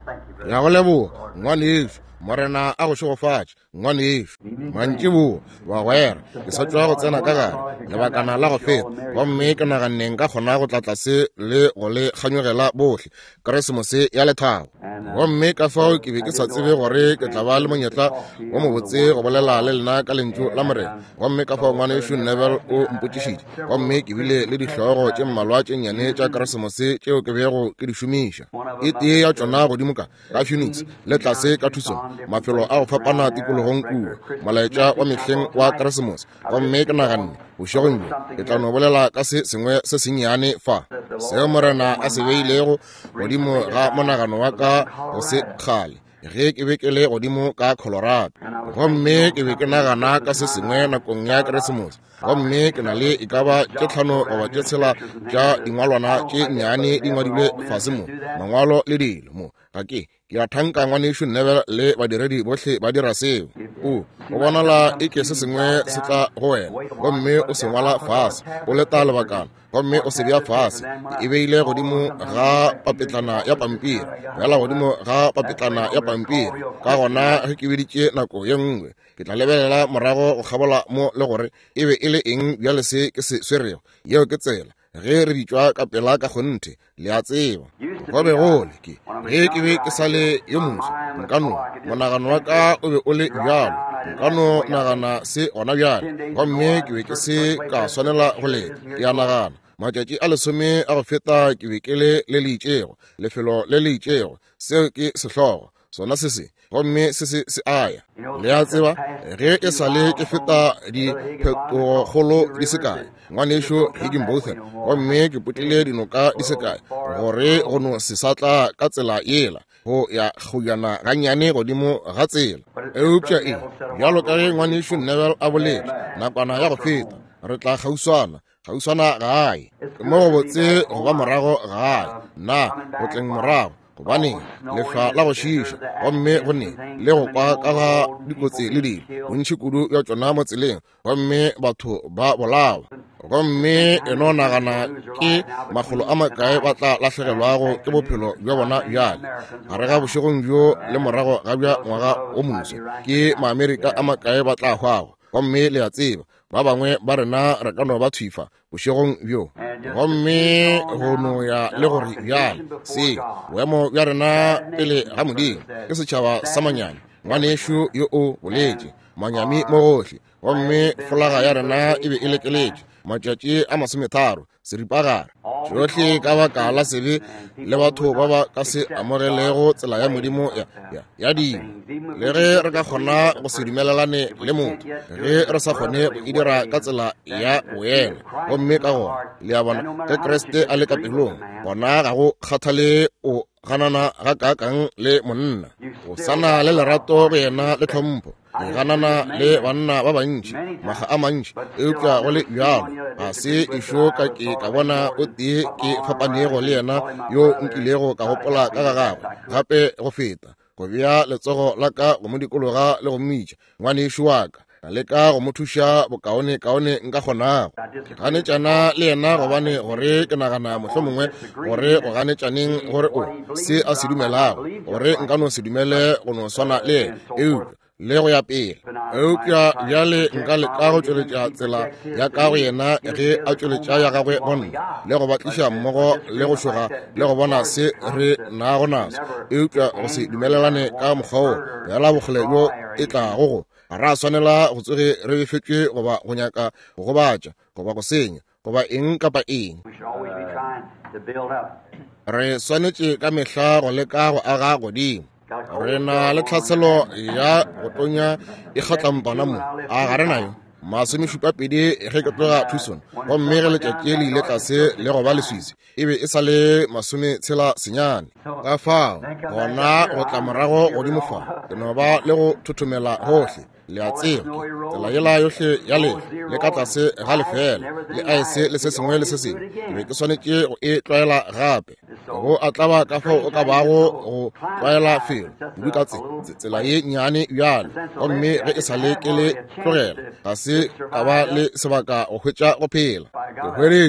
ya go leboga ngwaneso morena a go šegofatša ngwaneso mantšiboa wa gwera ke sa tšwa go tsena ka gare lebakana la go feta gomme ke naganneng ka kgona go tlatlase le go le kganyogela bohle keresemose ya lethabo gomme ka fao ke be ke sa tsebe gore ke tla ba le monyetla o mobotse go bolela le lena ka lentšu la morena gomme ka fao ngwaneso Neville o mpotšišitše gomme ke bile le dihlogo tše mmalwa tše nnyane tša keresemose tšeo ke bego ke di šomiša e tee ya tšona godimo ka Phoenix le tlase ka thusong mafelo a go fapana tikologong kuo malaetša wa mehleng wa keresemose gomme ke naganne bošegong bjo ke tla no bolela ka se sengwe se sennyane fa seo morena a se beilego godimo ga monagano wa ka go se kgale ge ke be ke le godimo ka Colorado gomme ke be ke nagana ka se sengwe nakong ya keresemose gomme ke na le e ka ba tše tlhano goba tše tshela tša dingwalwana tše nnyane di ngwadilwe fase mo mangwalo le dilo mo ga ke a thanka ngwaneso Neville le badiredi bohle ba dira seo o bonala e ke se sengwe se tla go wena gomme o se ngwala fase o leta lebakana gomme o se bea fase e beile godimo ga papetlana ya pampiri fela godimo ga papetlana ya pampiri ka gona ge ke beditše nako ye nngwe ke tla lebelela morago go kgabola mo le gore e be e le eng bjale se ke se swerego yeo ke tsela ge re ditšwa ka pela ka kgonthe le a tseba go be gole ge ke be ke sa le yo moso nkano monagano wa ka o be o le bjalo nkano nagana se gona bjale gomme ke be ke se ka swanela go leta ke a nagana matšatši a lesome a go feta ke be ke le leitšego lefelo le leitšego seo ke sehlogo sona se gomme se aya le a tseba ge e sa le ke feta diphetogo di sekae ngwaneso Higginbotham gomme ke putlile dinoka di sekae gore go no se satla ka tsela yela go ya kgojana gannyane godimo ga tsela eupša e bjalo ka ge ngwaneso Neville a boletse nakwana ya go feta re tla gauswana gae ke mo go botse go ba morago gae na go tleng morago gobane lehlwa la go šiša gomme gonne le go kwa ka ga dikotsi le dilo bontši kudu ya tšona mo tseleng gomme batho ba bolawa gomme eno nagana ke magolo a makae ba tla lahlegelwago ke bophelo bja bona bjale gare ga bošegong bjo le morago ga bja ngwaga o moso ke maamerika a makae ba tla hwago gomme le a tseba ba bangwe ba rena re ka no ba thwifa bošegong bjo gomme go no ya le gore bjale se boemo bja rena pele ga modimo ke setšhaba sa manyami ngwaneso yo o boletše manyami mo gohle gomme folaga ya rena e be e lekeletše matšatši a 30 seripagare tšohle ka baka la sebe le batho ba ba ka se amogelego tsela ya modimo ya dimo le ge re ka kgona go se dumelelane le motho ge re sa kgone go e dira ka tsela ya boela gomme ka gona le a bona ge Kriste a le ka pelong gona ga go kgathale o ganana ga kakang le monna o sana le lerato go yena le tlhompho ke ganana le banna ba bantši maga a mantši eupša go le bjalo ga se ešo ka ke ka bona o tee ke fapanego le yena yo nkilego ka gopola ka ga gagwe gape go feta go bea letsogo la ka go mo dikologa le go mmitša ngwaneso wa ka leka go mo thuša bokaone nka kgonago ke ganetšana le yena gobane gore ke nagana mohlomongwe gore go ganetšaneng gore o se a se dumelago gore nka no se dumele go no swana le eupša le go ya pele eupša bjale nka leka go tšweletša tsela ya ka go yena ge a tšweletša ya gagwe gonna le go batliša mmogo le go šoga le go bona se re nago naso eupša go se dumelelane ka mokgwao bjala bogole bjo e tlago go ra swanela go tsoge re befetšwe goba go nyaka go gobatša goba go senya goba eng kapa eng re swanetše ka mehla go leka go aga godimo re na le tlhaselo ya go tonya e kgatlampana mo a ga re nayo 72 ge ke tloga Tucson gomme ge letšatši le ile tlase le go ba leswisi e be e sa le 69 ka fao gona go tla morago godimo fa ke no ba le go thothomela gohle le a tseba tsela yela yohle ya le ka tlase ga lefela le aese le se sengwe le se sengwe ke be ke swanetše go e tlwaela gape go a tlaba ka fao o ka bago go tlwaela felo kudu ka tsela ye nnyane bjalo gomme ge e sa le ke le tlogela ga se ka ba le sebaka go hwetša go phela ke hweletše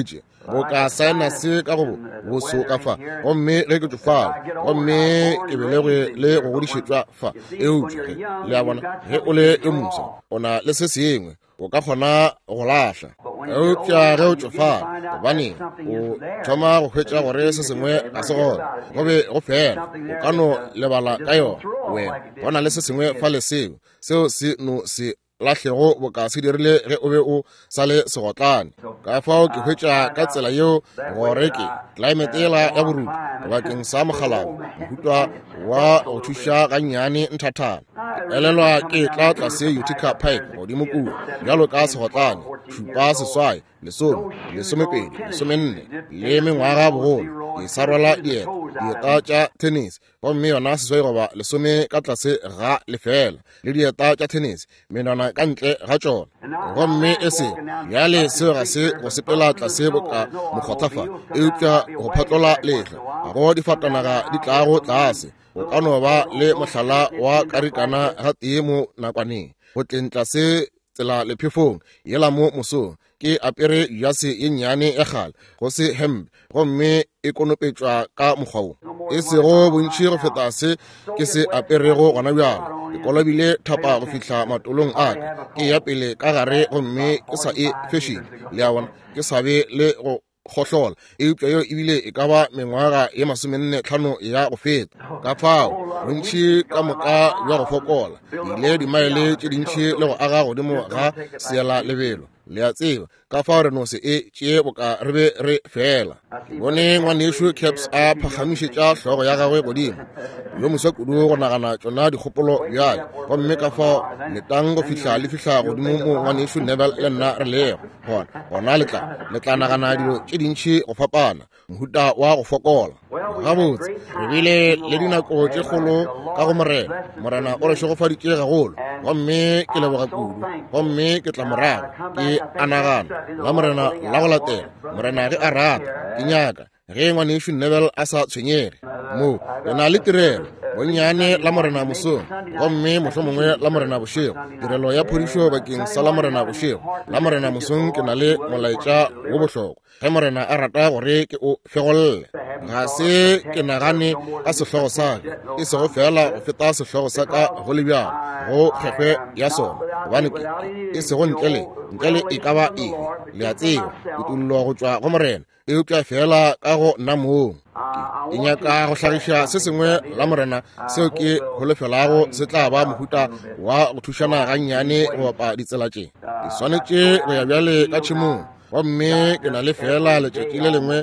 go ka saena se ka go go soka fa gomme ge ke tsofala gomme ke belegwe le go godišetšwa fa eupša le a bona ge o le e mosa o na le se sengwe o ka kgona go latlha eupša ge o tsofala gobane o thoma go hwetša gore se sengwe ga se gona go be go fela o ka no lebala ka yona wena go na le se sengwe fa le seo se no se latlhego bo ka se dirile ge o be o sa le segotlane ka fao ke hwetša ka tsela yeo gore ke climate ela ya borutu bakeng sa mogalago mohutwa wa go thuša ga nnyane nthathana elelwa ke tla tlase utica pipe godimo kudu bjalo ka segotlane šupa seswai lesomepedi lesomenne le mengwaga bogolo ke sa rwala dieta tša tennis gomme yona seswai goba lesome ka tlase ga lefela le dieta tša tennis menwana ka ntle ga tšona gomme e se bjale seo ga se go sepela tlase boka mokgothafa eupša go phatlola letlha go difatanaga di tlago tlase go ka no ba le mohlala wa karikana ga tee mo nakwaneng go tlentla se tsela lephefong yela mo mosong ke apere jase e nnyane e gale go se hembe gomme e konopetšwa ka mokgwao e sego bontši go feta se ke se aperego gona bjalo e kolobile thapa go fihla matolong a ka ke ya pele ka gare gomme ke sa e fashion le a bona ke sa be le go khohlola eupša yo ebile e ka ba mengwaga ye 45 ya go feta ka fao bontši ka moka bja go fokola ile dimaele tše dintšhi le go aga godimo ga seela lebelo le a tseba ka fao re no se e tšee boka re be re fela bone ngwanešo caps a phagamišetša hlogo ya gagwe godimo yo moswa kudu go nagana tšona dikgopolo bjale gomme ka fao letang go fihla le fihla godimo mo ngwanešo nebel le nna re lego gona le tla nagana dilo tše dintšhi go fapana mohuta wa go fokola gabotse re bile le dinako tše kgolo ka go morena o re šogofaditše gagolo gomme ke leboga kudu gomme ke tla morago ke anagana la morena la go latela morena ge a rata ke nyaka ge ngwanešo nebel a sa tshwenyege mo re na le tirelo bonnyane la morena mosong gomme mohlomongwe la morena bošego tirelo ya phodišo bakeng sa la morena bošego la morena mosong ke na le molaetša wo bohlokwa ge morena a rata gore ke o fegolele ga se ke nagane ka sehlogo sa ka e sego fela go feta sehlogo sa ka go le bjalo go kgekgwe ya sona gobane e sego ntle le e ka ba eng le a tseba ditullo go tšwa go morena eupša fela ka go nna moong ke nyaka go hlagiša se sengwe la morena seo ke holofelago se tla ba mohuta wa go thušana ga nnyane go bapa ditsela tše ke swanetše go ya bjale ka tšhimong gomme ke na le fela letšatši le lengwe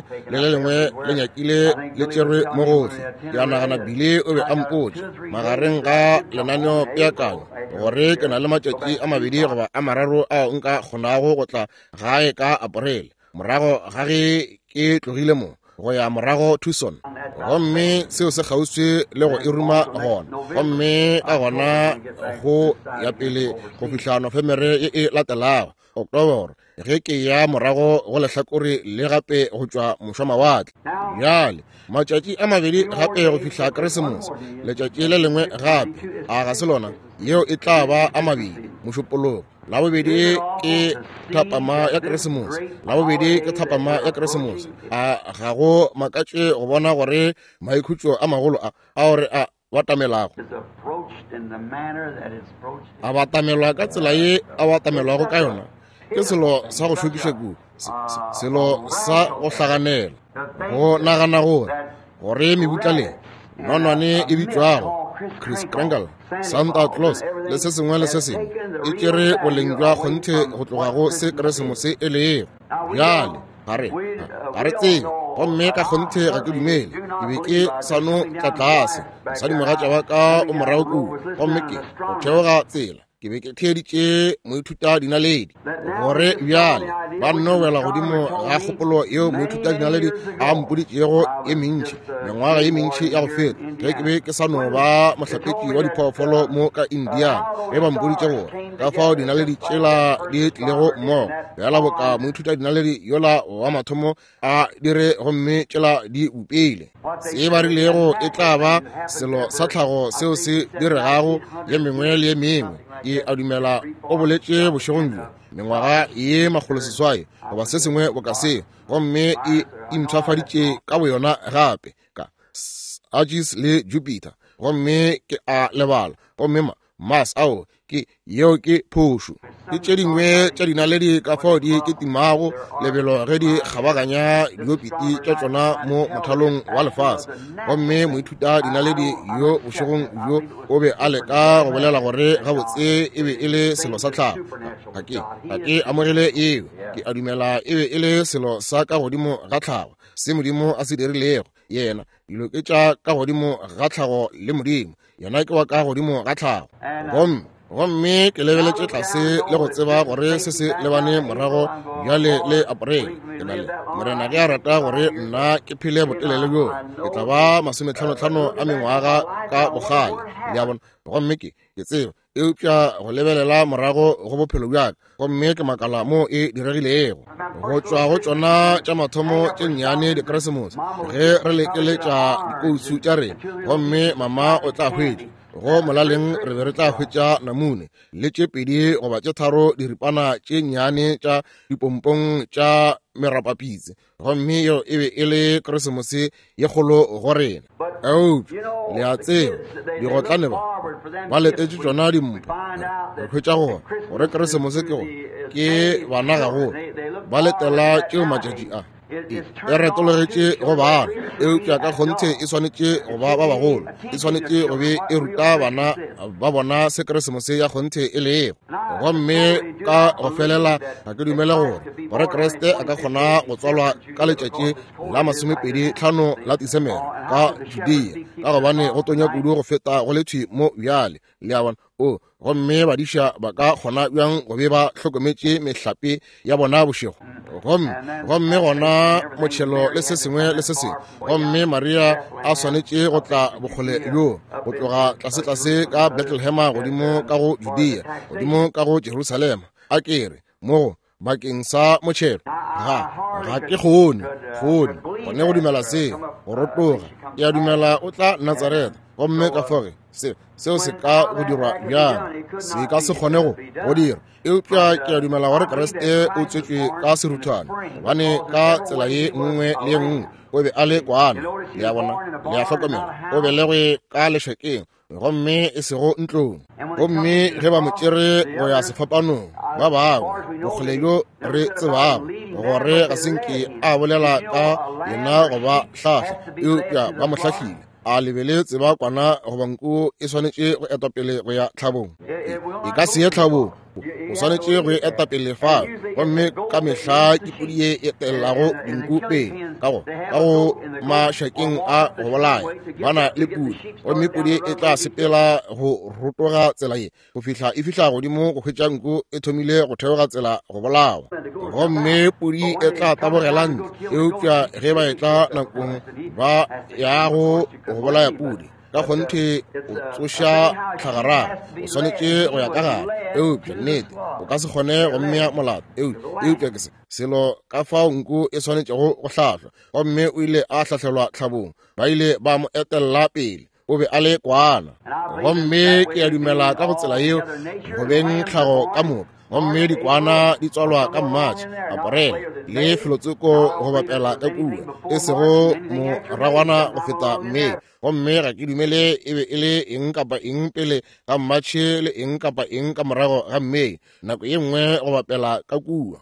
le nyakile le tšerwe mo gohle ke a nagana bile o be a mpotše magareng ga lenaneo peakanyo gore ke na le matšatši a mabedi goba a mararo ao nka kgonago go tla gae ka Aparele morago ga ge ke tlogile mo go ya morago Tucson gomme seo se kgauswi le go iruma gona gomme ka gona go ya pele go fihla Nofemere e latelago October ge ke ya morago go lehlakore le gape go tšwa mošamawatle bjale matšatši a mabedi gape go fihla Keresemose letšatši le lengwe gape a ga se lona yeo e tla ba a mabedi mošupolong la bobedi ke thapama ya Keresemose a ga go makatše go bona gore maikhutšo a magolo a gore a batamelago a batamelwa ka tsela ye a batamelwago ka yona ke selo sa go šokiša kudu selo sa go hlaganela go nagana gore mebutla le nonwane e bitšwago Chris Kringle Santa Claus le se sengwe le se sengwe e tšere boleng jwa kgonthe go tloga go se Keresemose e lego bjale ga re tsebe gomme ka kgonthe ga ke dumele ke be ke sa no tlatlase sa dingwaga tša ba ka o morago kudu gomme ke go theoga tsela ke be ke theeditše moithuta dinaledi gore bjale ba nnowela godimo ga kgopolo yeo moithuta dinaledi a mpoditšego e mentši mengwaga ye mentši ya go feta ge ke be ke sa no ba mohlapetši wa diphoofolo mo ka Indiana ge ba mpoditše gore ka fao dinaledi tšela di tlilego mmogo bjala boka moithuta dinaledi yola wa mathomo a dire gomme tšela di upeile se ba rilego e tla ba selo sa tlhago seo se diregago ye mengwe le ye mengwe ke a dumela o boletše bošegong bjo mengwaga ye magoloseswai goba se sengwe bo ka se gomme e imthwafaditše ka boyona gape ka Argus le Jupiter gomme ke a lebala gomme Mars ao ke yeo ke phosho ke tše dingwe tša dinaledi ka fao di ke timago lebelo ge di kgabaganya diopiti tša tšona mo mothalong wa lefase gomme moithuta dinaledi yo bošegong yo o be a leka go bolela gore gabotse e be e le selo sa tlhago ga ke amogele eo ke a dumela e be e le selo sa ka godimo ga tlhago se modimo a se dirilego yena dilo ke tša ka godimo ga tlhago le modimo yona ke wa ka godimo ga tlhago gomme ke lebeletše tlase le go tseba gore se se lebane morago bjale le April morena ke a rata gore nna ke phele botelele bjo ke tla ba 55 a mengwaga ka bogale le a bona gomme ke tseba eupša go lebelela morago go bophelo bjaka gomme ke makala mo e diregilego go tšwa go tšona tša mathomo tše nnyane dikeresemose ge re lekeletša dikousu tša rena gomme mama o tla hwetša go molaleng re be re tla hwetša namune le tše pedi goba tše tharo diripana tše nnyane tša dipompong tša merapapitse gomme yo e be e le keresemose ye kgolo go rena le a tseba digotlane ba letetše tšona dimpa re hwetša gore keresemose ke bana gago ba letela tšeo matšatši a e retologetše go bana eupša ka kgonthe e swanetše go ba bagolo e swanetše go be e ruta bana ba bona se keresemose ya kgonthe e lego gomme ka go felela ga ke dumele gore Kriste a ka kgona go tswalwa ka letšatši la 25 la Disemere ka Judea ka gobane go tonya kudu go feta go lethwi mo bjale le a bona gomme badiša ba ka kgona bjang go be ba hlokometše mehlape ya bona bošego gomme gona motšhelo le se sengwe le se sengwe gomme Maria a swanetše go tla bokgole bjo go tloga tlase ka Bethlehema godimo ka go Judea godimo ka go Jerusalema a kere mo bakeng sa motšhelo ga ke kgone gone go dumela se go rotoga ke a dumela o tla Nazareta gomme ka foge seo se ka go dirwa bjang se ka se kgone go dira eupša ke a dumela gore Kriste o tswetšwe ka seruthwane gobane ka tsela ye nngwe le ye nngwe o be a le kwana le a bona le a hlokomela o belegwe ka lešakeng gomme e sego ntlong gomme ge ba mo tšere go ya sefapanong ba bangwe bokgole bjo re tsebago gore ga senke a bolela ka yena goba hlahla eupša ba mo hlahlile a lebeletse ba kwana goba nko e swanetše go etapele go ya tlhabong e ka se ye tlhabong o swanetše go etapele fa gomme ka mehla dipudi ye e telelago dinku pele ka go mašakeng a go bolaya bana le pudi gomme pudi e tla sepela go rotoga tsela ye go fihla e fihla godimo go hwetša nku e thomile go theoga tsela go bolawa gomme pudi e tla tabogela ntle eupša ge ba e tla nakong ba ya go bolaya pudi ka kgonthe o tsoša tlhagaraga o swanetše go ya ka gare eupša nnete o ka se kgone go mmea molato eupša ke selo ka fao nku e swanetšego go hlahlwa gomme o ile a hlahlelwa tlhabong ba ile ba mo etelela pele o be a le kwana gomme ke a dumela ka go tsela yeo go beng tlhago ka moka gomme dikwana di tswalwa ka Matšhe April le felotseko go bapela ka kua e sego moragwana go feta Mei gomme ga ke dumele e be e le eng kapa eng pele ga Matšhe le eng kapa eng ka morago ga Mei nako ye nngwe go bapela ka kua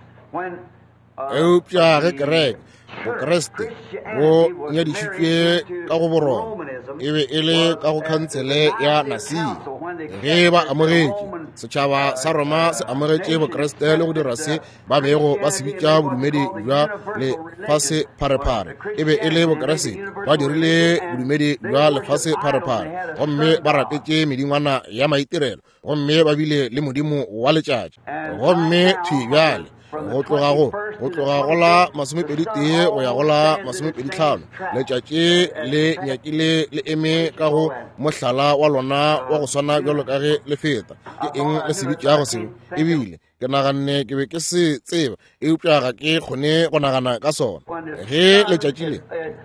eupša ge kereke go Kriste go nyadišitšwe ka go boroma e be e le ka go khansele ya Nasia ge ba amogetše setšhaba sa Roma se amogetše bokreste le go dira se ba bego ba se bitša bodumedi bja lefase pharephare e be e le bokreste ba dirile bodumedi bja lefase pharephare gomme ba rapetše medingwana ya maitirelo gomme ba bile le modimo wa letšatši gomme thibjale go tloga go la 21 go ya go la 25 letšatši le nyakile le eme ka go mohlala wa lona wa go swana bjalo ka ge le feta ke eng le se bitšago seo ebile ke naganne ke be ke se tseba eupša ga ke kgone go nagana ka sona ge letšatši le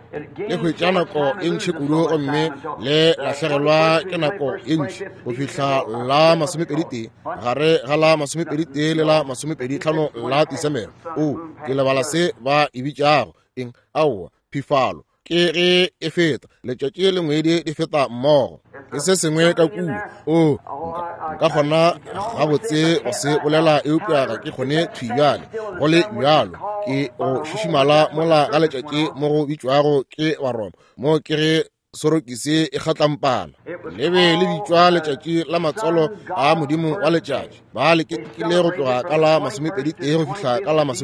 le hwetša nako e ntšhi kudu gomme le lahlegelwa ke nako e ntšhi go fihla la 21 gare ga la 21 le la 25 la Desemere ke lebala se ba e bitšago eng aowa phifalo ke ge e feta letšatši le ngwedi di feta mmogo ke se sengwe ka kudu nka kgona gabotse go se bolela eupša ga ke kgone thwibjale go le bjalo ke o šišimala mola ga letšatši mo go bitšwago ke baroma mo ke ge sorokise e kgatlampala le be le bitšwa letšatši la matsolo a modimo wa letšatši ba le ketekile go tloga ka la 21 go fihla ka la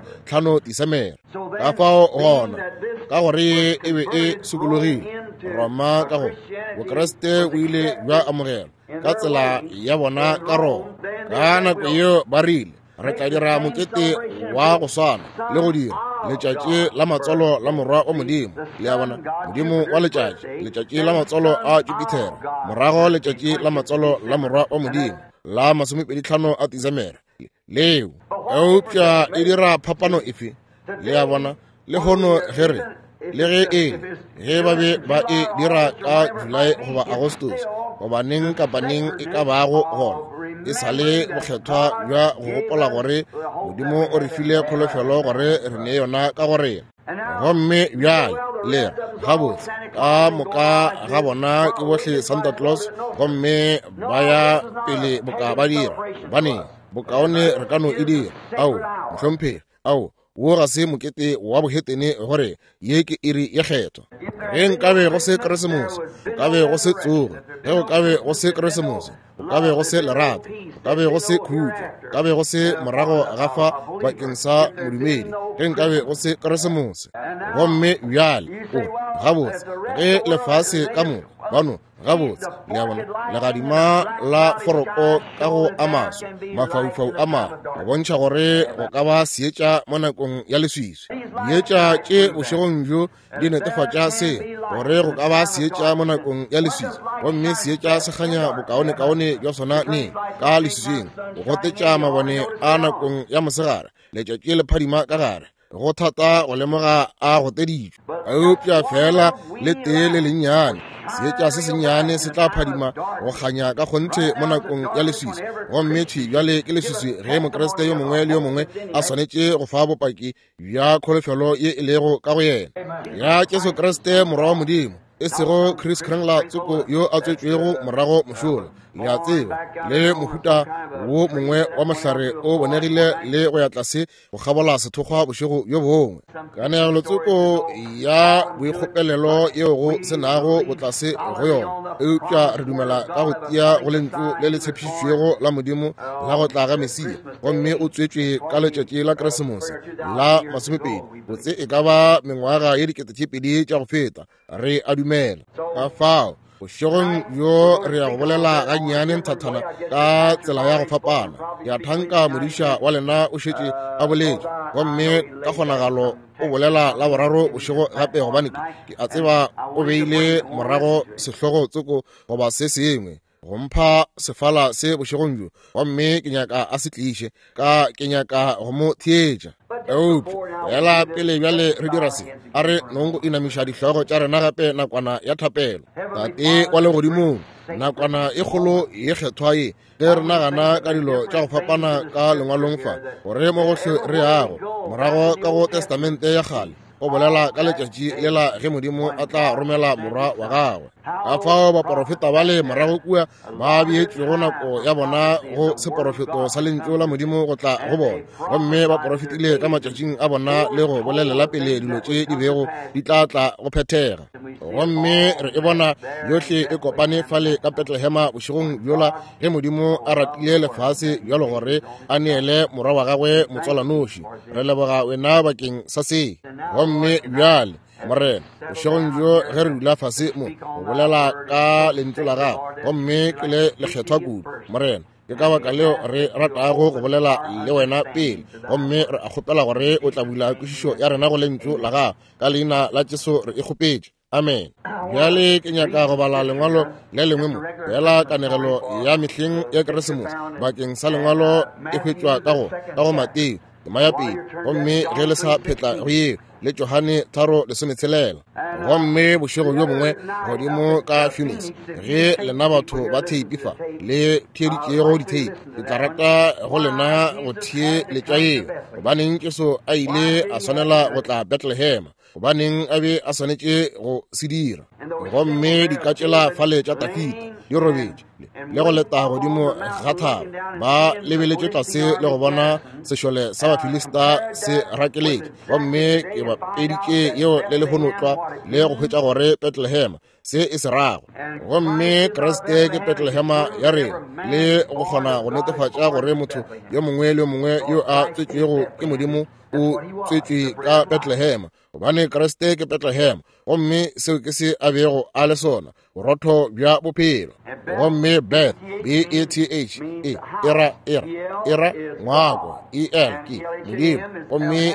25 Desemere ka fao gona ka gore e be e sokologile roma ka go bokeresete o ile bja amogela ka tsela ya bona ka rona ka nako yeo ba rile re tla dira mokete wa go swana le go dira letšatši la matsolo la morwa wa modimo le ya bona modimo wa letšatši la matsolo a Jupiter morago letšatši la matsolo la morwa wa modimo la 25 a Desemere leo eupša e dira phapano efe le ya bona le hono gere le ge ge ba be ba e dira ka Julae goba Agostose goba neng kapa neng e ka bago gona e sale bokgethwa bja go gopola gore modimo o re file kgolofelo gore re ne yona ka gore gomme bjale le gabotse ka moka ga bona ke bohle Santa Claus gomme ba ya pele boka ba dira bane bokaone re ka no e dira mohlomphegi wo ga se mokete wa bohetene gore ye ke iri ye kgetho ge nkabe go se Keresemose ka be go se tsoge ge go kabe go se Keresemose ka be go se lerato ka be go se khutšo ka be go se morago ga fa bakeng sa modumedi ge nkabe go se Keresemose gomme bjale gabotse ge lefase ka moka bano gabotse le ya bona legadima la foroko ka go amaso mafaufau a mago go bontšha gore go ka ba seetša mo nakong ya leswiswi dietša tše bošegong bjo di netefatša se gore go ka ba seetša mo nakong ya leswiswi gomme seetša se kganya bokaone-kaone bja sona ne ka leswiswing go gotetša mabone a nakong ya mosegare letšatši le phadima ka gare go thata go lemoga a goteditšwe eupša fela le tee le lennyane seetša se sennyane se tla phadima go kganya ka kgonthe mo nakong ya leswiswi gomme bjale ke leswiswi ge mokeresete yo mongwe le yo mongwe a swanetše go fa bopaki bja kgolofelo ye e lego ka go yena ya Jesu Kriste morwa wa modimo e sego Chris Krengler tsoko yo a tswetšwego morago mošola le a tseba le mohuta wo mongwe wa mahlare o bonegile le go ya tlase go gabola sethokgwa bošego yo bongwe kanegelo tsoko ya boikgopelelo yeo go senago go tlase go yona eupša re dumela ka go tia go lentšu le le tshepišitšwego la modimo la go tla ga Mesia gomme o tswetšwe ka letšatši la Keresemose la 20 botse e ka ba mengwaga ye 2000 tša go feta re a dumela ka fao bošegong bjo re ya go bolela gannyane nthathana ka tsela ya go fapana ya thanka modiša wa lena o šetše a boletše gomme ka kgonagalo o bolela la boraro bošego gape gobane ke a tseba o beile morago sehlogo tsoko goba se sengwe go mpha sefala se bošegong bjo gomme ke nyaka a se tliše ke nyaka go mo theetša ela pele bjale re dira se a re nongo inamiša dihlogo tša rena gape nakwana ya thapelo tate wa legodimong nakwana e kgolo ye kgethwa ye ge re nagana ka dilo tša go fapana ka lengwalong fa gore mo gohle re yago morago ka go testamente ya kgale o bolela ka letšatši le la ge modimo a tla romela morwa wa gagwe ka fao baporofeta ba le morago kua ba beetšwego nako ya bona go seporofeto sa lentšu la modimo go tla go bona gomme ba porofetile ka matšatšing a bona le go bolelela pele dilo tše di bego di tla go phethega gomme re e bona yohle e kopane fale ka Betlehema bošegong bjola ge modimo a ratile lefase bjalo gore a neele morwa wa gagwe motswalanoši re leboga wena bakeng sa se gomme bjale morena bošegong bjo ge re dula fase mo o bolela ka lentšu la gago gomme ke le lekgethwa kudu morena ke ka baka leo re ratago go bolela le wena pele gomme re a kgopela gore o tla bula kwešišo ya rena go lentšu la gago ka leina la Jesu re e kgopetše amen. Bjale ke nyaka go bala lengwalo le lengwe mo bjala kanegelo ya mehleng ya Keresemose bakeng sa lengwalo e hwetšwa ka go Mateo ya 2 gomme ge le sa phetla go ye le Johane 3:16 gomme bošego bjo bongwe godimo ka Phoenix ge lena batho ba theipifa le theeditšego ditheipi ke tla rata go lena go thie letša yeo gobaneng keso a ile a swanela go tla Bethlehem gobaneng a be a swanetše go se dira gomme di ka tšela fale tša Dafita di robetše le go leta godimo ga thaba ba lebeletše tlase le go bona sešole sa Bafilista se rakeletše gomme ke ba peditše yeo le lehonotlwa le go hwetša gore Bethlehem se e se rago gomme Kriste ke Bethlehema ya rena le go kgona go netefatša gore motho yo mongwe le yo mongwe yo a tswetšwego ke Modimo o tswetšwe ka Bethlehem gobane Kriste ke Bethlehem gomme seo ke se a bego a le sona borotho bja bophelo gomme Beth B-E-T-H era ngwako E-L ke Modimo gomme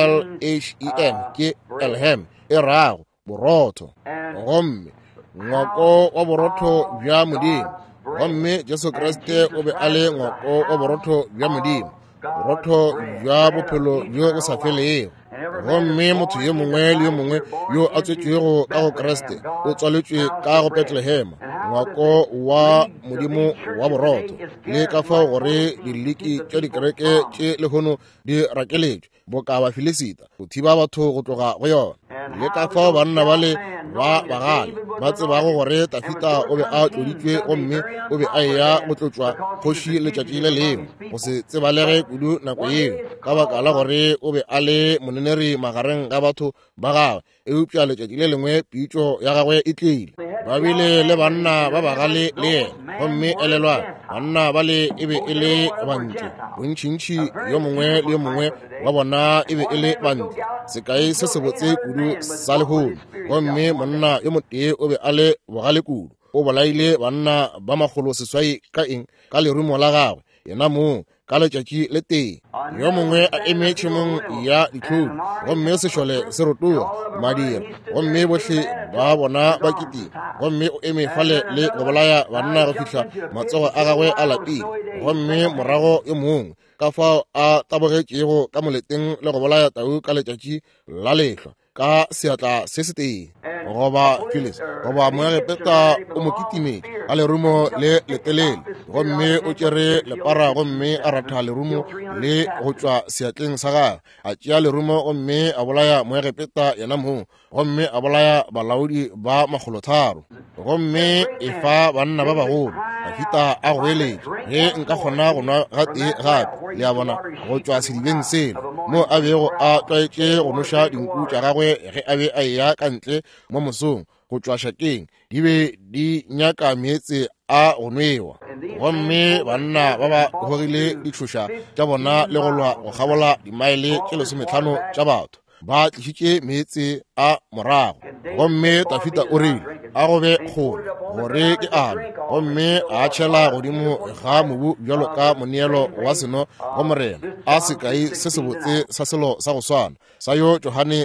E-L-H-E-M ke Elhem e rago borotho gomme ngwako wa borotho bja Modimo gomme Jesu Kriste o be a le ngwako wa borotho bja Modimo borotho bja bophelo bjo bo sa felego gomme motho yo mongwe le yo mongwe yo a tswetšwego ka go Kriste o tswaletšwe ka go Bethlehem ngwako wa Modimo wa borotho le ka fao gore diliki tša dikereke tše lehono di rakeletšwe boka ba Filisita go thiba batho go tloga go yona le ka fao banna ba le ba bagale ba tsebago gore Dafita o be a tloditšwe gomme o be a ya go tlotšwa kgoši letšatši le lengwe go se tsebalege kudu nako yeo ka baka la gore o be a le moneneri magareng ga batho ba gagwe eupša letšatši le lengwe pitšo ya gagwe e tlile ba bile le banna ba bagale le yena gomme elelwa banna ba le e be e le bantle bontšintši yo mongwe le yo mongwe wa bona e be e le bantle sekai se se botse kudu sa lehono gomme monna yo motee o be a le bogale kudu o bolaile banna ba 800 ka eng ka lerumo la gagwe yena moo ka letšatši le tee yo mongwe a eme tšhemong ya ditlhodi gomme sešole se rotoga madira gomme bohle ba bona ba ketima gomme o eme fale le go bolaya banna go fihla matsogo a gagwe a lapile gomme morago yo mongwe ka fao a tabogetšego ka moleteng le go bolaya tau ka letšatši la lehlwa ka seatla se se tee goba Phyllis goba moegepeta o mo kitimetše a lerumo le letelele gomme o tšere lepara gomme a ratha lerumo le go tšwa seatleng sa gagwe a tšea lerumo gomme a bolaya moegepeta yena moo gomme a bolaya balaodi ba 300 gomme e fa banna ba bagolo Dafita a go eletše ge nka kgona go nwa ga tee gape le a bona go tšwa sedibeng selo mo a bego a tlwaetše go noša dinku tša gagwe ge a be a eya ka ntle mo mosong go tšwa šakeng di be di nyaka meetse a go nwewa gomme banna ba ba hogile ditšhoša tša bona le go lwa go gabola dimaele tše 15 tša batho ba tlišitše meetse a morago gomme Dafita o rile a go be kgole gore ke ano gomme a tšhela godimo ga mobu bjalo ka moneelo wa seno go morena a sekai se se botse sa selo sa go swana sa yo Johane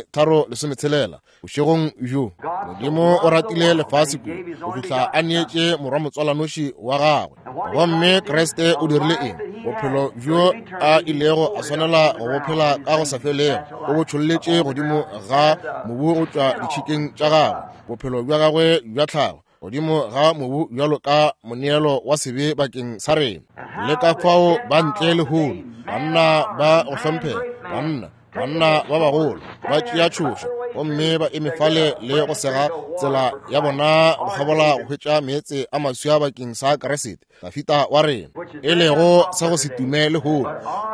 3:16 bošegong bjo Modimo o ratile lefase kudu go fihla a neetše morwa motswalanoši wa gagwe gomme Kriste o dirile eng bophelo bjo a ilego a swanela go bophela ka go sa felego o bo tšholletše godimo ga mobu go tšwa ditšhikeng tša gagwe bophelo bja gagwe bja tlhago godimo ga mobu bjalo ka moneelo wa sebe bakeng sa rena le ka fao ba ntle lehono banna ba go hlomphega banna ba bagolo ba tšea tšhošo gomme ba emefale le go sega tsela ya bona go gabola go hwetša meetse a maswa bakeng sa Keresete Dafita wa rena e lego sa go se tume lehono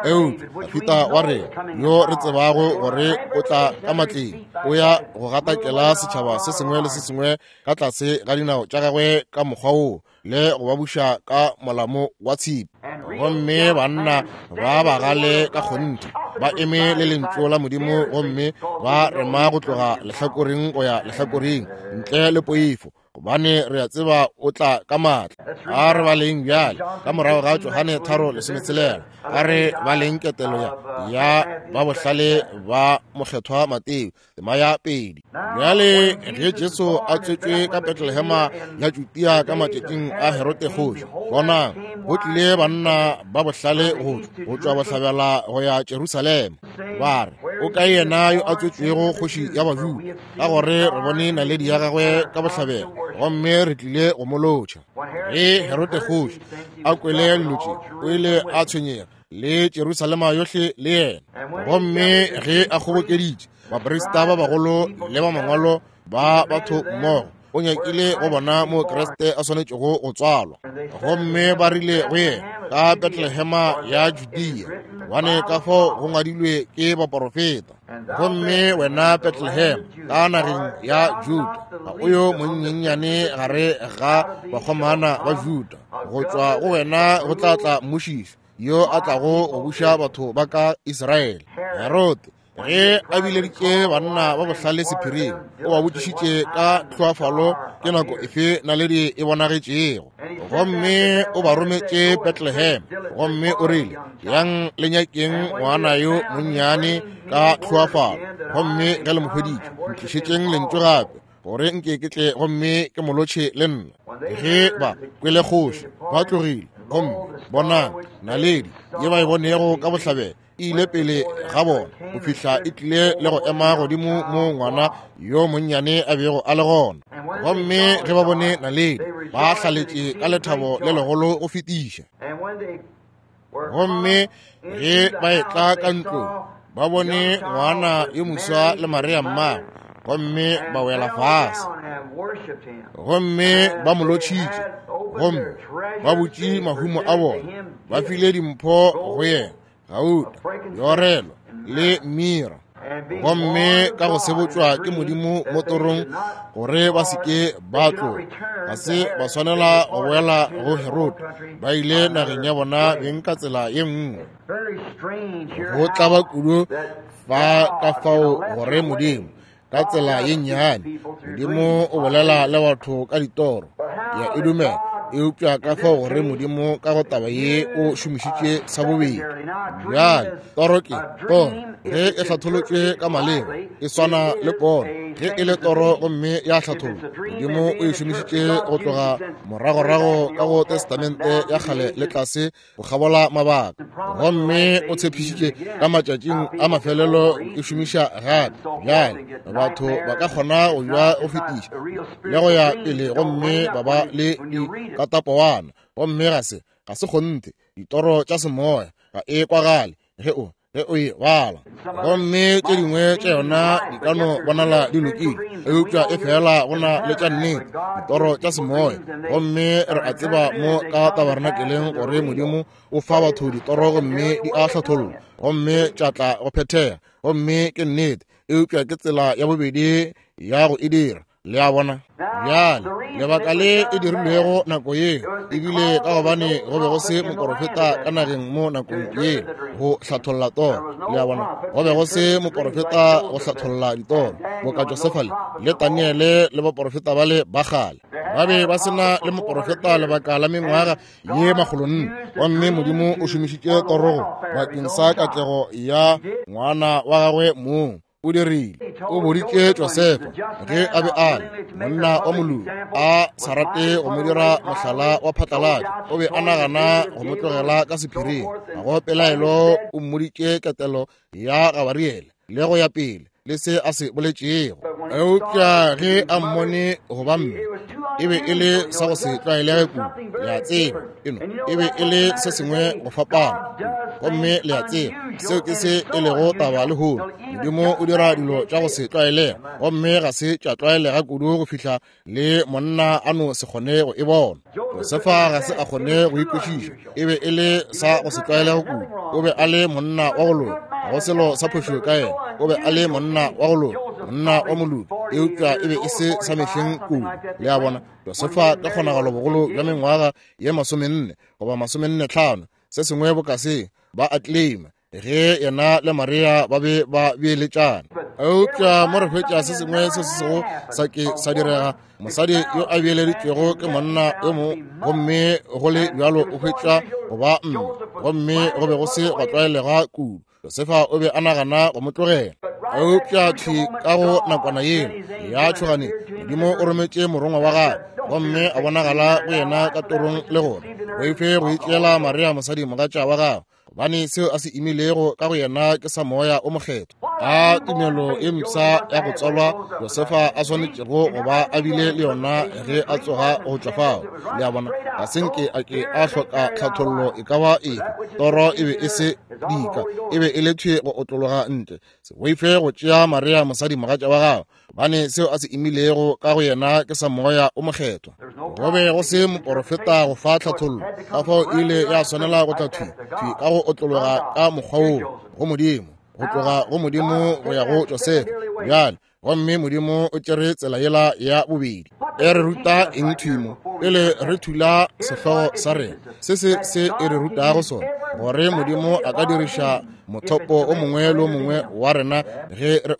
Dafita wa rena yo re tsebago gore o tla ka matleng o ya go gatakela setšhaba se sengwe le se sengwe ka tlase ga dinao tša gagwe ka mokgwa woo le go ba buša ka molamo wa tshipi gomme banna ba bagale ka kgonthe ba eme le lentso la Modimo gomme ba rema go tloga lehlakoreng go ya lehlakoreng ntle le poifo gobane re a tseba o tla ka matla. A re baleng bjale ka morago ga Johane 3:16 a re baleng ketelo ya ba bohlale ba mokgethwa Mateo tema ya 2. Bjale ge Jesu a tswetswe ka Betlehema ya Judia ka matšatšing a Herode kgoši, bonang go tlile banna ba bohlale go tšwa bohlabela go ya Jerusalema, ba re o ka yena yo a tswetswego kgoši ya Bajuda, ka gore re bone naledi ya gagwe ka bohlabela, gomme re tlile go molotša. Ge Herode kgoši a kwele lelotši, o ile a tshwenyega le Jerusalema yohle le yena, gomme ge a kgobokeditše baporista ba bagolo le ba mangwalo ba batho mmogo, o nyakile go bona mo Kriste a swanetšego go tswalwa. Gomme ba rile go yena ka Betlehema ya Judia, gobane ka fao go ngwadilwe ke baprofeta, gomme wena Bethlehem ka nageng ya Juda ga o yo monnyenyane gare ga bakgomana ba Juda, go tšwa go wena go tla tla mmošiši yo a tlago go buša batho ba ka Israele. Herode ge a bileditše banna ba bohlale sephiring, o ba botšišitše ka tlhoafalo ke nako efe naledi e bonagetšego, gomme o ba rometše Bethlehem, gomme o rile yang le nyakeng ngwana yo monnyane ka tlhoafalo, gomme ge le mo hweditše ntlišitšeng lentšu gape gore nke ke tle gomme ke molotšhe le nna. Ge ba kwele kgoši ba tlogile, gomme bonang naledi ye ba e bonego ka bohlabela ile pele ga bona go fihla e tlile le go ema godimo mo ngwana yo monnyane a bego a le gona. Gomme ge ba bone naledi ba hlaletše ka lethabo le legolo go fetiša. Gomme ge ba etla ka ntlong ba bone ngwana yo moswa le Maria mmago, gomme ba wela fase, gomme ba molotšitše, gomme ba butše mahumo a bona, ba file dimpho go yena Gauta, Yorelo le Mira, gomme ka go sebotšwa ke Modimo mo torong gore ba seke ba tloga, ga se ba swanela go boela go Herode, ba ile nageng ya bona beng ka tsela ye nngwe. Go tla ba kudu fa ka fao gore Modimo ka tsela ye nnyane, Modimo o bolela le batho ka ditoro ya Idumela, eupša ka fao gore Modimo ka go taba ye o šomišitše sa bobedi. Bjale toro ke toro, ge e hlatholotšwe ka maleng e swana le pono, ge e le toro gomme ya hlatholwa, Modimo o e šomišitše go tloga moragorago ka go testamente ya kgale le tlase go gabola mabaka, gomme o tshepišitše ka matšatšing a mafelelo e šomiša gape. Bjale batho ba ka kgona go jwa go fetiša le go ya pele, gomme ba ba le dikatapowana, gomme ga se kgonthe ditoro tša semoya ga e kwagale ge o e bala, gomme tše dingwe tša yona di ka no bonala di lokile, eupša e fela go na le tša nnete ditoro tša semoya. Gomme re a tseba mo ka tabernakeleng gore Modimo o fa batho ditoro gomme di a hlathololwa, gomme tša tla go phethega, gomme ke nnete eupša ke tsela ya bobedi ya go e dira. Le a bona bjale lebaka le e dirilwego nako ye ebile ka gobane go be go se moprofeta ka nageng mo nakong ye go hlatholla toro. Le a bona go be go se moprofeta go hlatholla ditoro, boka Josefale le Daniele le baprofeta ba le bagale ba be ba sena le moprofeta lebaka la mengwaga ye magolonne, gomme Modimo o šomišitše torogo bakeng sa katlego ya ngwana wa gagwe mong. O dirile o boditše Josefa ge a be a le monna wa moloi a sa rate go mo dira mohlala wa phatlalatša, o be a nagana go mo tlogela ka sephiring, ga go pelaelo o mmoditše ketelo ya Gabariele le go ya pele le se a se boletšego. Eupša ge a mmone go ba mme e be e le sa go se tlwaelege kudu, le a tseba eno e be e le se sengwe go fapana, gomme le a tseba seo ke se e lego taba le holo. Modimo o dira dilo tša go se tlwaelega, gomme ga se tša tlwaelega kudu go fihla le monna a no se kgone go e bona. Josefa ga se a kgone go ikwešiša, e be e le sa go se tlwaelega kudu, o be a le monna wa go loya, ga go selo sa phošo ka yena, o be a le monna wa go loya, monna wa moloi, eupša e be e se sa mehleng kudu. Le a bona Josefa ka kgonagalo bogolo bja mengwaga ye 40 goba 45 se sengwe bokase ba a claima ge yena le Maria ba be ba beeletšana. eupša mo re hwetša se sengwe se sego sa direga mosadi yo a beeleditšwego ke monna e mo gomme go le bjalo o hwetša go ba mme gomme go be go se go tlwaelega kudu. Josefa o be a nagana go mo tlogela eupša thi ka go nakwana yeno ya tšhogane Modimo o rometše morongwa wa gagwe gomme a bonagala go yena ka torong le gore go ife go itšeela Maria mosadi mogatša wa gagwe gobane seo a se imilego ka go yena ke sa moya o mokgetho. A tumelo e mpša ya go tswalwa Josefa a swanetšego go ba a bile le yona ge a tsoga go tšwa fao. Le a bona ga senke a ke a hloka tlhathollo e ka ba efe, toro e be e se dika e be e lethwe go otlologa ntle. Se go ife go tšea Maria mosadi mogatša wa gagwe gobane seo a se imilego ka go yena ke sa moya o mokgetho. Go be go se moporofeta go fa tlhathollo ka fao ile ya swanela go tla thwi ka go otlologa ka mokgwa woo go Modimo go tloga go Modimo go ya go Josefa. Bjale gomme Modimo o tšere tsela yela ya bobedi e re ruta eng thwimo pele re thula sehlogo sa rena se e re rutago sona gore Modimo a ka diriša mothopo o mongwe le o mongwe wa rena ge re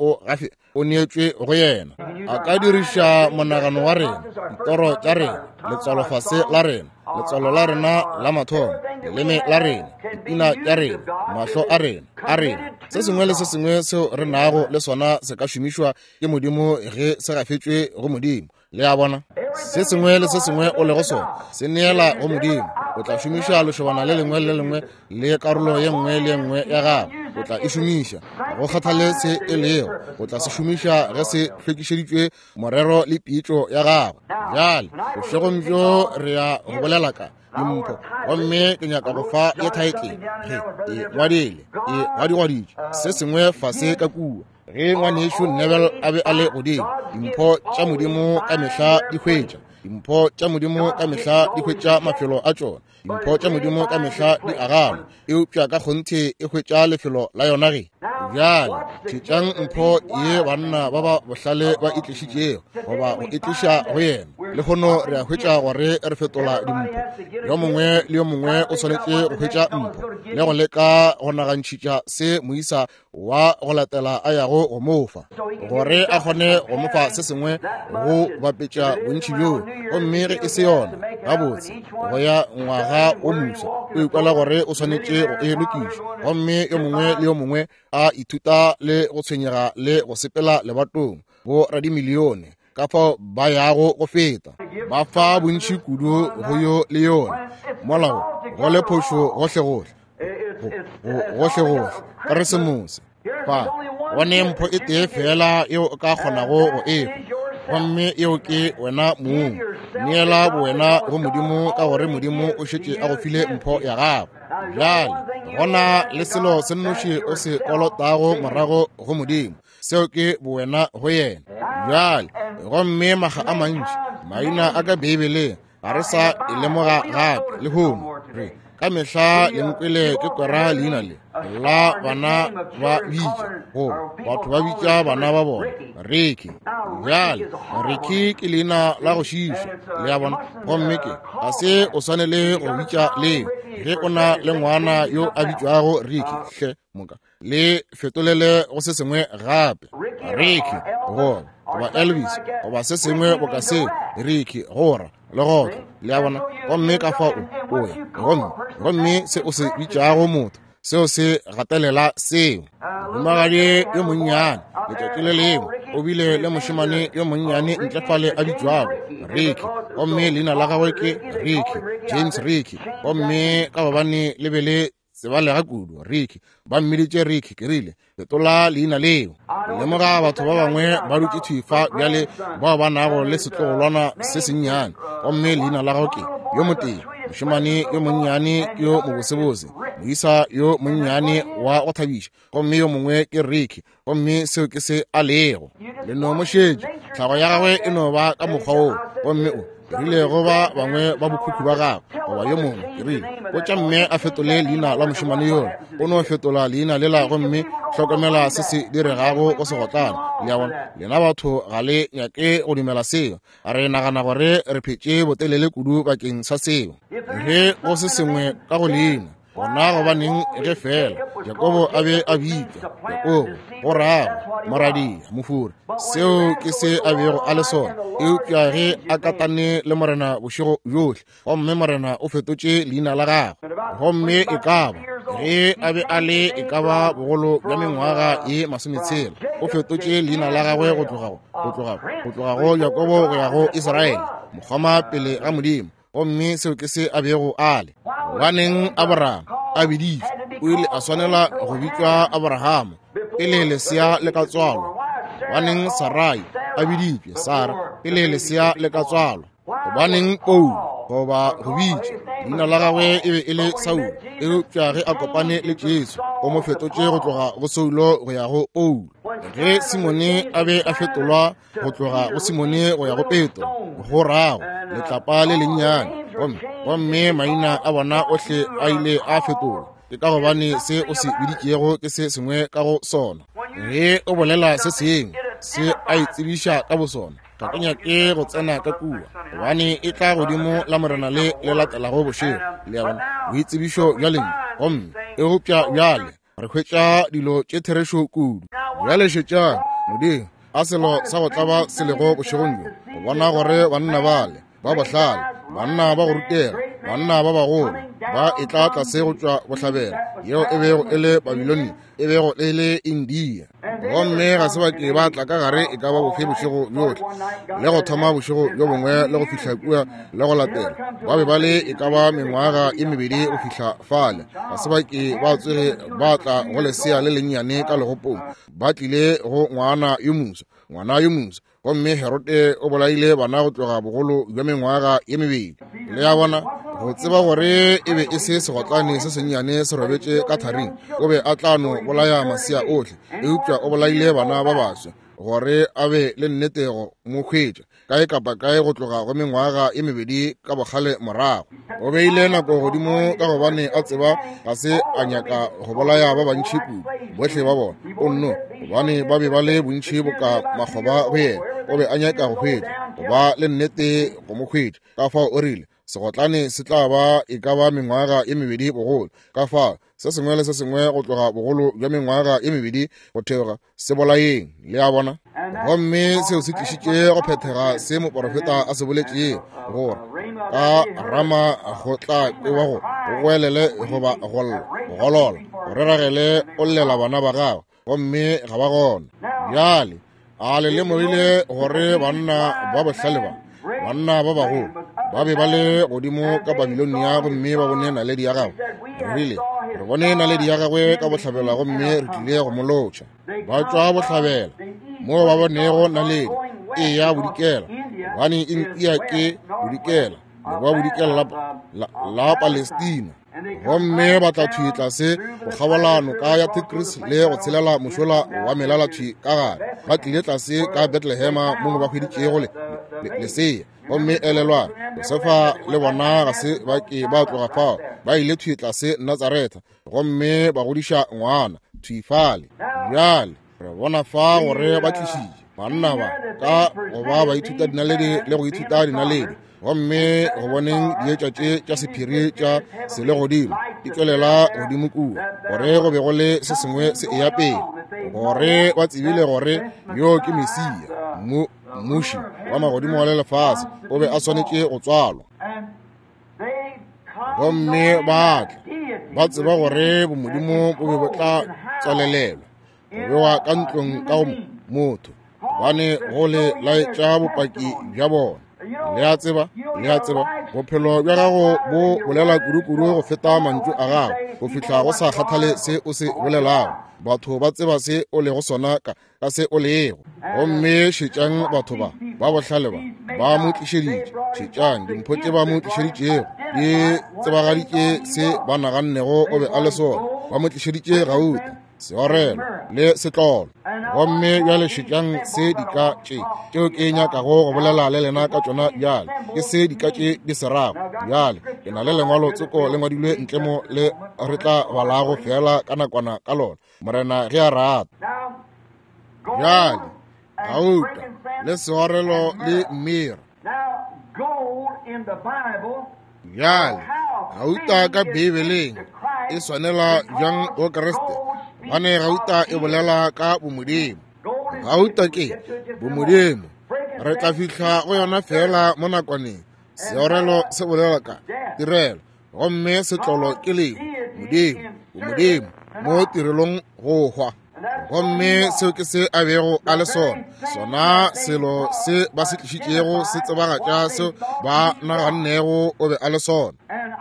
o neetšwe go yena. A ka diriša monagano wa rena, ditoro tša rena, letswalofase la rena, letswalo la rena la mathomo, leleme la rena, dipina tša rena, mahlo a rena. Se sengwe le se sengwe seo re nago le sona se ka šomišwa ke Modimo ge se gafetšwe go Modimo. Le a bona se sengwe le se sengwe o le go sona se neela go Modimo. O tla šomiša lešobana le lengwe le karolo ye nngwe le nngwe ya gago o tla e šomiša go kgathale se e lego o tla se šomiša ge se hlwekišeditšwe morero le pietšo ya gago. Bjale bošegong bjo re ya go bolela ka dimpho gomme ke nyaka go fa ye thaetlele ge e ngwadile e ngwadigwaditše se sengwe fase ka kua ge ngwanešo Nebel a be a le godimo. Dimpho tša Modimo ka mehla di hwetša, dimpho tša Modimo ka mehla di hwetša mafelo a tšona, dimpho tša Modimo ka mehla di agama eupša ka kgonthe e hwetša lefelo la yona ge. Bjale tšhetšang mpho ye banna ba ba bohlale ba itlišitšego goba go itliša go yena. Le kgono re a hwetša gore re fetola dimpho. Yo mongwe le yo mongwe o swanetše go hwetša mpho le go leka go nagantšhitša se moisa wa go latela a yago go mofa gore a kgone go mofa se sengwe go bapetša bontši bjoo. Gomme ge e se yona gabotse go ya ngwaga o mosa o ikwala gore o swanetše go e lokiša. Gomme yo mongwe le yo mongwe a ithuta le go tshwenyega le go sepela lebatong bo radimilione ka fao ba yago go feta ba fa bontši kudu go yo le yone molago go le phošo gohle ka re semose fa bone mpho e tee fela yeo o ka kgonago go efa gomme yeo ke wena mong. Neela bowena go Modimo ka gore Modimo o šetše a go file mpho ya gago. Bjale gona le selo se nnoši o se kolotago morago go Modimo seo ke bowena go yena. Bjale gomme maga a mantši maina a ka Bibeleng ga re sa e lemoga gape le homo re ka mehla le nkwele ke kwara leina le la bana ba bitša go batho ba bitša bana ba bona Riki. Bjale Riki ke leina la go šiiša le a bona gomme ke ga se o swanele go bitša leo ge o na le ngwana yo a bitšwago Riki hle moka le fetolele go se sengwe gape Riki goba Elvis goba se sengwe bo ka se Riki gora le gotla le a bona gomme ka fao o ya gomme se o se bitšago motho seo se gatelela seo. Mmagadi yo monnyane letšatši le lengwe o bile le mošemane yo monnyane ntlefale a bitšwago Riki gomme leina la gagwe ke Riki James Riki gomme ka gobane le be le sebalega kudu Riki ba mmeditše Riki ke rile fetola leina leo. Lemoga batho ba bangwe ba dutše thifa bjale bao ba nago le setlogolwana se sennyane gomme leina la gago ke yo motee mošemane yo monnyane yo mobosebose moisa yo monnyane wa go thabiša gomme yo mongwe ke Riki gomme seo ke se a lego le no mošetše tlhago ya gagwe e no ba ka mokgwa woo gomme o rile go ba bangwe ba bokhukhu ba gagwe goba yo mongwe ke rile o tša mme a fetole leina la mošemane yona o no fetola leina le la gomme hlokomela se se diregago go segotlana le a bona lena batho ga le nyake go dumela seo a re nagana gore re phetše botelele kudu bakeng sa seo ge go se sengwe ka go leina gona gobaneng ge fela Jakobo a be a bitsa Jakobo go rago moradia mofura seo ke se a bego a le sona eupša ge a katane le morena bošego bjohle gomme morena o fetotše leina la gagwe gomme e ka ba ge a be a le e ka ba bogolo bja mengwaga ye 16 o fetotše leina la gagwe go tloga go Jakobo go ya go Israele mokgoma pele ga Modimo gomme seo ke se a bego a le gobaneng Abraham a beditšwe o ile a swanela go bitšwa Abrahama pele lesea le ka tswalwa gobaneng Sarai a beditšwe Sara pele lesea le ka tswalwa gobaneng Paulo goba go bitša leina la gagwe e be e le Saulo eupša ge a kopane le Jesu o mo fetotše go tloga go Saulo go ya go Paulo ge Simone a be a fetolwa go tloga go Simone go ya go Petro go rago letlapa le lennyane gomme maina a bona ohle a ile a fetolwa ke ka gobane se o se biditšego ke se sengwe ka go sona ge o bolela se sengwe se a itsebiša ka bosona ga ke nyake go tsena ka kua gobane e tla godimo la morena le latelago bošego le ya bona boitsebišo bjaleng gomme e gopša bjale re hwetša dilo tše therešo kudu bjale šetšang modimo a selo sa go tla ba se lego bošegong jo go bona gore banna bale ba bohlale banna ba go rutega banna ba bagolo ba e tla tlase go tšwa bohlabela yeo e bego e le Babiloni e bego e le India gomme ga se bake ba tla ka gare e ka ba bofe bošego bjohle le go thoma bošego bjo bongwe le go fihla kua le go latela ba be ba le e ka ba mengwaga e mebedi go fihla fale ga se bake ba tswege ba tla go lesea le lennyane ka legopong ba tlile go ngwana yo moso gomme Herode o bolaile bana go tloga bogolo bja mengwaga ye mebedi le ya bona go tseba gore e be e se segotlane se sennyane se robetše ka tharing o be a tlano bolaya masea ohle eupša o bolaile bana ba baswa gore a be le nnetego mo hwetša kae kapa kae go tloga go mengwaga ye mebedi ka bogale morago o beile nako godimo ka gobane a tseba ga se a nyaka go bolaya ba bantšhi kudu bohle ba bona o nno gobane ba be ba le bontšhi boka makgoba go yena o be a nyaka go hwetša go ba le nnete go mo hwetša ka fao o rile segotlane se tla ba e ka ba mengwaga ye mebedi bogolo ka fao se sengwe le se sengwe go tloga bogolo bja mengwaga ye mebedi go theoga se bolayeng le ya bona gomme seo se tlišitše go phethega se moprofeta a se boletše gore ka Rama go tla kwewa go goelele goba go golola go reragele o llela bana ba gagwe gomme ga ba gona bjale a le lemogile gore banna ba bohlale banna ba bagolo ba be ba le godimo ka Babilonia gomme ba bone naledi ya gagwe rile re bone naledi ya gagwe ka bohlabela gomme re tlile go molotša ba tšwa bohlabela mo ba bonego naledi e ya bodikela gane e ntia ke bodikela le ba bodikela la Palestina gomme ba tla thwi tlase go kgabolano ka ya Tigris le go tshelela mošola wa melalathwi ka gare ba tlile tlase ka Bethlehema mo ba hweditšego lesea gomme elelwa Josefa le bona ga se bake ba tloga fao ba ile thwi tlase Nazareta gomme ba godiša ngwana thwifale bjale re bona fa gore ba tlišitše banna ba ka goba ba ithuta dinaledi le go ithuta dinaledi gomme go boneng dietša tša sephiri tša se le godimo di tswelela godimo kua gore go be go le se sengwe se eya pele gore ba tsebile gore yo ke Mesia mmuši wa magodimo wa lefase o be a swanetše go tswalwa gomme ba tseba gore bomodimo bo be bo tla tswalelelwa go bewa ka ntlong ka motho bane go le laetša bopaki bja bona le a tseba bophelo bja gago bo bolela kurukuru go feta mantšu a gago go fihla go sa kgathale se o se bolelago batho ba tseba se o lego sona ka se o lego gomme šetšang batho ba bohlale ba mo tlišeditše šetšang dimpho tše ba mo tlišeditšego di tsebagaditše se ba nagannego o be a le sona ba mo tlišeditše gauta seorelo le setlolo gomme bjale šetšang se dika tšeo ke nyakago go bolela le lena ka tšona bjale ke se dika tše di serago bjale ke na le lengwalo tsoko le ngwadilwe ntle mo le re tla balago fela ka nakwana ka lona morena ge a rata bjale gauta le seorelo le mmira bjale gauta ka Bibeleng e swanela bjang o Kriste bane gauta e bolela ka bomodimo. Gauta ke bomodimo re tla fitlha go yona fela mo nakwaneng. Seorelo se bolela ka tirelo gomme setlolo ke le modimo mo tirelong go hwa gomme seo ke se abego a le sona selo se ba se tlišitšego se tsebagatša seo ba nagannego o be a le sona.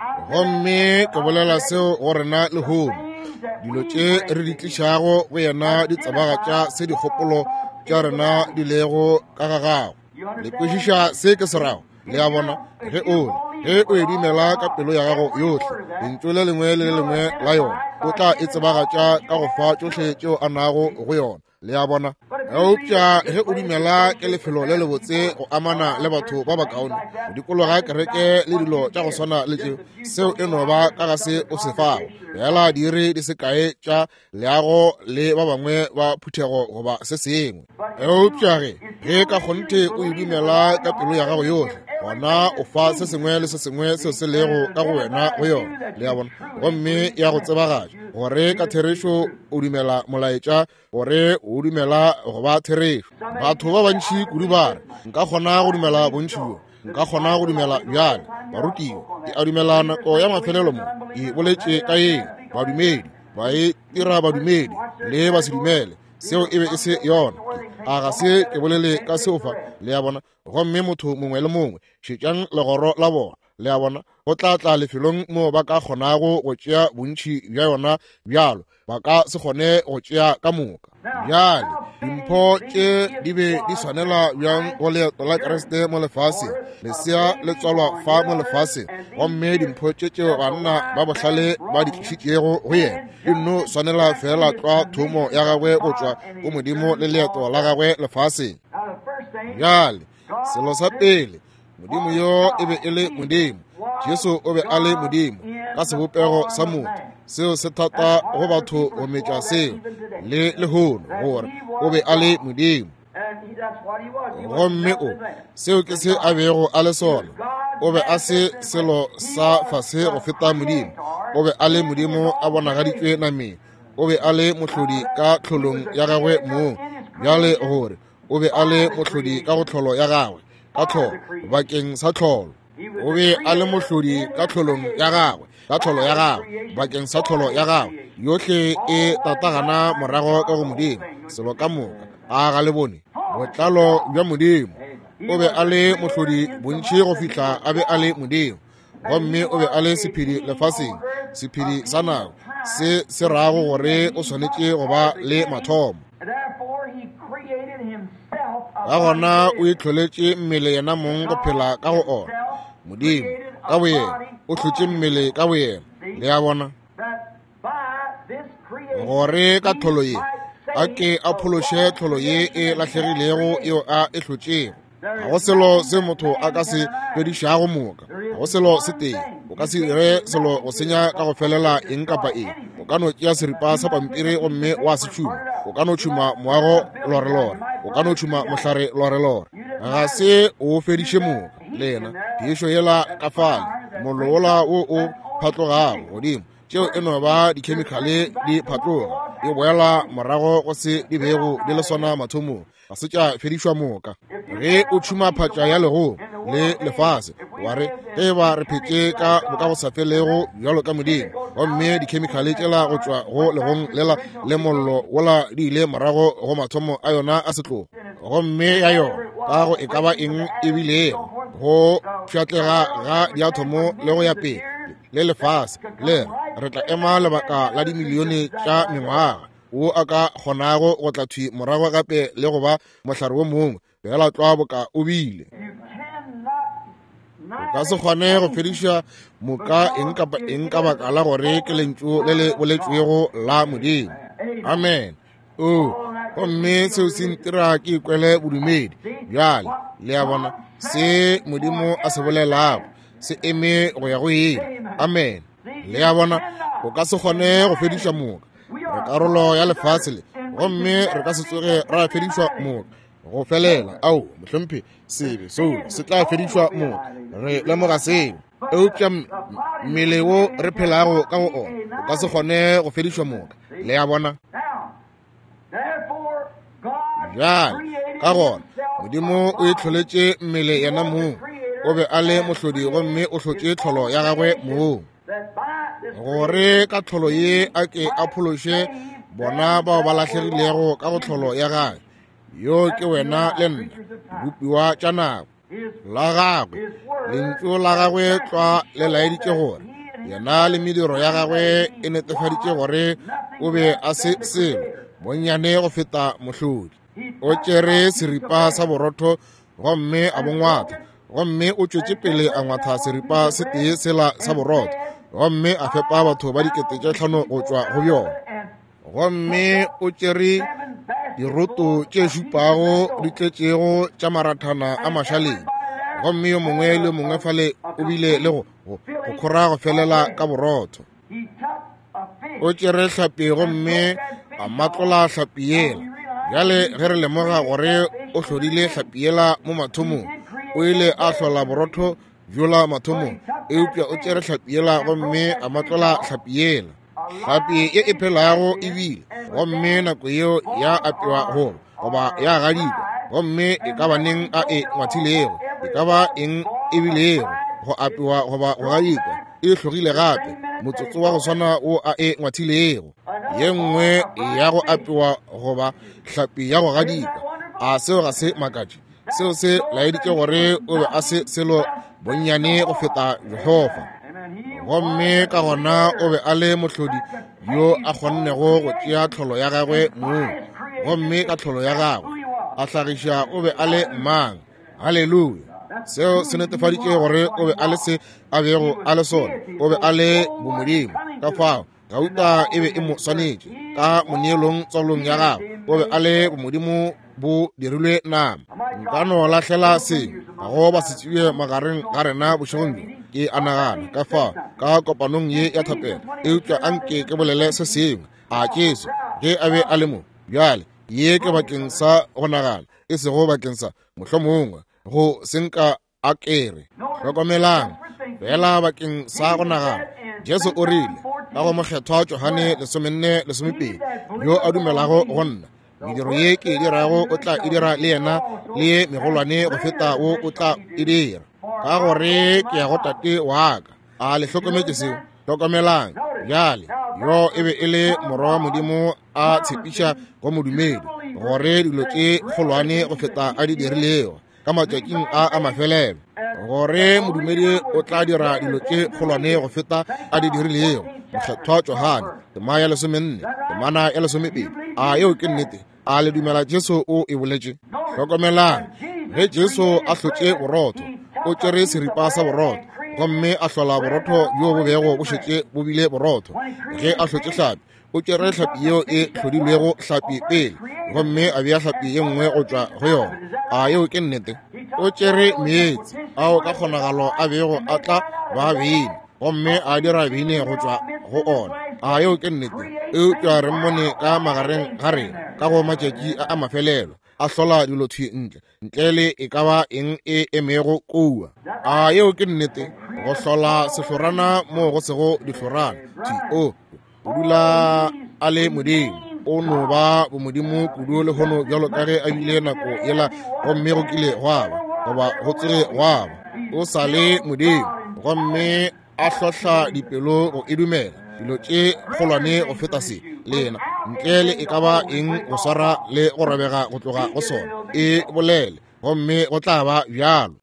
Gomme ke bolela seo go rena lehono dilo tše re di tlišago go yena di tsebagatša se dikgopolo tša rena di lego ka gagago. Le kwešiša se ke se rago le a bona ge o e dumela ka pelo ya gago yohle lentšu le lengwe le le lengwe la yona o tla e tsebagatša ka go fa tšohle tšeo a nago go yona. Le a bona eupša ge o dumela ke lefelo le lebotse go amana le batho ba bakaone o dikologa kereke le dilo tša go swana le tšeo seo e no ba ka ga se o se fago fela dire di se kae tša leago le ba bangwe ba phuthego goba se sengwe. Eupša ge ka kgonte o e dumela ka pelo ya gago yohle gona o fa se sengwe le se sengwe seo se lego ka go wena go yona. Le a bona gomme ya go tsebagatša gore ka therešo o dumela molaetša gore o dumela go ba therešo. Batho ba bantši kudu ba re nka kgona go dumela bontšhio nka kgona go dumela bjale barutiwa ke a dumela nako ya mafelelo mo e boletše ka yeng badumedi ba e dira badumedi le ba se dumele seo e be e se yona a ga se ke bolele ka seofa. Le a bona gomme motho mongwe le mongwe šetšang legoro la bona. Le a bona go tla lefelong mo ba ka kgonago go tšea bontši bja yona bjalo ba ka se kgone go tšea ka moka. Bjale dimpho tše di be di swanela bjang go leeto la Kriste mo lefaseng lesea le tswalwa fa mo lefaseng gomme dimpho tše tšeo banna ba bohlale ba di tlišitšego go yena di no swanela fela tšwa thomo ya gagwe go tšwa go modimo le leeto la gagwe lefaseng. Bjale selo sa pele modimo yo e be e le modimo Jesu o be a le modimo ka sebopego sa motho seo se thata go batho go metša seo le lehono gore o be a le modimo. Gomme o seo ke se a bego a le sona o be a se selo sa fase go feta modimo o be a le modimo a bonagaditšwe nameng o be a le mohlodi ka tlholong ya gagwe moo bjale gore o be a le mohlodi ka go tlholo ya gagwe ka tlholo bakeng sa tlholo o be a le mohlodi ka tlholong ya gagwe ka tlholo ya gagwe bakeng sa tlholo ya gagwe yohle e tatagana morago ka go modimo selo ka moka a ga le bone botlalo bja modimo o be a le mohlodi bontši go fihla a be a le modimo gomme o be a le sephiri lefaseng sephiri sa nako se rago gore o swanetše go ba le mathomo. Ka gona o itlholetše mmele yena mong go phela ka go ona modimo ka boyena o hlotše mmele ka boyena. Le a bona gore ka tlholo ye a ke a phološe tlholo ye e lahlegilego eo a e hlotšego. Ga go selo se motho a ka se fedišago moka ga go selo se teng o ka se dire selo go senya ka go felela eng kapa eng. O ka no tšea seripa sa pampiri gomme wa se tšhuma o ka no tšhuma moago lorelore o ka no tšhuma mohlare lorelore ga se o fediše moka le yena diešo yela ka fale mollo wola wo o phatlogago godimo tšeo e no ba dikhemikhale di phatloga di boela morago go se di bego di le sona mathomong ga se tša fedišwa moka. Ge o tšhuma phatša ya lego le lefase wa re ge ba re phetše ka boka go sa felego bjalo ka modimo gomme dikhemikhale tšela go tšwa go legong lela le mollo wola di ile morago go mathomo a yona a setlogo gomme ya yona ka go e ka ba eng e bilego go pšhatlega ga diatomo le go ya pele le lefase le re tla ema lebaka la dimilione tša mengwaga wo a ka kgonago go tla thwi morago gape le go ba mohlare wo mongwe fela tloa boka o bile. O ka se kgone go fediša moka eng kapa eng ka baka la gore ke lentšu le le boletšwego la modimo. Amen. Gomme seo se ntira ke ikwele bodumedi bjale le a bona se modimo a se bolelago se eme go ya go eng. Amen. Le a bona o ka se kgone go fediša moka re karolo ya lefase le gomme re ka se tsoge ra fedišwa moka go felela ao mohlompi sebe so se tla fedišwa moka re lemoga seo eupša mmele o re phelago ka go ona o ka se kgone go fedišwa moka le ya bona. Bjale ka gona Modimo o itlholetše mmele yena moo o be a le mohlodi gomme o hlotše tlholo ya gagwe moo gore ka tlholo ye a ke a phološe bona bao ba latlhegilego ka go tlholo ya gagwe yo ke wena le nna bopiwa tša nako la gagwe lentšu la gagwe tlwa le laeditše gore yena le mediro ya gagwe e netefaditše gore o be a se selo bonnyane go feta mohlodi. O tšere seripa sa borotho gomme a bongwatha gomme o tšwetše pele a ngwatha seripa se tee sela sa borotho gomme a fepa batho ba 5,000 go tšwa go bjona. Gomme o tšere diroto tše šupago di tletšego tša marathana a mašaleng gomme yo mongwe le mongwe fale o bile le go khora go felela ka borotho. O tšere hlapi gomme a matlola hlapi yela. Bjale ge re lemoga gore o hlodile hlapi yela mo mathomong o ile a hlola borotho bjola mathomong eupša o tšere hlapi yela gomme a matlola hlapi yela. Hlapi ye e phelago e bile gomme nako yeo ya apewa gore goba ya gadikwa gomme e ka ba neng a e ngwathilego e ka ba eng e bilego go apewa goba go gadikwa e hlogile gape motsotso wa go swana o a e ngwathilego. Ye nngwe ya go apewa goba hlapi ya go gadikwa a seo ga se makatši seo se laeditše gore o be a se selo bonnyane go feta Jehova. Gomme ka gona o be a le mohlodi yo a kgonnego go tšea tlholo ya gagwe moo gomme ka tlholo ya gagwe a hlagiša o be a le mang. Halleluja. Seo se netefaditše gore o be a le se a bego a le sona o be a le bomodimo ka fao gauta e be e mo swanetše ka moneelong tsolong ya gagwe o be a le bomodimo bo dirilwe nama. Nka no lahlela sengwe ga go ba se tšewe magareng ga rena bošegong ke anagana ka fao ka kopanong ye ya thapelo eupša a nke ke bolele se sengwe a Jesu ge a be a le mo. Bjale ye ke bakeng sa go nagana e sego bakeng sa mohlomongwe go senka a kere. Hlokomelang fela bakeng sa go nagana Jesu o rile ka go mokgethwa Johane 14:2 yo a dumelago go nna mediro ye ke e dirago o tla e dira le yena le ye megolwane go feta wo o tla e dira ka gore ke ya go tate wa ka. A le hlokometše seo. Hlokomelang bjale yo e be e le morwa wa Modimo a tshepiša go modumedi gore dilo tše kgolwane go feta a di dirilego ka matšatšing a mafelelo gore modumedi o tla dira dilo tše kgolwane go feta a di dirilego. Mokgethwa Johane 14 temana ya 12 a yeo ke nnete. A le dumela Jesu o e boletše. Hlokomelang ge Jesu a hlotše borotho o tšere seripa sa borotho gomme a hlola borotho bjo bo bego bo šetše bo bile borotho. Ge a hlotše hlapi o tšere hlapi yeo e hlodilwego hlapi pele gomme a bea hlapi ye nngwe go tšwa go yona. A yeo ke nnete. O tšere meetse ao ka kgonagalo a bego a tla ba beine gomme a dira beine go tšwa go ona. A yeo ke nnete. Eupša re mmone ka magareng ga rena ka go matšatši a mafelelo a hlola dilothwi ntle le e ka ba eng e emego koua. A yeo ke nnete. Go hlola sehlorana mo go sego dihlorana o dula a le modimo o no ba bomodimo kudu le hono bjalo ka ge a bile nako yela gomme go kile goaba goba go tsere goaba o sa le modimo gomme a hlohla dipelo go e dumela dilo tše kgolwane go feta se le yena ntle le e ka ba eng go swara le go robega go tloga go sona e bolele gomme go tla ba bjalo.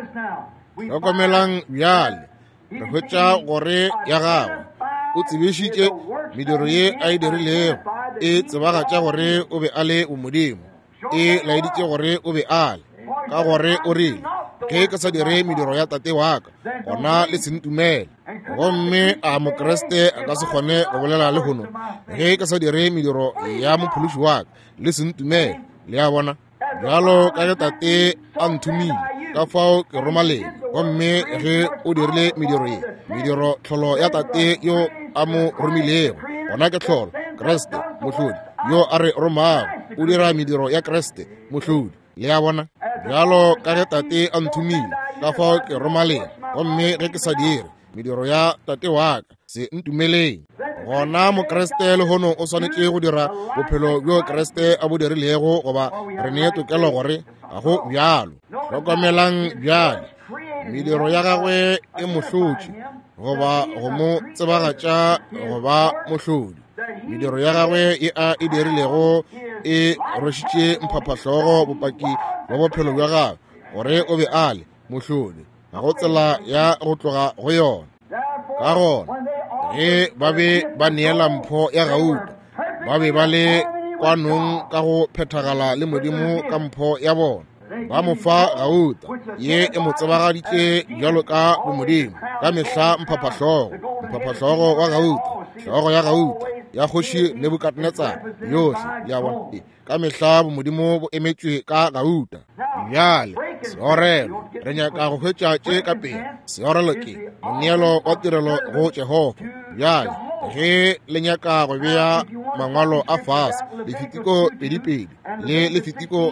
Hlokomelang bjale re hwetša gore ya gagwe o tsebišitše mediro ye a e dirilego e tsebagatša gore o be a le bomodimo e laeditše gore o be a le ka gore o rile ge ke sa dire mediro ya tate wa ka gona le sentumele gomme a mokreste a ka se kgone go bolela le hono ge ke sa dire mediro ya mophološi wa ka le sentumele le ya bona. Bjalo ka ge tate a nthumile ka fao ke romaleng gomme ge o dirile mediro ye mediro tlholo ya tate yo a mo romilego gona ke tlholo Kriste mohlodi yo a re romago o dira mediro ya Kriste mohlodi le ya bona. Bjalo ka ge tate a nthumile ka fao ke romaleng gomme ge ke sa dire mediro ya tate wa ka se ntumeleng gona mokreste le hono o swanetse go dira bophelo bjo kreste a bo dirilego goba re ne tokelo gore ga go bjalo tlhokomelang bjale mediro ya gagwe e mohlodi goba go mo tsebagatša goba mohlodi mediro ya gagwe e dirilego e rošitše mphaphahlogo bopaki bja bophelo bja gagwe gore o be a le mohlodi ga go tsela ya go tloga go yona ka gona ge ba be ba neela mpho ya gauta ba be ba le kwanong ka go phethagala le modimo ka mpho ya bona ba mo fa gauta ye e mo tsebagaditše bjalo ka bomodimo ka mehla mphaphahlogo wa gauta hlogo ya gauta ya kgoši Nebukadnezar yohle ya bona ka mehla bomodimo bo emetšwe ka gauta bjale seorelo re nyaka go hwetša tše ka pele seorelo ke moneelo wa tirelo go Jehova bjale ge le nyaka go bea mangwalo a fase lefitiko 22 le lefitiko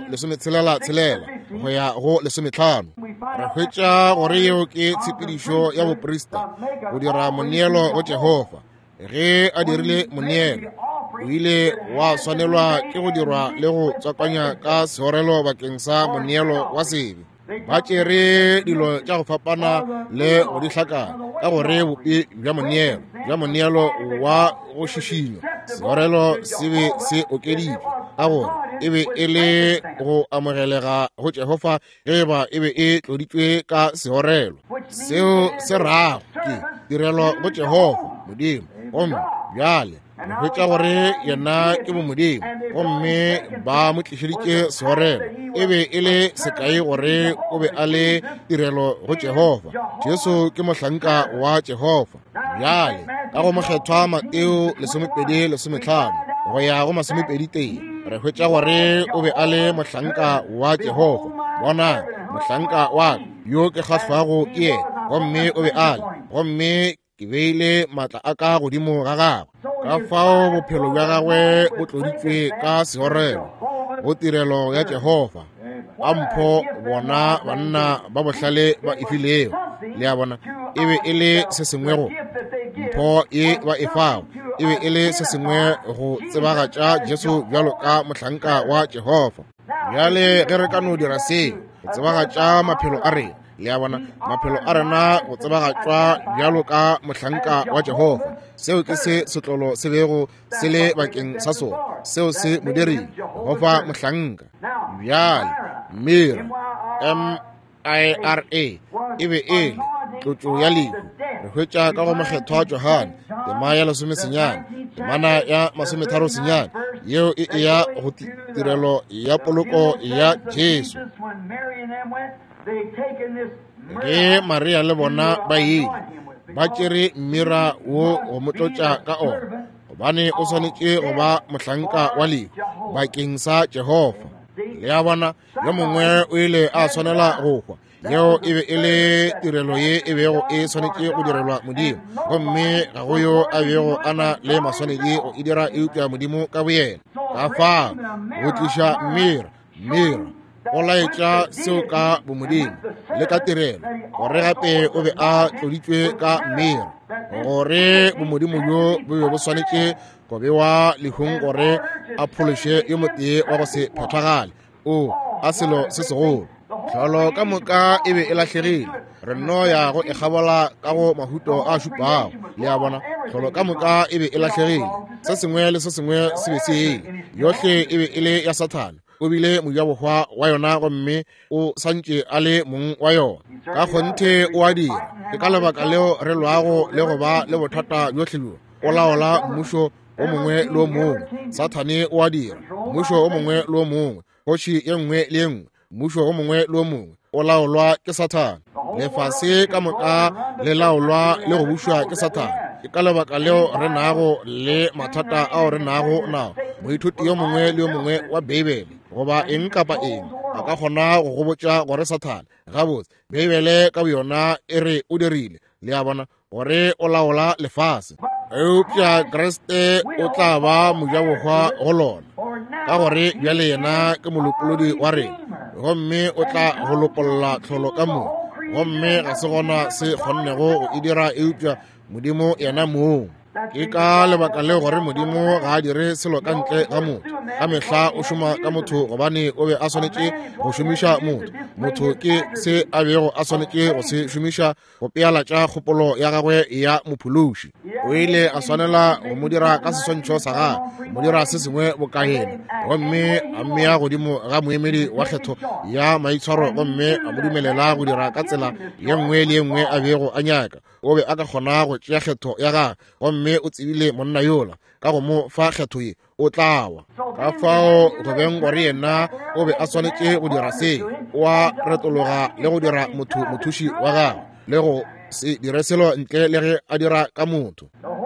16 go ya go 15 re hwetša gore yeo ke tshepedišo ya boprista go dira moneelo go Jehova ge a dirile moneelo o ile wa swanelwa ke go dirwa le go tswakanya ka seorelo bakeng sa moneelo wa sebe ba tšere dilo tša go fapana le go di hlakana ka gore bope bja moneelo wa go šišinywa seorelo se be se okeditšwe ka gore e be e le go amogelega go Jehova ge ba e be e tloditšwe ka seorelo seo se rago ke tirelo go Jehova modimo gomme bjale re hwetša gore yena ke bomodimo gomme ba mo tlišeditše seorelo e be e le sekae gore o be a le tirelo go Jehova Jesu ke mohlanka wa Jehova bjale ka go mokgethwa Mateo 20:15 go ya go 20 re hwetša gore o be a le mohlanka wa Jehova bona mohlanka wa yo ke kgahlwago ke yena gomme o be a le gomme ke beile maatla a ka godimo ga gagwe ka fao bophelo bja gagwe bo tloditšwe ka seorelo go tirelo ya Jehova a mpho bona banna ba bohlale ba efilego le ya bona e be e le se sengwego mpho ye ba e fago e be e le se sengwe go tsebagatša Jesu bjalo ka mohlanka wa Jehova bjale ge re ka no dira seo go tsebagatša maphelo a rena le ya bona maphelo a rena go tsebagatšwa bjalo ka mohlanka wa Jehova seo ke se setlolo se bego se le bakeng sa sona seo se modiri Jehova mohlanka bjale Mira M-I-R-A e be e le tlotlo ya lehu re hwetša ka go mokgethwa Johane tema ya 19 temana ya 39 yeo e ya go tirelo ya poloko ya Jesu ge Maria le bona ba ile ba tšere mmira wo go motlotša ka ona gobane o swanetše go ba mohlanka wa lehu bakeng sa Jehova le ya bona yo mongwe o ile a swanela go hwa yeo e be e le tirelo ye e bego e swanetše go direlwa modimo gomme ga go yo a bego a na le maswanedi go e dira eupša modimo ka boyena ka fao go tliša mmira o laetša seo ka bomodimo le ka tirelo gore gape o be a tloditšwe ka mmira gore bomodimo bjo bo be bo swanetše go bewa lehung gore a phološe yo motee wa go se phethagale o a selo se segolo tlholo ka moka e be e lahlegile re no ya go e gabola ka go mahuto a šupago le ya bona tlholo ka moka e be e lahlegile se sengwe le se sengwe se be se ele yohle e be e le ya Sathane o bile mojabohwa wa yona gomme o santše a le mong wa yona ka kgonthe o a dira ke ka lebaka leo re lwago le go ba le bothata bjohle bjo o laola mmušo o mongwe le o mongwe Sathane o a dira mmušo o mongwe le o mongwe kgoši ye nngwe le ye nngwe mmušo o mongwe le o mongwe o laolwa ke Sathane lefase ka moka le laolwa le go bušwa ke Sathane ke ka lebaka leo re nago le mathata ao re nago nao moithuti yo mongwe le yo mongwe wa Bibele goba eng kapa eng a ka kgona go go botša gore Sathane gabotse Bibele ka boyona e re o dirile le ya bona gore o laola lefase eupša Kriste o tla ba mojabohwa go lona ka gore bjale yena ke molopolodi wa rena gomme o tla go lopolola tlholo ka moo gomme ga se gona se kgonnego go e dira eupša modimo yena moo. Ke ka lebaka le gore modimo ga a dire selo ka ntle ga motho. Ka mehla o šoma ka motho gobane o be a swanetše go šomiša motho. Motho ke se a bego a swanetše go se šomiša go pealatša kgopolo ya gagwe ya mophološi. O ile a swanela go mo dira ka seswantšho sa gagwe, mo dira se sengwe bokaene, gomme a mmea godimo ga moemedi wa kgetho ya maitshwaro, gomme a mo dumelela go dira ka tsela ye nngwe le ye nngwe a bego a nyaka. O be a ka kgona go tšea kgetho ya gagwe, gomme o tsebile monna yola ka go mo fa kgetho ye o tlawa. Ka fao go beng gore yena o be a swanetše go dira se, o a retologa le go dira motho mothuši wa gagwe, le go se dire selo ntle le ge a dira ka motho.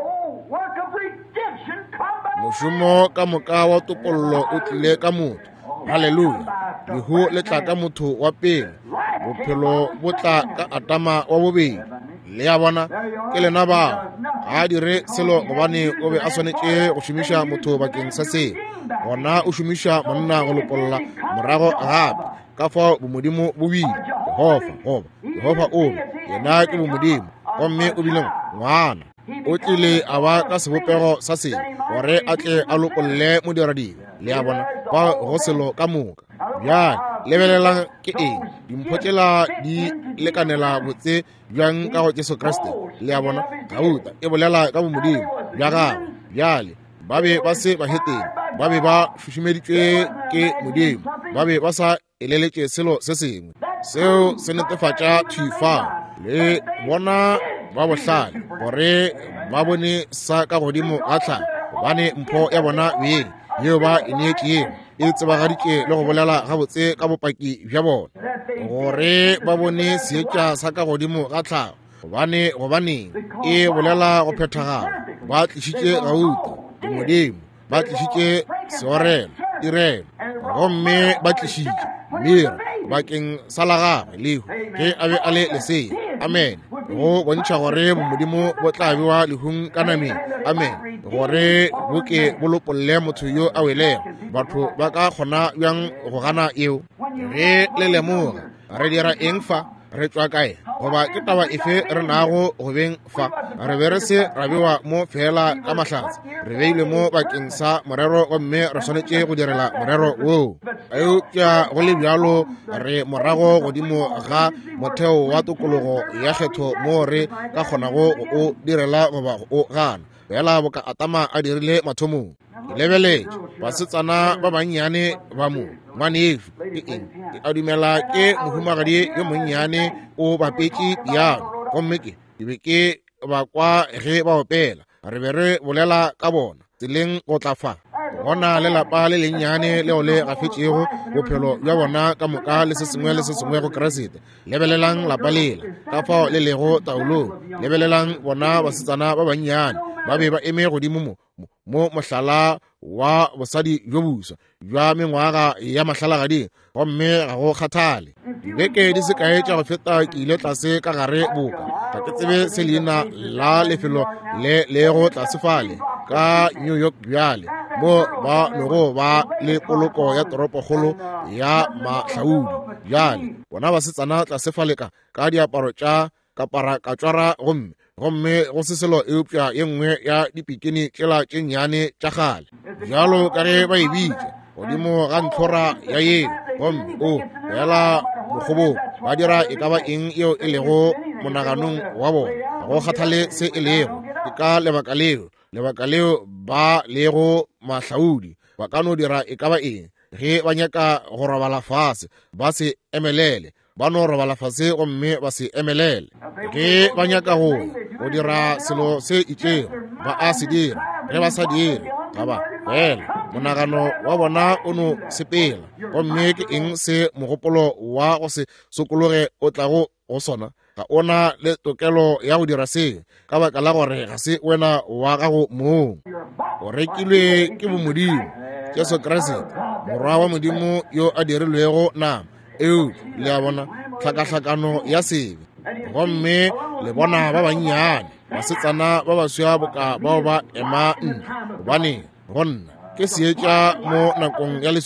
Mošomo ka moka wa topollo o tlile ka motho. Halleluja. Lehu le tla ka motho wa pele, bophelo bo tla ka Atama wa bobedi. Le ya bona ke lena ba ga a dire selo gobane o be a swanetše go šomiša motho bakeng sa se, gona o šomiša monna go lopolola morago gape. Ka fao bomodimo bo bile Jehova o be yena ke bomodimo, gomme o bile ngwana. O tlile a ba ka sebopego sa se gore a tle a lopolole modiradimo. Le ya bona ba go selo ka moka. Bjale lebelelang ke eng? Dimpho tsela di lekanela botse bjang ka go Jesu Kriste. Le ya bona gauta e bolela ka bomodimo bja gagwe. Bjale ba be ba se ba heteng, ba be ba šušumeditšwe ke modimo, ba be ba sa eleletše selo se sengwe. Seo se netefatša thifao le bona ba bohlale gore ba bone sa ka godimo a tlhago, gobane mpho ya bona beng yeo ba e neetšego e tsebagaditše le go bolela gabotse ka bopaki bja bona gore ba bone seetša sa ka godimo ga tlhago, gobaneng e bolela go phethagala. Ba tlišitše gauta modimo, ba tlišitše seorelo tirelo, gomme ba tlišitše mira bakeng sa la gagwe lehu ge a be a le lesea. Amen. Go bontšha gore bomodimo bo tla bewa lehung ka nameng. Amen. Gore bo ke bo lopolole motho yo a welego. Batho ba ka kgona bjang go gana eo? Ge le lemoga re dira eng fa? Re tšwa kae? Goba ke taba efe re nago go beng fa? Re be re se ra bewa mo fela ka mahlatse, re beilwe mo bakeng sa morero, gomme re swanetše go direla morero woo. Eupša go le bjalo re morago godimo ga motheo wa tokologo ya kgetho mo re ka kgonago o direla goba o gana. Fela boka Atama a dirile mathomong. Lebeletše basetsana ba bannyane ba mo ngwaneso ke eng? Ke a dumela ke mohumagadi yo monnyane o bapetše piano, gomme ke be ke ba kwa ge ba opela. Re be re bolela ka bona tseleng go tla fa gona lelapa le lennyane leo le gafetšego bophelo bja bona ka moka le se sengwe go Keresete. Lebelelang lapa lela ka fao le lego taolong. Lebelelang bona basetsana ba bannyane ba be ba eme godimo mo mohlala wa bosadi jo buswa jwa mengwaga ya mahlalagading, gomme ga go kgathale. Dibeke di se kae tša go feta ke ile tlase ka gare boka, ga ke tsebe se leina la lefelo le lego tlasefale ka New York bjale, mo ba nego ba le poloko ya toropokgolo ya mahlaudi. Bjale bona basetsana tlasefale ka diaparo tša ka tšwara gomme go se selo eupša ye nngwe ya dipikini tšela tše nnyane tša gale. Bjalo ka ge ba e bitša godimo ga ntlhora ya yeo, gomme o fela mokgobong ba dira e ka ba eng yeo e lego monaganong wa bona. Ga go kgathale se e lego, ke ka lebaka leo ba lego mahlaudi ba ka no dira e ka ba eng ge ba nyaka go robala fase ba se emelele. Ba no robala fase gomme ba se emelele. Ge ba nyaka go dira selo se itšego ba a se dira, ge ba sa dire gaba fela monagano wa bona o no sepela. Gomme ke eng se mogopolo wa go se sokologe o tlago go sona? Ga ona le tokelo ya go dira se ka baka la gore ga se wena wa gago moo. O rekilwe ke bomodimo Jesu Kriste, morwa wa modimo yo a dirilwego nama eo le ya bona tlhakatlhakano ya sebe. Gomme le bona ba bannyane basetsana ba baswa boka bao ba ema ntlo, gobane gonna ke seetša mo nakong ya leswiswi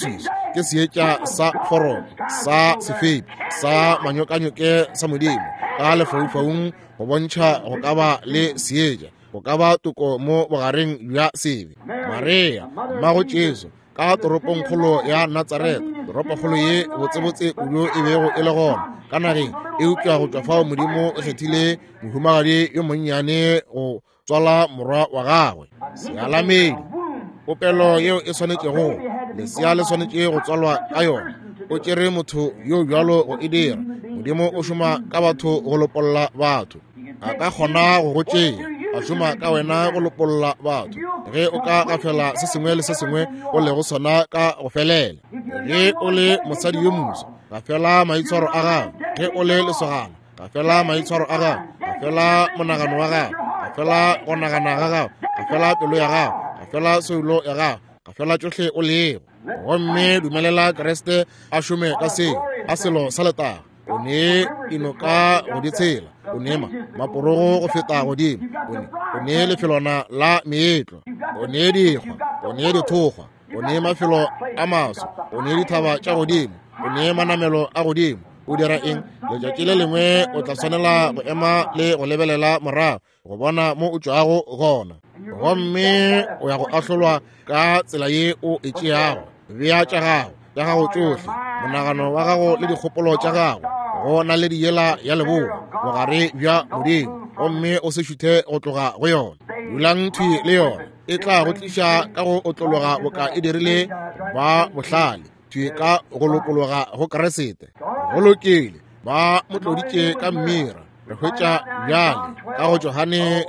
ke seetša sa foromo sa sefepi sa manyokanyoke sa modimo ka lefaufaung go bontšha go ka ba le seetša go ka ba toko mo bogareng bja sebe. Maria mmago Jesu ka toropongkgolo ya Nazareta, toropokgolo ye botsebotse kudu e bego e le gona ka nageng e upša go tšwa fao modimo o kgethile mohumagadi yo monnyane go tswala morwa wa gagwe. Sealamedi popelo yeo e swanetšego lesea le swanetše go tswalwa ka yona. O tšere motho yo bjalo go e dira. Modimo o šoma ka batho go lopolola batho, a ka kgona go go tšea a šoma ka wena go lopolola batho ge o ka gafela se sengwe le se sengwe o le go sona ka go felela. Ge o le mosadi yo moso gafela maitshwaro a gago, ge o le lesogana gafela maitshwaro a gago, gafela monagano wa gago, gafela go nagana ga gago, gafela pelo ya gago, gafela seulo ya gago, gafela tšohle o lego. Gomme dumelela Kreste a šome ka seo a selo sa letago. O ne inoka go di tshela, o nema maporogo go feta godimo, o ne lefelona la meetlo, o ne dikgwa, o ne dithokgwa, o ne mafelo a maso, o ne dithaba tša godimo, o ne manamelo a godimo. O dira eng? Letšatši le lengwe o tla swanela go ema le go lebelela morago go bona mo o tšwago gona. Gomme o ya go ahlolwa ka tsela ye o e tšeago bea tša gago tšohle, monagano wa gago le dikgopolo tša gago, go na le diela ya leboa bogare bja modimo, gomme o se šuthe go tloga go yona. Dulang thwi le yona e tla go tliša ka go otlologa boka e dirile ba bohlale thwi ka go lopologa go Keresete. Go lokile ba motloditše ka mmira re hwetša bjale ka go Johane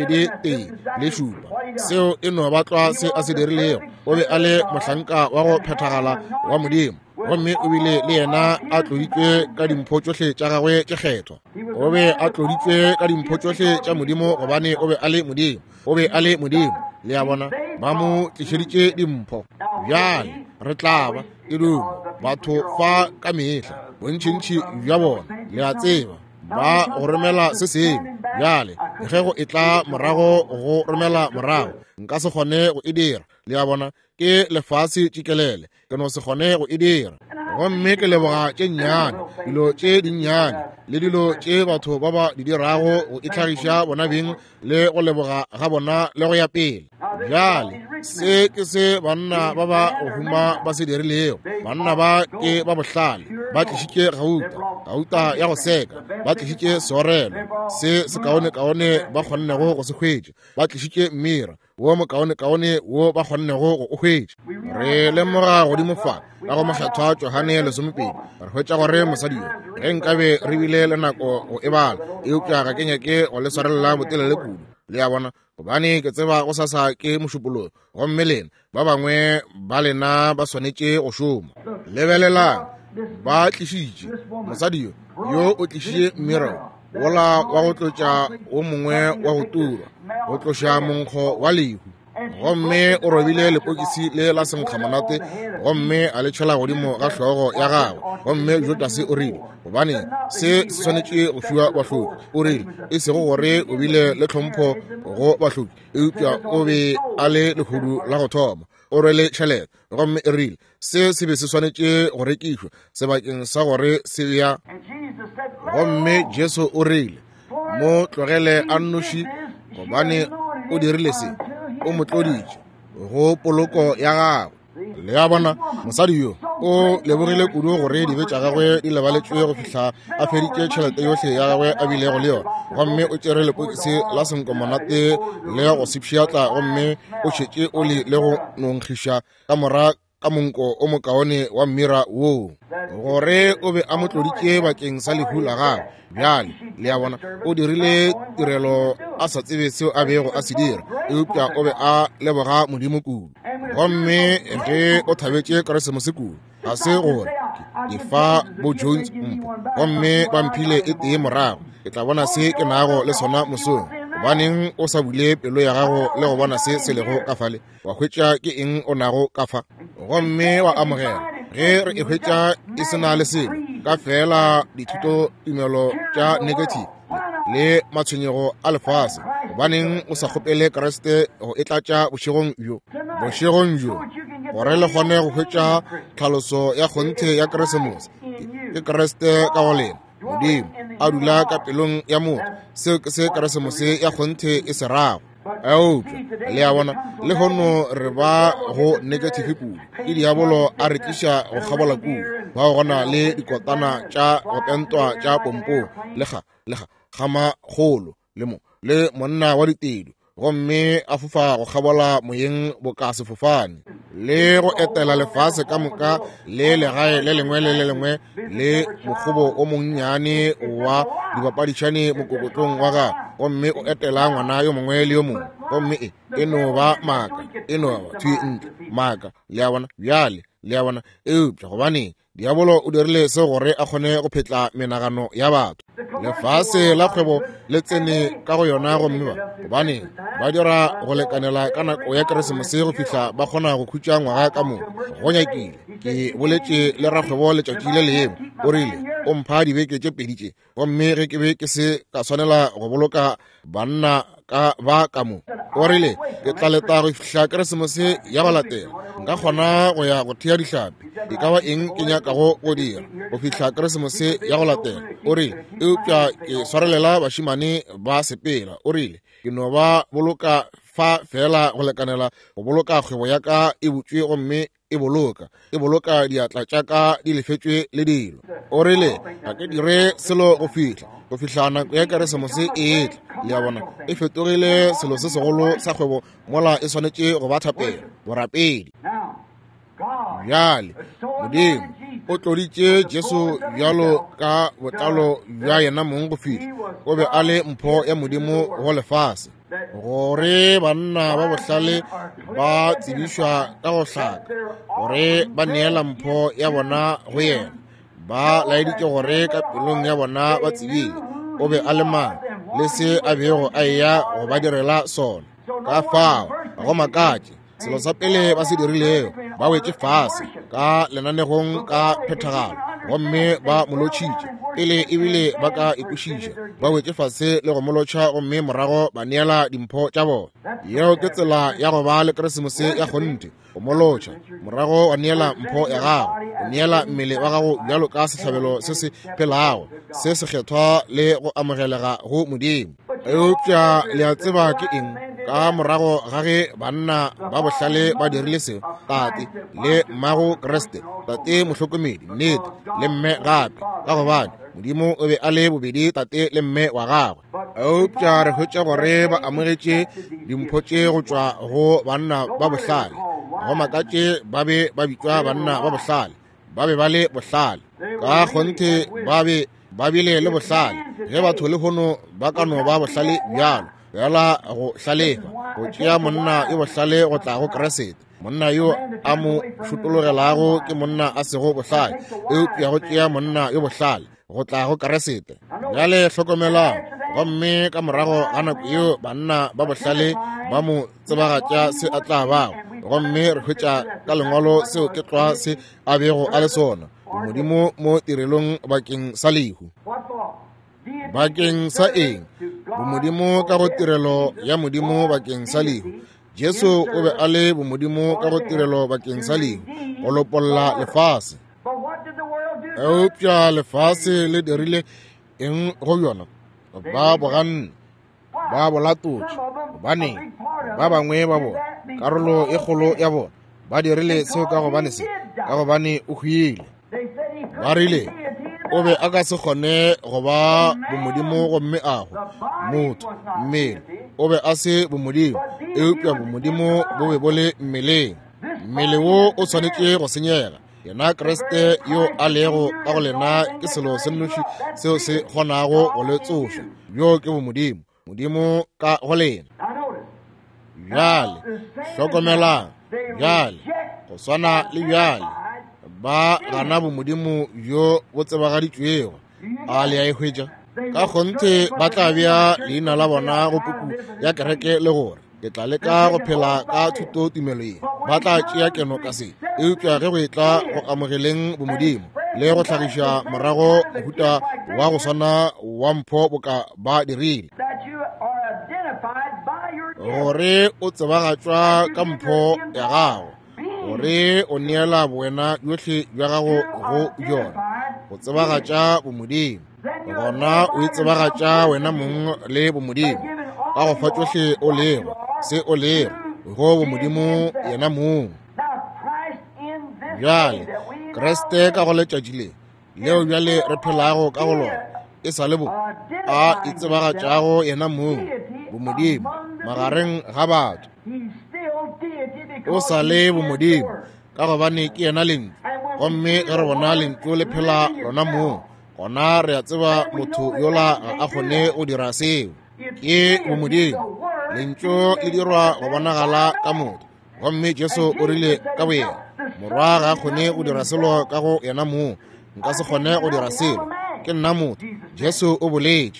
17:7 seo e no batlwa se a se dirilego. O be a le mohlanka wa go phethagala wa modimo, gomme o bile le yena a tloditšwe ka dimpho tšohle tša gagwe tše kgethwa. O be a tloditšwe ka dimpho tšohle tša modimo gobane o be a le modimo, o be a le modimo. Le a bona ba mo tlišeditše dimpho. Bjale re tla ba e dumo batho fa ka mehla bontšintši bja bona le a tseba ba go romela se sengwe. Bjale ge go e tla morago go romela morago nka se kgone go e dira. Le a bona ke lefase tšikelele ke no se kgone go e dira. Gomme ke leboga tše nnyane, dilo tše dinnyane le dilo tše batho ba ba di dirago go itlhagiša bona beng le go leboga ga bona le go ya pele. Bjale se ke se banna ba ba go huma ba se dirilego. Banna ba ke ba bohlale ba tlišitše gauta ya go seka, ba tlišitše seorelo se kaone-kaone ba kgonnego go se hwetše, ba tlišitše mmira wo mokaone-kaone wo ba kgonnego go o hwetše. Re lemoga godimo fa ka go makgathwa Johane 17 re hwetša gore mosadi yo ge nkabe re bile le nako go e bala e upša ga ke nyake go le swarelela botelele kudu. Le a bona gobane ke tseba go sasa ke mošupologo, gomme lena ba bangwe ba lena ba swanetše go šoma. Lebelelang ba tlišitše mosadi yo o tlišitše mmira wola wa go tlotša o mongwe wa go tura go tloša monkgo wa lehu, gomme o robile lepokisi le la senkgamonate, gomme a le tšhela godimo ga hlogo ya gagwe. Gomme Judase o rile gobane se swanetše go fiwa bahloki, o rile e sego gore o bile le tlhompho go bahloki e upša o be a le lehudu la go thoma, o rwele tšhelete. Gomme e rile se se be se swanetše go rekišwa sebakeng sa gore se bja. Gomme Jesu o rile mo tlogele a nnoši gobane o dirile se, o motloditše go poloko ya gagwe. Le a bona mosadi yo o lebogile kudu gore dibe tša gagwe di lebaletšwe go fihla a feditše tšhelete yohle ya gagwe a bilego le yona. Gomme o tšere lepokisi la senkomonate le go sepšiatla, gomme o šetše o le go nonkgiša ka mora ka monko o mokaone wa mmira woo gore o be a motloditše bakeng sa lehu la gagwe. Bjale le a bona o dirile tirelo a sa tsebe seo a bego a se dira, e upša o be a leboga modimo kudu. Gomme ge o thabetše Keresemose kudu ga se gore ke fa bo Jones mpo, gomme ba mphile e tee morago ke tla bona se ke nago le sona mosong. Gobaneng o sa bule pelo ya gago le go bona se se lego ka fale, wa hwetša ke eng o nago ka fa, gomme wa amogela ge re e hwetša e sena le selo ka fela dithuto tumelo tša negative le matshwenyego a lefase. Gobaneng o sa kgopele Kreste go e tlatša bošegong bjo gore le gone go hwetša tlhaloso ya kgonthe ya keresemose ke Kriste ka go lena Modimo a dula ka pelong ya motho seo ke se keresemose ya kgonthe e se rago eupša le ya bona le gono re ba go negative kudu ke diabolo a rekiša go kgabola kudu ba go gona le dikotana tša go pentwa tša pompo le kgama kgolo le monna wa ditedu gomme a fofa go kgabola moyeng boka sefofane le go etela lefase ka moka le legae le lengwe le le lengwe le mokgobo o monnyane wa dibapadišane mokokotlong wa ga gomme o etela ngwana yo mongwe le yo mongwe gomme e no ba maaka e no ba thwi ntle maaka le ya bona bjale le ya bona eupša gobane diabolo o dirile se gore a kgone go phetla menagano ya batho lefase la kgwebo le tsene ka go yona gomme gobane ba dira go lekanela ka nako ya keresemose go fihla ba kgona go khutša ngwaga ka moka go nyakile ke boletše le rakgwebo letšatši le lengwe o rile o mpha dibeke tše pedi tše gomme ge ke be ke se ka swanela go boloka banna ba ka mo o rile ke tla leta go fihla keresemose ya go latela nka kgona go ya go thea dihlapi e ka ba eng ke nyakago go dira go fihla keresemose ya go latela o rile eupša ke swarelela bašimane ba sepela o rile ke no ba boloka fa fela go lekanela go boloka kgwebo ya ka e butšwe gomme e boloka diatla tša ka di lefetšwe le dilo o rile ga ke dire selo go fihla nako ya keresemose e etla le ya bona e fetogile selo se segolo sa kgwebo mola e swanetše go ba thapela borapedi bjale Modimo o tloditše Jesu bjalo ka botlalo bja yena mong go fihla o be a le mpho ya Modimo go lefase gore banna ba bohlale ba tsebišwa ka go hlaka gore ba neela mpho ya bona go yena ba laeditše gore ka pelong ya bona ba tsebile o be a le mang le se a bego a eya go ba direla sona ka fao ga go makatše selo sa pele ba se dirilego ba wetše fase ka lenanegong ka phethagalo gomme ba molotšhitše pele ebile ba ka ikwešiša ba wetše fase le go molotšha gomme morago ba neela dimpho tša bona yeo ke tsela ya go ba le keresemose ya kgonte go molotšha morago wa neela mpho ya gago o neela mmele wa gago bjalo ka sehlabelo se se phelago se se kgethwa le go amogelega go Modimo eupša le a tseba ke eng ka morago ga ge banna ba bohlale ba dirile seo tate le mmago Kriste tate mohlokomedi nnete le mme gape ka gobane Modimo o be a le bobedi tate le mme wa gagwe eupša re hwetša gore ba amogetše dimpho tše go tšwa go banna ba bohlale go makatše ba be ba bitšwa banna ba bohlale ba be ba le bohlale ka kgonthe ba bile le bohlale ge batho le hono ba ka no ba bohlale bjalo bjala go hlalefa go tšea monna yo bohlale go tla go Kriste monna yo a mo šutologelago ke monna a sego bohlale eupša go tšea monna yo bohlale go tla go Kriste bjale hlokomelang gomme ka morago ga nako yeo banna ba bohlale ba mo tsebagatša se a tla bago gomme re hwetša ka lengwalo seo ke tlwa se a bego a le sona Modimo mo tirelong bakeng sa lehu bakeng sa eng bomodimo ka go tirelo ya Modimo bakeng sa lehu Jesu o be a le bomodimo ka go tirelo bakeng sa lehu go lopolola lefase eupša lefase le dirile eng go bjona ba boganne ba bolatotše gobane ba bangwe ba bona karolo e kgolo ya bona ba dirile seo ka gobane o hwile ba rile o be a ka se kgone go ba bomodimo gomme ago motho mmele o be a se bomodimo eupša bomodimo bo be bo le mmeleng mmele wo o swanetše go senyega yena Kriste yo a lego ka go lena ke selo se nnoši seo se kgonago go le tsoša bjo ke bomodimo Modimo ka go lena bjale hlokomelang bjale go swana le bjale ba gana bomodimo bjo bo tsebagaditšwego a le a e hwetša ka kgonthe ba tla bja leina la bona go puku ya kereke le gore ke tla leka go phela ka thuto tumelong ba tla tšea keno ka se eupša ge go etla go amogeleng bomodimo le go hlagiša morago mohuta wa go swana wa mpho boka ba dirile gore o tsebagatšwa ka mpho ya gago gore o neela boena yotlhe jwa gago go yona go tsebagatša bomodimo gona o itsebagatša wena mong le bomodimo ka go fa tsotlhe o lego se o lego go bomodimo yena mong bjale Kriste ka go letšatši le leo bjale re phelago ka go lona e sa le bo a itsebagatšago yena mong bomodimo magareng ga batho o sa le bomodimo ka gobane ke yena lentšu gomme ge re bona lentšu le phela lona moo gona re a tseba motho yola ga a kgone go dira seo ke bomodimo lentšu le dirwa go bonagala ka motho gomme Jesu o rile ka boyena morwa ga a kgone go dira selo ka go yena moo nka se kgone go dira selo ke nna motho Jesu o boletše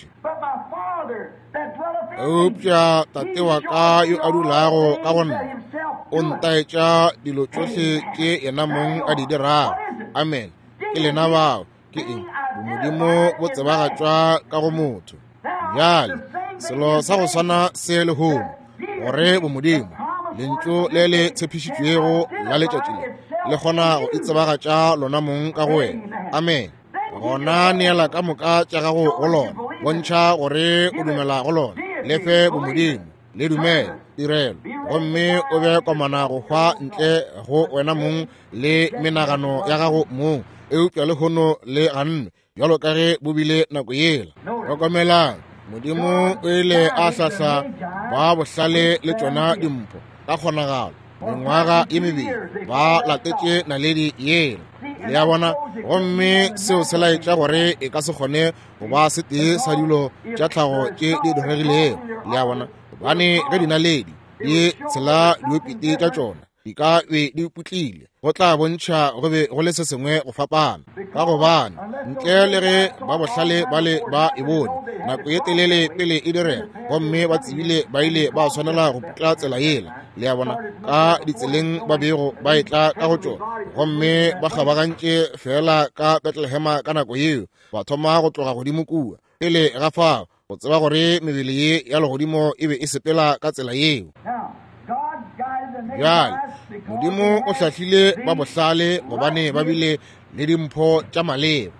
eupša tate wa ka yo a dulago ka go nna o ntaetša dilo tsohle tše yena mong a di dirago amen ke lena bao ke eng bomodimo bo tsebagatšwa ka go motho bjale selo sa go swana se le hono gore bomodimo lentšu le le tshepišitšwego la letšatši le kgona go itsebagatša lona mong ka go wena amen gona neela ka moka tša gago go lona bontšha gore o dumela go lona le fe bomodimo le dumele tirelo gomme o be komana go hwa ntle go wena mong le menagano ya gago mong eupša le hono le ganne bjalo ka ge bo bile nako yela rokomelang modimo o ile a hlahla ba bohlale le tšona dimpho ka kgonagalo mengwaga ye mebedi ba latetše naledi yela le ya bona gomme seo se laetša gore e ka se kgone go ba se tee sa dilo tša tlhago tše di diregilego le ya bona gobane ge dinaledi di tshela diopete tša tšona di ka be di putlile go tla bontšha go be go le se sengwe go fapana ka gobane ntle le ge ba bohlale ba le ba e bone nako ye telele pele e direga gomme ba tsebile ba ile ba swanela go putla tsela yela le ya bona ka ditseleng ba bego ba etla ka go tšona gomme ba kgabagantše fela ka Betlehema ka nako yeo ba thoma go tloga godimo kua pele ga fao go tseba gore mebele ye ya legodimo e be e sepela ka tsela yeo bjale modimo o hlahlile ba bohlale gobane ba bile le dimpho tša maleba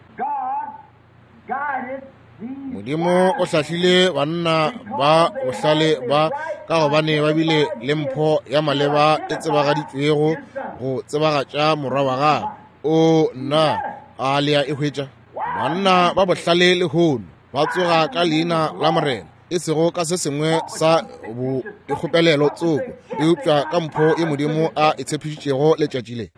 modimo o hlahlile banna ba bohlale ba ka gobane ba bile le mpho ya maleba e tsebagaditšwego go tsebagatša morwa wa gago o nna a lea e hwetša banna ba bohlale le hono ba tsoga ka leina la morena e sego ka se sengwe sa bo ikgopelelo tsoko eupša ka mpho ye modimo a e tshepišitšego letšatši le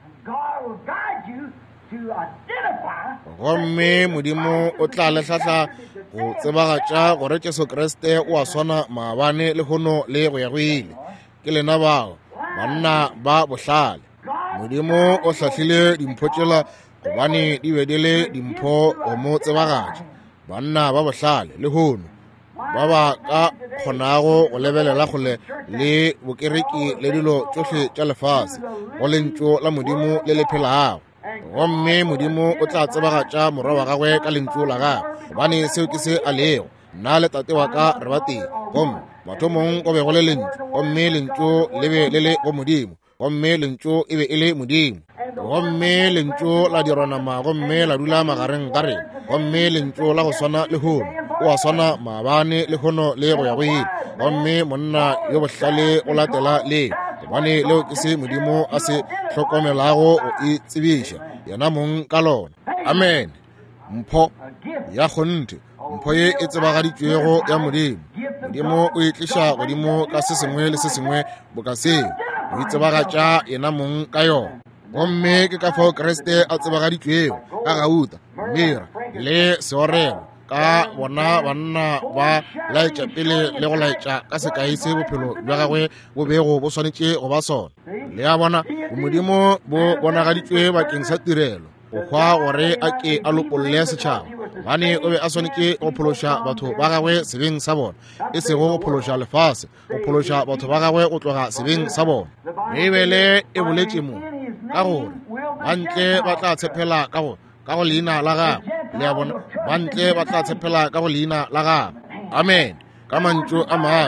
gomme modimo o tla lehlahla go tsebagatša gore Jesu Kriste o a swana maabane le hono le go ya go ile ke lena bao banna ba bohlale modimo o hlahlile dimpho tšela gobane di be di le dimpho o mo tsebagatša banna ba bohlale le hono ba ba ka kgonago go lebelela kgole le bokereki le dilo tsohle tša lefase go lentšu la modimo le le phelago gomme modimo o tla tsebagatša morwa wa gagwe ka lentšu la gagwe gobane seo ke se a lego nna le tate wa ka re ba teng gomme mathomong go be go le lentšu gomme lentšu le be le le go modimo gomme lentšu e be e le modimo gomme lentšu la dirwa nama gomme la dula magareng ga rena gomme lentšu la go swana le hono o a swana maabane le hono le go ya go ile gomme monna yo bohlale o latela le gobane leo ke se modimo a se hlokomelago o e tsebiša yena mong ka lona amen mpho ya kgonte mpho ye e tsebagaditšwego ya modimo modimo o e tliša godimo ka se sengwe le se sengwe bokaseng o itsebagatša yena mong ka yona gomme ke ka fao Kriste a tsebagaditšwego ka gauta mmira le seorelo ka bona banna ba laetša pele le go laetša ka sekai se bophelo bja gagwe bo bego bo swanetše go ba sona le ya bona bomodimo bo bonagaditšwe bakeng sa tirelo go hwa gore a ke a lopolle setšhaba gane o be a swanetše go phološa batho ba gagwe sebeng sa bona e sego go phološa lefase go phološa batho ba gagwe go tloga sebeng sa bona bebele e boletše mo ka gore bantle ba tla tshepela ka go leina la gagwe le ya bona bantle ba tla tshepela ka go leina la gagwe amen ka mantšu a mangwe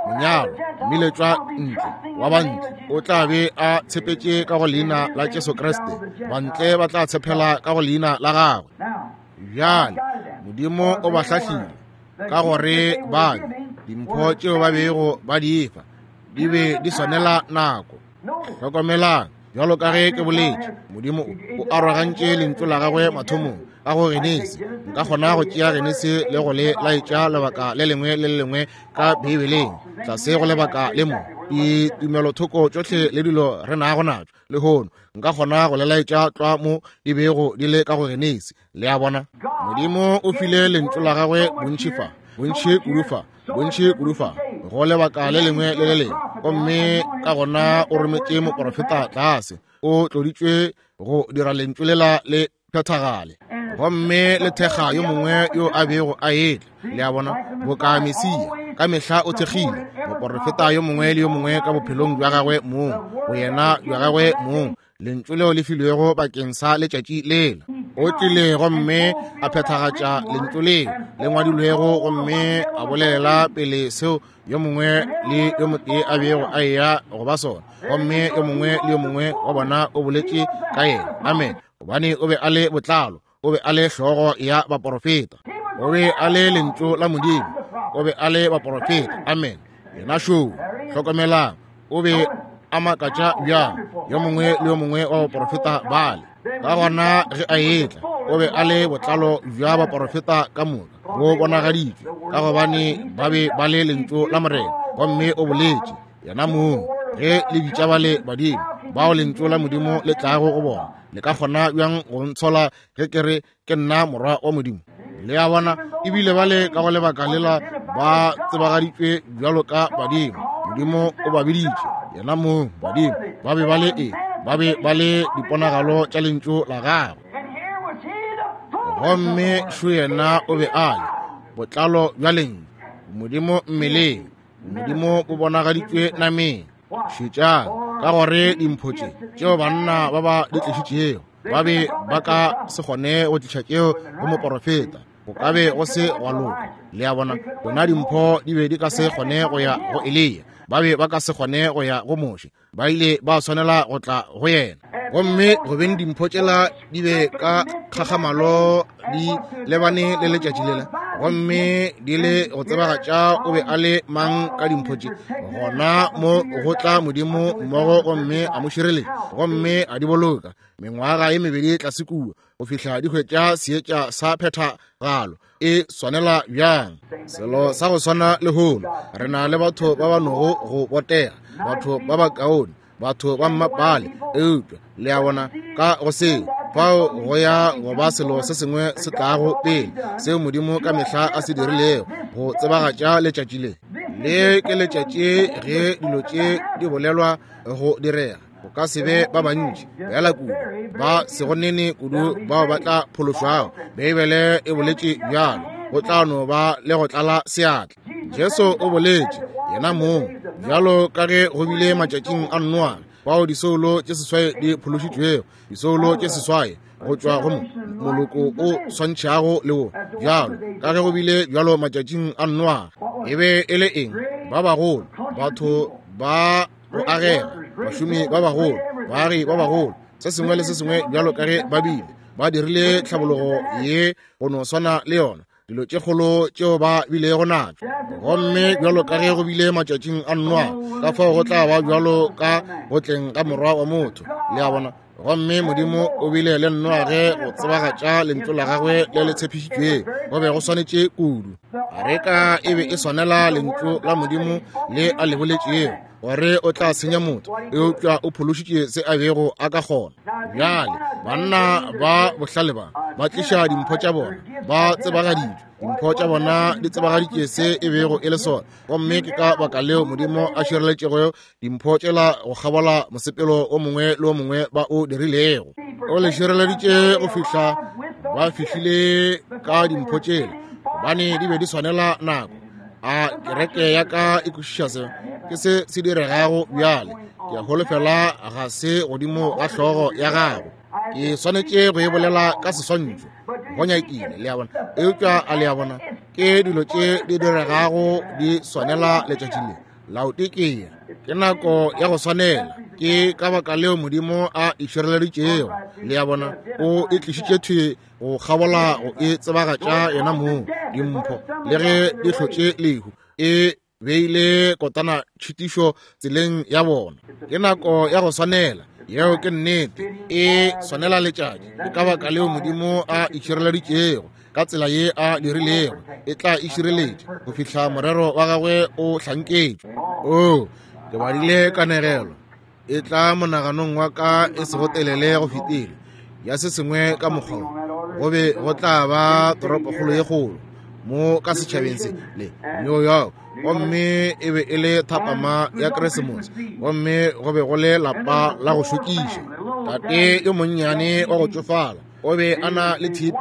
monyalo mmiletšwa ntle wa bantle o tla be a tshepetše ka go leina la Jesu Kriste, bantle ba tla tshepela ka go leina la gagwe. Bjale Modimo o ba hlahlile ka gore bane dimpho tšeo ba bego ba di efa di be di swanela nako. Hlokomelang, bjalo ka ge ke boletše, Modimo o arogantše lentšu la gagwe mathomong a go Genese. Nka kgona go tšea Genese le go le laetša lebaka le lengwe le le lengwe ka Bibeleng, tlase go lebaka le mo ditumelothoko tšohle le dilo re nago natšo le hono. Nka kgona go le laetša tloa mo di bego di le ka go Genese. Le a bona, Modimo o file lentšu la gagwe bontši kudufa go lebaka le lengwe le le lengwe. Gomme ka gona o rometše moprofeta tlase, o tloditšwe go dira lentšu lela le phethagale. Gomme le thekga yo mongwe yo a bego a etle. Le a bona, boka Mesia ka mehla o thekgile moprofeta yo mongwe le yo mongwe ka bophelong bja gagwe mong, go yena bja gagwe mong. Lentšu leo le filwego bakeng sa letšatši lela. O tlile gomme a phethagatša lentšu leo le ngwadilwego, gomme a bolela pele seo yo mongwe le yo motee a bego a eya go ba sona. Gomme yo mongwe le yo mongwe wa bona o boletše ka yena. Amen. Gobane o be a le botlalo, o be a le hlogo ya baprofeta, o be a le lentšu la Modimo, o be a le baprofeta. Amen. Yena šou, hlokomelang, o be a makatša bjang yo mongwe le yo mongwe wa baprofeta bale. Ka gona ge a etla, o be a le botlalo bja baprofeta ka moka go bonagaditšwe, ka gobane ba be ba le lentšu la Morena. Gomme o boletše yena mong ge le bitša ba le badimo bao lentšu la Modimo le tlago go bona, le ka kgona bjang go ntshola ge ke re ke nna morwa wa Modimo. Le a bona, ebile ba le ka go lebaka lela ba tsebagaditšwe bjalo ka badimo. Modimo o ba biditše yena mong badimo, ba be ba le ba le diponagalo tša lentšu la gagwe. Gomme šo yena o be a le botlalo bja lentšu, Modimo mmeleng, Modimo bo bonagaditšwe nameng. Šetšang ka gore dimpho tšeo banna ba ba di tlišitšego ba be ba ka se kgone go tliša tšeo go moprofeta, go ka be go se gwa loka. Le a bona, bona dimpho di be di ka se kgone go ya go Elia, ba be ba ka se kgone go ya go Moshe, ba ile ba swanela go tla go yena. Gomme go beng dimpho tšela di be ka kgakgamalo di lebane le letšatši lela, gomme di le go tsebagatša o be a le mang ka dimpho tše. Gona mo go tla Modimo mmogo, gomme a mo šireletša, gomme a di boloka mengwaga ye mebedi tlase kua go fihla di hwetša seetša sa phethagalo e swanela bjang. Selo sa go swana le hono, re na le batho ba ba nogo go botega, batho ba ba kaone, batho ba mmapale eupša. Le a bona ka go seo fao go ya go ba selo se sengwe se tlago pele seo Modimo ka mehla a se dirilego go tsebagatša letšatši le. Le ke letšatši ge dilo tše di bolelwa go direga, go ka se be ba bantši bjala kudu ba segonene kudu bao ba tla phološwago. Bibele e boletše bjalo, go tla no ba le go tlala seatla. Jesu o boletše yena mong bjalo ka ge go bile matšatšing a nnwana bao disoulo tše seswai di phološitšwego, disoulo tše seswai go tšwa go moloko o swantšhago le wo bjalo ka ge go bile bjalo matšatšing a nnwana. E be e le eng? Ba bagolo, batho ba go agega, bašomi ba bagolo, baagi ba bagolo, se sengwe le se sengwe bjalo ka ge ba bile ba dirile tlhabologo ye go no swana le yona, dilo tše kgolo tšeo ba bile go natšo. Gomme bjalo ka ge go bile matšatšing a nnwana, ka fao go tla ba bjalo ka gotleng ka morwa wa motho. Le a bona, gomme Modimo o bile le nnwa ge go tsebagatša lentšu la gagwe le le tshepišitšweng go be go swanetše kudu. A reka e be e swanela lentšu la Modimo le a le boletšego gore o tla senya motho eupša o phološitše se a bego a ka kgona. Bjale banna ba bohlale ba tliša dimpho tša bona, ba tsebagaditšwe dimpho tša bona di tsebagaditše se e bego e le sona. Gomme ke ka baka leo Modimo a šireletšego dimpho tšela go kgabola mosepelo o mongwe le o mongwe ba o dirilego. O le šireleditše go fihla ba fihlile ka dimpho tšela, gobane di be di swanela nako. A kereke ya ka e kwešiša se ke se diregago bjale, ke a holofela ga se godimo ga hlogo ya gago. Ke swanetše go e bolela ka seswantšho go nyakile. Le a bona, eupša a le a bona ke dilo tše di diregago di swanela letšatši le, Laodikea ke nako ya go swanela ke ka baka leo Modimo a išhireleditšego le ya bona o e tlišitše thwe go kgabola go e tsebagatša yena moo dimpho le ge di hlotše lehu e beile kotana tšhitišo tseleng ya bona. Ke nako ya go swanela yeo ke nnete e swanela letšatši ke ka baka leo Modimo a išhireleditšego ka tsela ye a dirilego e tla išhireletša go fihla morero wa gagwe o hlanketšwe. Ke badile kanegelo e tla monaganong wa ka e se go telele go fetile ya se sengwe ka mokgwa go be go tla ba toropokgolo ye kgolo mo ka setšhabeng se le New York, gomme e be e le thapama ya Keresemose, gomme go be go le lapa la go šokiša. Tate yo monnyane wa go tsofala o be a na le thipi,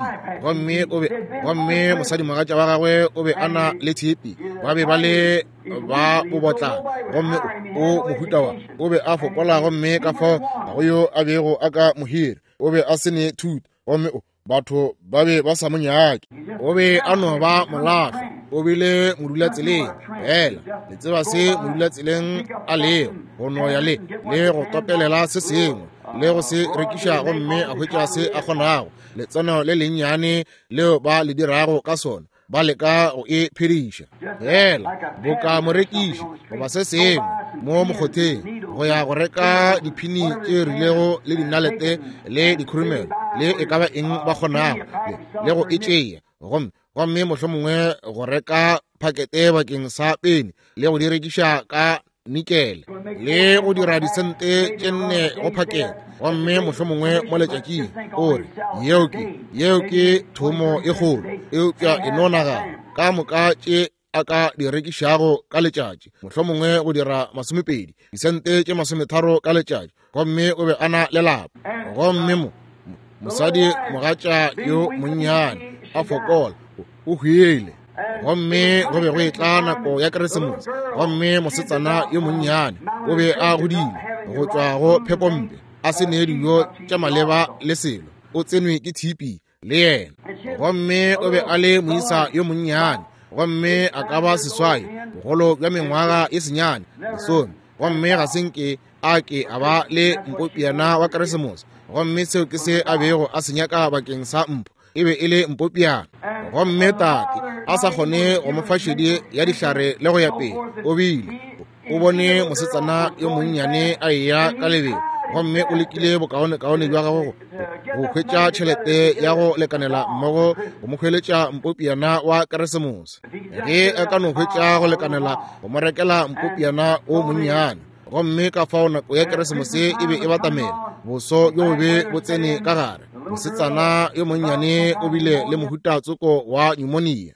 gomme mosadi mogatša wa gagwe o be a na le thipi, ba be ba le ba bobotlana, gomme o mohuta wa o be a fokola, gomme ka fao go yo a bego a ka mohiri o be a se ne thuto, gomme batho ba be ba sa monyake, o be a no ba molatlho, o bile modula-tseleng fela. Le tseba se modula-tseleng a leo go noya le go topelela se sengwe le go se rekiša, gomme a hwetša se a kgonago letseno le lennyane leo ba le dirago ka sona ba leka go e phediša fela. Boka morekiši goba se sengwe mo mokgotheng go ya go reka diphini tše rilego le dinalete le dikhurumelo le e ka ba eng ba kgonago le go e tšea, gomme mohlomongwe go reka phakete bakeng sa peni le go di rekiša ka nikele le go dira disente tše 4 go phakete, gomme mohlomongwe mo letšatšing o re yeo ke thomo e kgolo eupša e nonaga ka moka tše a ka di rekišago ka letšatši, mohlomongwe go dira 20 disente tše 30 ka letšatši, gomme o be a na le lapa, gomme mosadi mogatša yo monnyane a fokola o hwile, gomme go be go e tla nako ya Keresemose, gomme mosetsana yo monnyane o be a godile go tšwa go phepompe a se ne dijo tša maleba le selo, o tsenwe ke thipi le yena, gomme o be a le moisa yo monnyane, gomme a ka ba seswai bogolo bja mengwaga e senyane lesome, gomme ga senke a ke a ba le mpopiana wa Keresemose, gomme seo ke se a bego a senyaka bakeng sa mpho e be e le mpopiana, gomme tate a sa kgone go mofašedi ya dihlare le go ya pele o bile o bone mosetsana yo monnyane a eya ka lebelo, gomme o lekile bokaone-kaone bja gago go hwetša tšhelete ya go lekanela mmogo go mo hweletša mpopiana wa Keresemose. Ge a ka no hwetša go lekanela go mo rekela mpopiana o monnyane, gomme ka fao nako ya Keresemose e be e batamela, boso yo bo be bo tsene ka gare, mosetsana yo monnyane o bile le mohutatsoko wa pneumonia,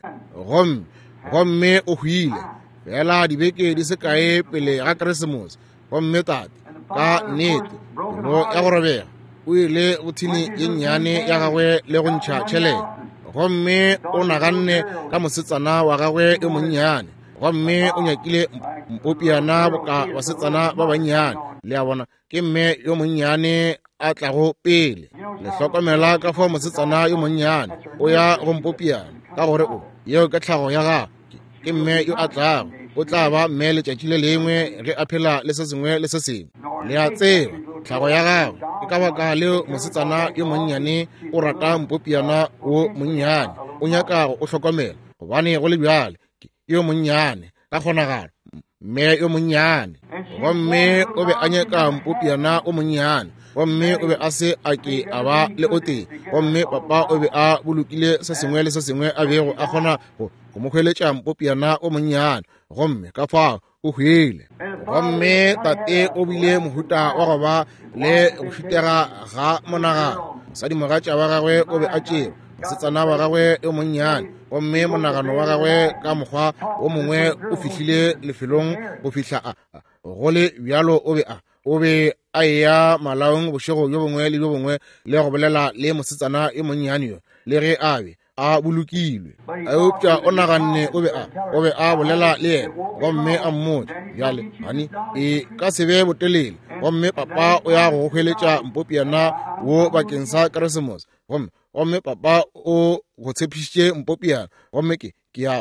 gomme o hwile fela dibeke di se kae pele ga Keresemose, gomme tate ka nnete pelo ya go robega o ile go thini ye nnyane ya gagwe le go ntšha tšhelete, gomme o naganne ka mosetsana wa gagwe yo monnyane, gomme o nyakile mpopiana boka basetsana ba bannyane. Le a bona ke mme yo monnyane a tlago pele, le hlokomela ka fao mosetsana yo monnyane o ya go mpopiana ka gore o yeo ka tlhago ya gago ke mme yo a tlago, o tla ba mme letšatši le lengwe ge a phela le se sengwe le se sengwe. Le a tseba tlhago ya gago ke ka baka leo mosetsana yo monnyane o rata mpopiana wo monnyane, o nyaka o hlokomela gobane go le bjale yo monnyane ka kgonagalo mme yo monnyane, gomme o be a nyaka mpopiana o monnyane, gomme o be a se a ke a ba le o tee, gomme papa o be a bolokile se sengwe le se sengwe a bego a kgona go mo hweletša mpopiana o monnyane, gomme ka fao o hwile, gomme tate o bile mohuta wa go ba le go šutega ga monagano. Mosadi mogatša wa gagwe o be a tšewa mosetsana wa gagwe yo monnyane, gomme monagano wa gagwe ka mokgwa o mongwe o fihlile lefelong go fihla go le bjalo o be a eya malaong bošego bjo bongwe le bjo bongwe le go bolela le mosetsana yo monnyane yo le ge a be a bolokilwe. A eupša o naganne o be a bolela le yena, gomme a mmotša bjale gane e ka se be botelele, gomme papa o ya go hweletša mpopiana wo bakeng sa Keresemose, gomme papa o go tshepišitše mpopiana, gomme ke ya go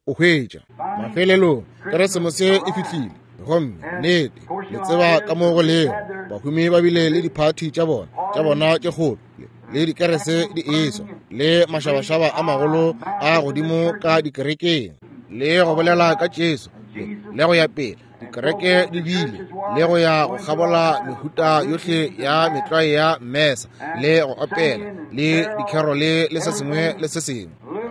o hwetša mafelelong keresemose e fihlile gomme nnete le tseba ka mo go leo bahumi ba bile le diphathi tša bona tše kgolo le dikerese di eswa le mašabašaba a magolo a godimo ka dikerekeng le go bolela ka Jesu le go ya pele dikereke di bile le go ya go gabola mehuta yohle ya metlwae ya mesa le go opela le dikherole le se sengwe le se sengwe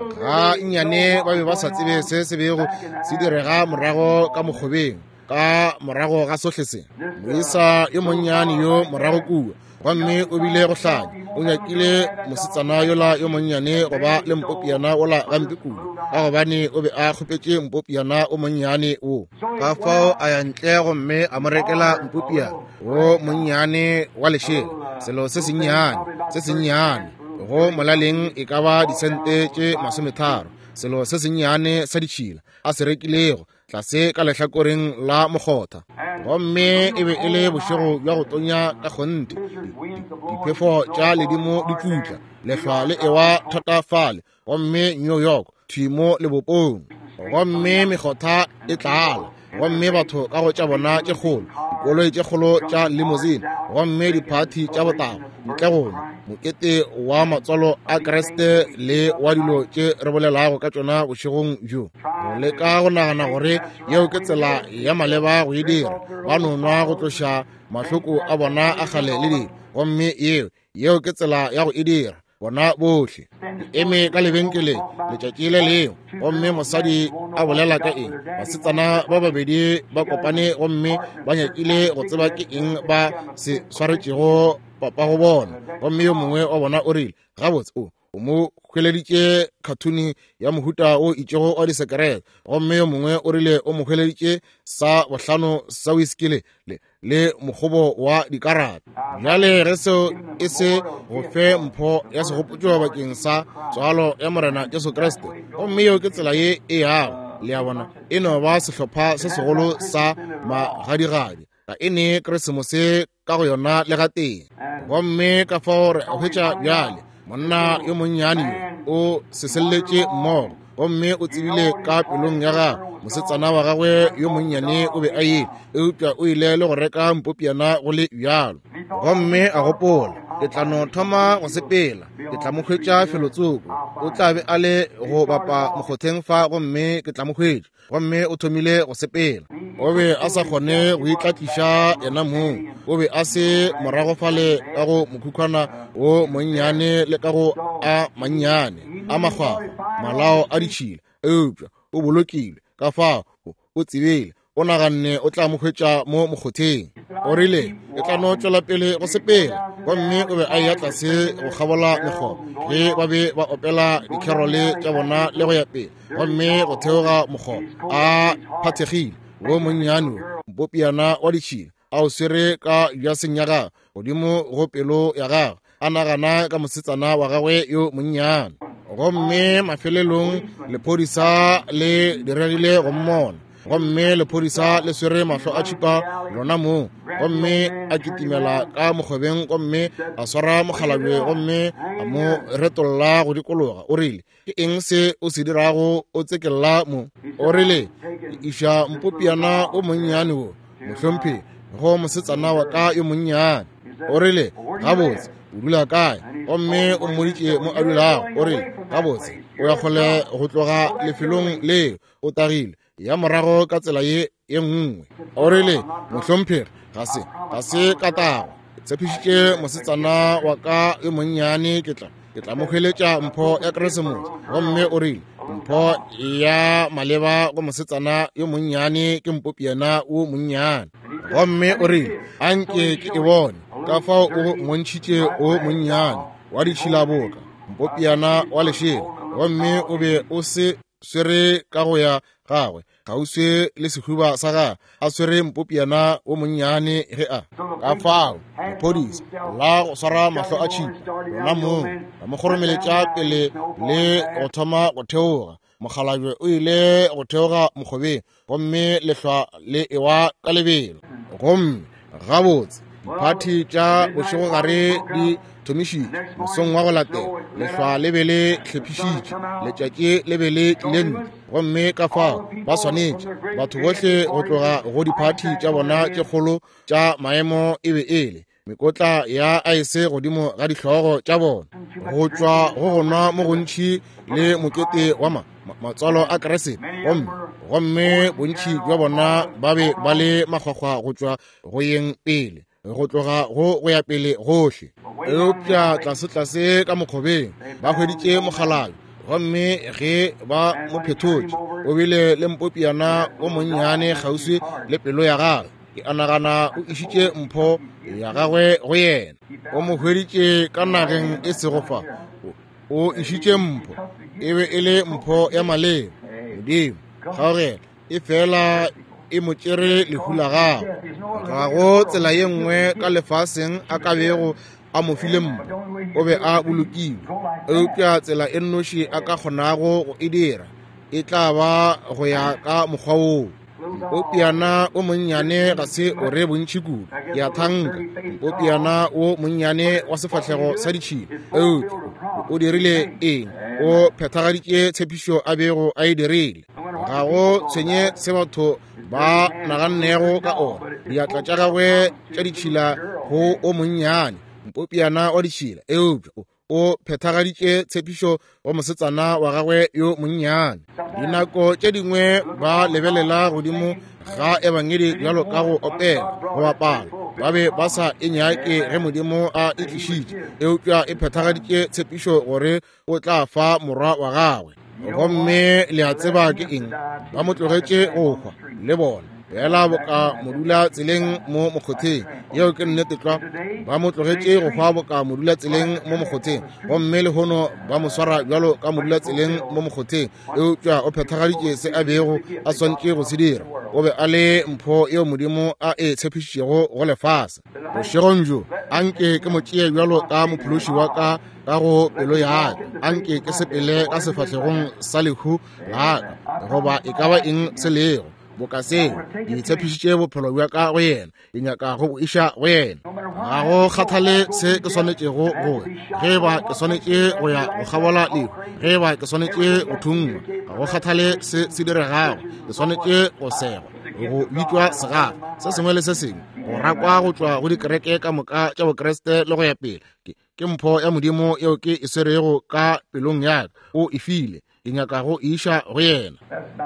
ga nnyane ba be ba sa tsebe se se bego se direga morago ka mokgobeng ka morago ga sohle se moisa yo monnyane yo morago kua gomme o bile go hlanya o nyakile mosetsana yola yo monnyane go ba le mpopiana ola gampe kudu ka gobane o be a kgopetše mpopiana o monnyane o ka fao a ya ntle gomme a mo rekela mpopiana o monnyane wa lešela selo se sennyane go molaleng e ka ba disente tše 30 selo se sennyane sa ditšhila a se rekilego tlase ka lehlakoreng la mokgotha gomme e be e le bošego bja go tonya ka kgonte diphefo tša ledimo di tlutla lehlwa le ewa thotafale gomme New York thimo le bopong gomme mekgotha e tlala gomme batho ka go tša bona tše kgolo dikoloi tše kgolo tša limousine gomme diphathi tša botabo ntle gona mokete wa matswalo a Kreste le wa dilo tše re bolelago ka tšona bošegong bjo go leka go nagana gore yeo ke tsela ya maleba go e dira ba nonwa go tloša mahloko a bona a kgale le dilo gomme yeo ke tsela ya go e dira bona bohle eme ka lebenkeleng letšatši le leo gomme mosadi a bolela ka eng basetsana ba babedi ba kopane gomme ba nyakile go tseba ke eng ba se swaretšego papa go bona gomme yo mongwe wa bona o rile gabotse o mo hweleditše khathuni ya mohuta o itšego wa disekerete gomme yo mongwe o rile o mo hweleditše sa bohlano sa whisky le mokgobo wa dikarata bjale ge seo e se go fe mpho ya segopotšo bakeng sa tswalo ya morena Jesu Kriste gomme yeo ke tsela ye e yago le ya bona e no ba sehlopha se segolo sa magadigadi ga e ne keresemose ka go yona le ga teng gomme ka fao re hwetša bjale monna yo monnyane o seselletše mmogo gomme o tsebile ka pelong ya gagwe mosetsana wa gagwe yo monnyane o be a ile eupša o ile le go reka mpopiana go le bjalo gomme a gopola ke tla no thoma go sepela ke tla mo hwetša felotsoko o tla be a le go bapa mokgotheng fa gomme ke tla mo hwetša gomme o thomile go sepela o be a sa kgone go itlatliša yena moo o be a se moragofale ka go mokhukhwana o monnyane le ka go a mannyane a makgwafo malao a ditšhila eupša o bolokile ka fao o tsebile o naganne o tla mo hwetša mo mokgotheng o rile e tla no tšwela pele go sepela gomme o be a ya tlase go kgabola mekgobo ge ba be ba opela dikherole tša bona le go ya pele gomme go theoga mokgobo a phathegile wo monnyane mpopiana wa ditšhila a o swere ka bjaseng ya gagwe godimo go pelo ya gagwe a nagana ka mosetsana wa gagwe yo monnyane gomme mafelelong lephodisa le diregile go mmona gomme lephodisa le swere mahlo a tšhipa lona moo gomme a kitimela ka mokgwebeng gomme a swara mokgalabje gomme a mo retolola go dikologa o rile ke eng se o se dirago o tsekelela mo o rile iša mpopiana o monnyane o mohlomphe go mosetsana wa ka yo monnyane o rile gabotse o dula kae gomme o mmoditše mo a dulago o rile gabotse o ya kgole go tloga lefelong le o tagile ya morago ka tsela ye nngwe o rile mohlomphegi ga se ka tago tshepišitše mosetsana wa ka yo monnyane ke tla mo hweletša mpho ya keresemose gomme o rile mpho ya maleba go mosetsana yo monnyane ke mpopiana o monnyane gomme o rile anke ke e bone ka fao o montšhitše o monnyane wa ditšhilaboka mpopiana wa lešela gomme o be o se swere ka go ya gagwe kgauswe le sehuba sa gagwe a swere mpopiana o monnyane ge a ka fao lephodisa la go swara mahlo a tšhipa lona moo la mo kgoromeletša pele le go thoma go theoga mokgalabje o ile go theoga mokgobeng gomme lehlwa le ewa ka lebelo gomme gabotse party tša bošegogare di thomišitše mosong wa go latela lehlwa le be le hlephišitše letšatši le be le tlilenne gomme ka fao ba swanetše batho bohle go tloga go diparty tša bona tše kgolo tša maemo e be e le mekotla ya aese godimo ga dihlogo tša bona go tšwa go gonwa mo gontši le mokete wa matswalo a keresete gomme bontši bja bona ba be ba le makgwakgwa go tšwa go yeng pele go tloga go ya pele gohle eupša tlase ka mokgobeng ba hweditše mogalayo gomme ge ba mo phetotše o bile le mpopiana o monnyane kgauswi le pelo ya gagwe ke anagana o išitše mpho ya gagwe go yena o mo hweditše ka nageng e sego fa o išitše mpho e be e le mpho ya malemo modimo gaogela e fela e mo tšere lehu la gagwe ga go tsela ye nngwe ka lefaseng a ka bego a mo file mpho o be a bolokilwe eupša tsela e nnoši a ka kgonago go e dira e tla ba go ya ka mokgwa woo mpopiana o monnyane ga se o re bontšhi kudu ya thanka mpopiana o monnyane wa sefahlego sa ditšhila eupša o dirile eng o phethagaditše tshepišo a bego a e dirile ga go tshwenye se batho ba nagannego ka ona diatla tša gagwe tša ditšhila go o monnyane mpopiana wa ditšhila eupša o phethagaditše tshepišo wa mosetsana wa gagwe yo monnyane dinako tše dingwe ba lebelela godimo ga ebangedi bjalo ka go opela go bapala ba be ba sa e nyake ge modimo a e tlišitše eupša e phethagaditše tshepišo gore o tla fa morwa wa gagwe gomme le a tseba ke eng ba mo tlogetše go hwa le bona fela boka modula tseleng mo mokgotheng yeo ke nnete tla ba mo tlogetše go fa boka modula tseleng mo mokgotheng gomme le hono ba mo swara bjalo ka modula tseleng mo mokgotheng eupša o phethagaditše se a bego a swantše go se dira o be a le mpho yeo modimo a e tshepišitšego go lefase bošegong jo anke ke mo tšee bjalo ka mophološi wa ka go pelo ya ka anke ke sepele ka sefahlegong sa lehu la ka goba e ka ba eng se lego bokase di tshepišitše bophelo bja ka go yena di nyaka go bo iša go yena ga go kgathale se ke swanetšego go ge ba ke swanetše go ya go kgabola lehu ge ba ke swanetše go thungwa ga go kgathale se diregago ke swanetše go segwa go bitšwa segare se sengwe le se sengwe go rakwa go tšwa go dikereke ka moka tša bokeresete le go ya pele ke mpho ya modimo yeo ke e swerego ka pelong yaka o e file e nyaka go iša go yena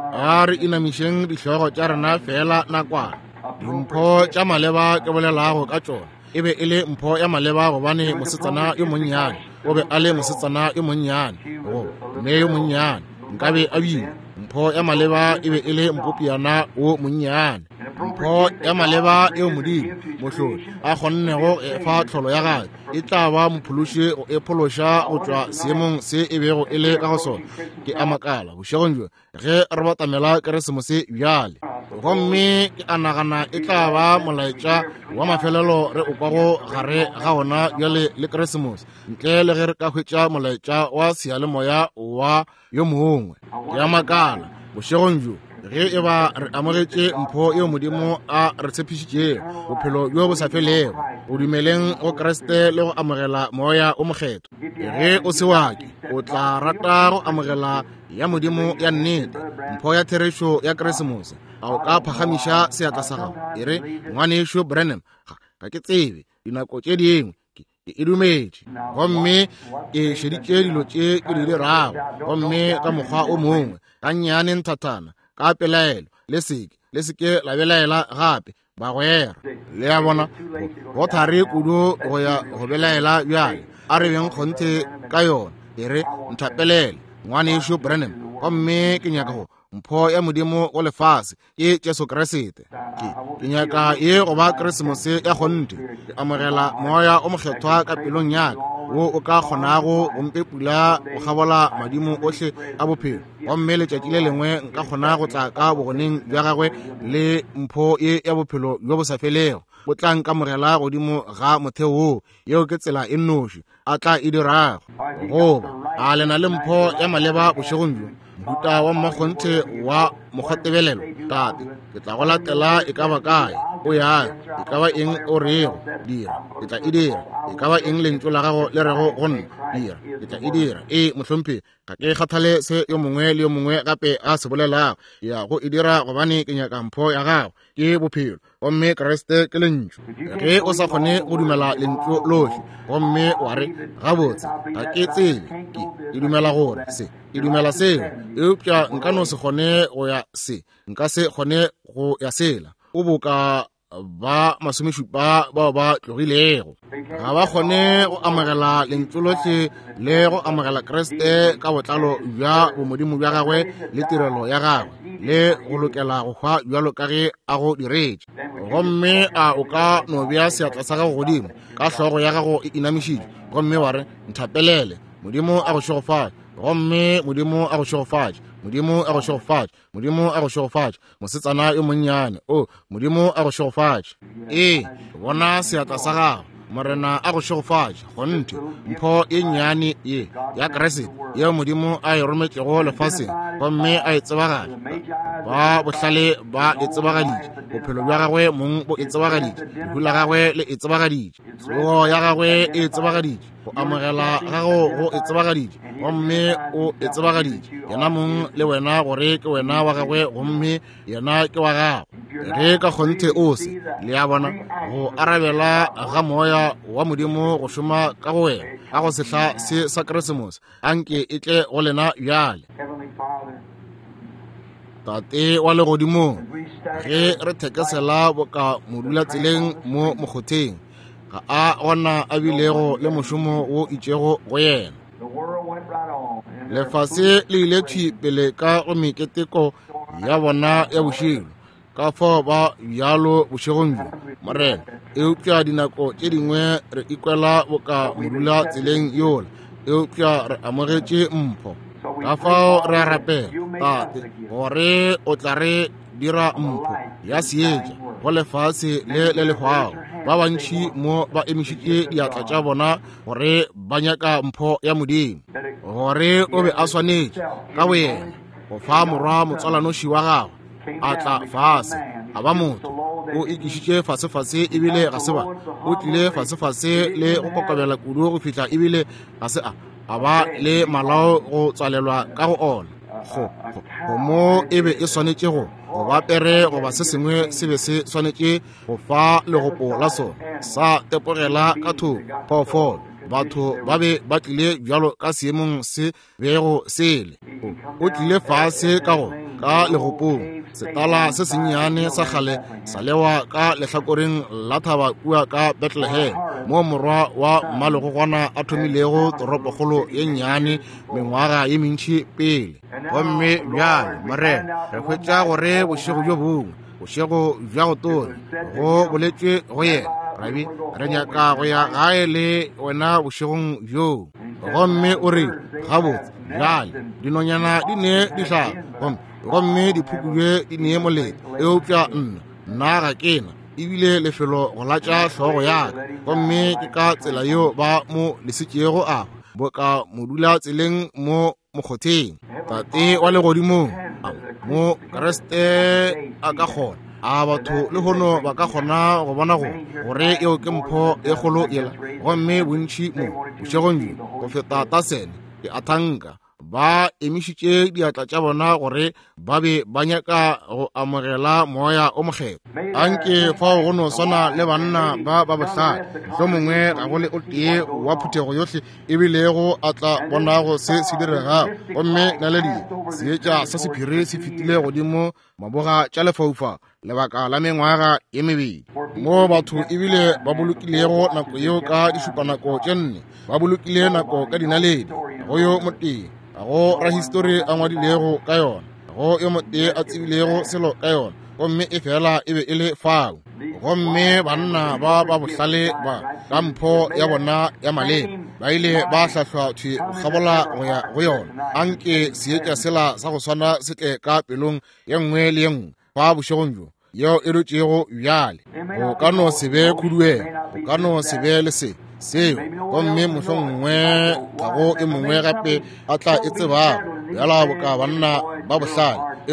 a re inamišeng dihlogo tša rena fela nakwana dimpho tša maleba ke bolelago ka tšona e be e le mpho ya maleba gobane mosetsana yo monnyane o be a le mosetsana yo monnyane mme yo monnyane nkabe a bina mpho ya maleba e be e le mpopiana o monnyane mpho ya maleba eo modimo mohlodi a kgonnego e fa tlholo ya gage e tla ba mophološi go e phološa go tšwa seemong se e bego e le ka go sona ke a makala bošegong jo ge re batamela keresemose bjale gomme ke a nagana e tla ba molaetša wa mafelelo re o kwago gare ga ona bjale le keresemose ntle le ge re ka hwetša molaetša wa seyalemoya wa yo mongwe ke a makala bošegong jo ge e ba re amogetše mpho yeo modimo a re tshepišitšego bophelo bjo bo sa felego o dumeleng go keresete le go amogela moya o mokgetho ge o se wake o tla rata go amogela ya modimo ya nnete mpho ya therešo ya keresemose a o ka phagamiša seatla sa gago e re ngwanešo Branham ga ke tsebe dinako tše dingwe e dumetše gomme e šeditše dilo tše ke di dirago gomme ka mokgwa o mongwe ka nnyane nthathana ka pelaelo le seke la belaela gape ba gwera le ya bona go thari kudu go ya go belaela bjale a re beng kgonthe ka yona e re nthapelele ngwanešo Branham gomme ke nyaka go mpho ya modimo go lefase ke Jesu Kriste ke nyaka ye go ba keresemose ya kgonte ke amogela moya o mokgethwa ka pelong yaka wo o ka kgonago o mpepula go gabola madimo ohle a bophelo gomme letšatši le lengwe nka kgona go tla ka bogoneng bja gagwe le mpho ye ya bophelo bjo bo sa felego o tla nkamogela godimo ga motheo woo yeo ke tsela e nnoši a tla e dirago goba a lena le mpho ya maleba bošegong bjo mohuta wa mmakgonthe wa mokgotebelelo tate ke tla go latela e ka ba kae o ya e ka ba eng o rego dira ke tla e dira e ka ba eng lentswe la gago le rego go nna dira ke tla e dira motlhomphi ga ke kgathale se yo mongwe le yo mongwe gape a se bolelago ya go e dira gobane ke nyaka mpho ya gago ke bophelo gomme Kriste ke lentswe ge o sa kgone go dumela lentswe lotlhe gomme wa re gabotse ga ke tsebe ke dumela gore se ke dumela seo eupša nka no se kgone go ya se nka se kgone go ya sela o boka ba masomešupa bao ba tlogilego ga ba kgone go amogela lentswe lotlhe le go amogela Kriste ka botlalo bja bomodimo bja gagwe le tirelo ya gagwe le go lokela go hwa bjalo ka ge a go diretše gomme o ka no bja seatla sa gago godimo ka hlogo ya gago e inamišitše gomme wa re nthapelele modimo a go šogofatša gomme modimo a go šogofatša modimo a go šogofatša modimo a go šogofatša mosetsana yo monnyane modimo a go šogofatša bona seatla sa gago morena a go šogofatša gonte mpho e nnyane ye ya Kriste yeo modimo a e rometšego lefaseng gomme a e tsebagala ba bohlale ba e tsebagaditše bophelo bja gagwe mong bo e tsebagaditše lehu la gagwe le e tsebagaditše tsogo ya gagwe e tsebagaditše go amogela gago go e tsebagaditše gomme o e tsebagaditše yena mong le wena gore ke wena wa gagwe gomme yena ke wa gago ge ka kgonthe ose le ya bona go arabela ga moya wa modimo go šoma ka go wena a go sehla se sa Keresemose anke e tle go lena bjale tate wa legodimong ge re thekesela boka modula-tseleng mo mokgotheng ga a gona a bilego le mošomo wo itšego go yena lefase le ile pele ka go meketeko ya bona ya bošego ka fo ba bjalo bošegong bjo morena eupša dinako tše dingwe re ikwela boka modula-tseleng yola eupša re amogetše mpho ka fao re a rapela tate gore o tla re dira mpho ya seetša go lefase le lehwago ba bantši mo ba emišitše diatla tša bona gore ba nyaka mpho ya modimo gore o be a swanetše ka boyena go fa morwa motswalanoši wa gagwe a tla fase a ba motho o ikišitše fasefase ebile ga se ba o tlile fasefase le go kokobela kudu go fihla ebile ga se a ba le malao go tswalelwa ka go ona go mo e be e swanetše go ba pere goba se sengwe se be se swanetše go fa legopo la sona sa tepogela ka thoko phoofolo batho ba be ba tlile bjalo ka seemong se bego sele o tlile fase ka legopong setala se sennyane sa kgale sa lewa ka lehlakoreng la thaba kua ka Bethlehem mo morwa wa mmalegogwana a thomilego toropokgolo ye nnyane mengwaga ye mentši pele gomme bjale morena re hwetša gore bošego bjo bongwe bošego bja go tone go boletšwe go yena rabi re nyaka go ya gae le wena bošegong bjoo gomme o re gabotse bjale dinonyana di ne di hlaga gomme diphukubje di ne molete eupša nna ga kena ebile lefelo go latša hlogo yaka gomme ke ka tsela yo ba mo lesetšego boka modula-tseleng mo mokgotheng tate wa legodimong mo Kriste a ka kgona batho le hono ba ka kgona go bona gore eo ke mpho e kgolo yela gomme bontši mo bošegong go feta tasene ke athanka ba emišitše diatla tša bona gore ba be ba nyaka go amogela moya o mokgetho anke fao go no swana le banna ba bohlale go mongwe ga go le o tee wa phuthego yohle ebilego a tla bonago se direga gomme naledi seetša sa sephiri se fetile godimo maboga tša lefaufa lebaka la mengwaga ye mebedi mo batho ebile ba bolokilego nako yeo ka disupanako tše nne ba bolokile nako ka dinaledi go yo motee go rahistori a ngwadilego ka yona go yo motee a tsebilego selo ka yona gomme e fela e be e le fao gomme banna ba bohlale ba ka mpho ya bona ya maleba ba ile ba hlahlwa thwe go gabola go ya go yona anke seetša sela sa go swana se tle ka pelong ye nngwe le ye nngwe fa bošegong bjo yeo e rutšego bjale go ka no se be khuduela go ka no se be le seo gomme mohlomongwe ga go e mongwe gape a tla e tsebago bjala boka banna ba bohlale eupša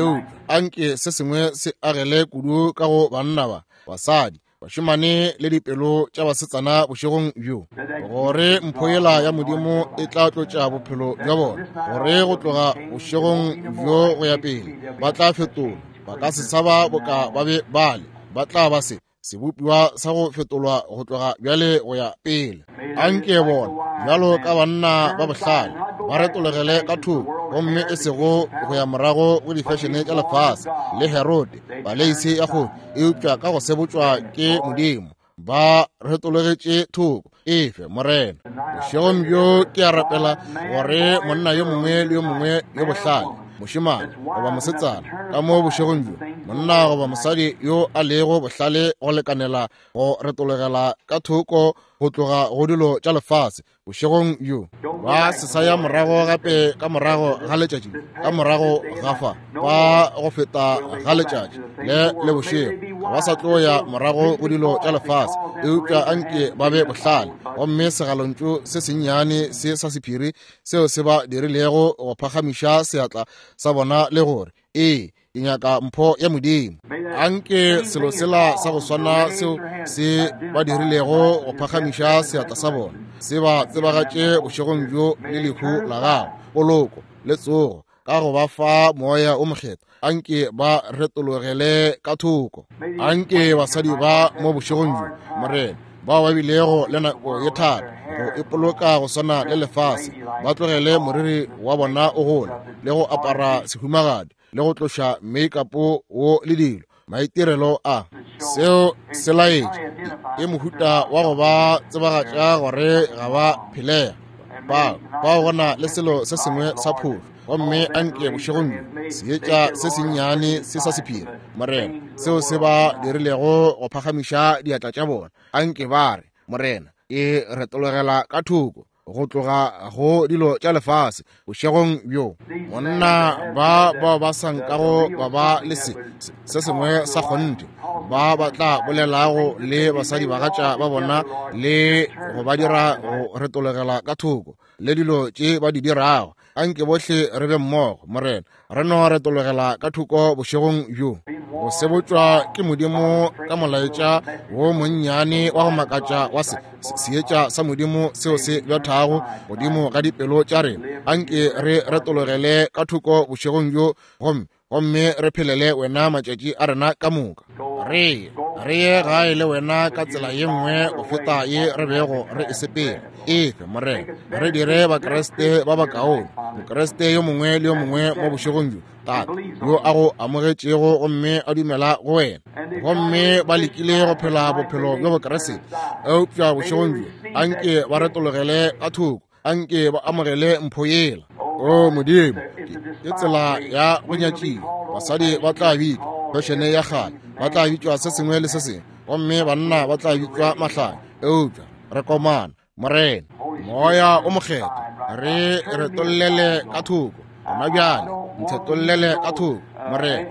anke se sengwe se agele kudu ka go banna ba basadi bašimane le dipelo tša basetsana bošegong bjo, gore mphoela ya modimo e tla tlotša bophelo bja bona, gore go tloga bošegong bjo go ya pele ba tla fetola, ba ka se tshaba boka ba be bale, ba tla ba sebopiwa sa go fetolwa go tloga bjale go ya pele. Anke bona bjalo ka banna ba bohlale ba retolegele ka thoko, gomme e sego go ya morago go difešene tša lefase le Herode ba leise ya go eupša ka go sebotšwa ke Modimo, ba retolegetše thoko efe morena. Bošegong bjo ke a rapela gore monna yo mongwe le yo mongwe yo bohlale, mošimane goba mosetsana ka mo bošegong bjo, monna goba mosadi yo a lego bohlale go lekanela go retolegela ka thoko go tloga go dilo tša lefase bošegong bjo, ba se sa ya morago gape ka morago ga letšatši, ka morago ga fa ba go feta ga letšatši le bošego, ba sa tlo ya morago go dilo tša lefase eupša anke ba be bohlale, gomme segalontšu se sennyane se sa sephiri seo se ba dirilego go phagamiša seatla sa bona le gore ke nyaka mpho ya Modimo. Anke selo sela sa go swana seo se ba dirilego go phagamiša seatla sa bona se ba tsebagatše bošegong bjo le lehu la gago, poloko le tsogo ka go ba fa moya o mokgetho, anke ba retologele ka thoko. Anke basadi ba mo bošegong bjo morena ba ba bilego le nako ye thata go ipoloka go swana le lefase, ba tlogele moriri wa bona o gola le go apara sehumagadi le go tloša make-upo wo le dilo maitirelo a seo se laetše e mohuta wa go ba tsebagatša gore ga ba phelea ba gona le selo se sengwe sa pholo, gomme anke bošegong seetša se sennyane se sa sephiri morena seo se ba dirilego go phagamiša diatla tša bona, anke ba re morena e retologela ka thoko go tloga go dilo tša lefase bošegong bjo. Monna ba sankago ba ba le se sengwe sa kgonte ba tla bolelago le basadi ba gatša ba bona le go ba dira go retologela ka thoko le dilo tše ba di dirago, anke bohle re be mmogo morena re no retologela ka thoko bošegong bjo, go sebotšwa ke Modimo ka molaetša wo monnyane wa go makatša wa seetša sa Modimo seo se bjathago godimo ga dipelo tša rena, anke re retologele ka thoko bošegong bjo, gomme re phelele wena matšatši a rena ka moka, re ye gae le wena ka tsela ye nngwe go feta ye re bego re e sepela efe morena, re dire bakreste ba bakaone, mokreste yo mongwe le yo mongwe mo bošegong bjo tata yo a go amogetšego gomme a dumela go wena, gomme ba lekile go phela bophelo bjo bokreste eupša bošegong bjo, anke ba retologele ka thoko, anke ba amogele mpho yela. O Modimo ke tsela ya go nyatšiwa, basadi ba tla bitšwa fešene ya gale, ba tla bitšwa se sengwe le se sengwe, gomme banna ba tla bitšwa mahlane eupša re komana morena moya o mokgetho re retolele ka thoko gona bjale nthetolele ka thoko morena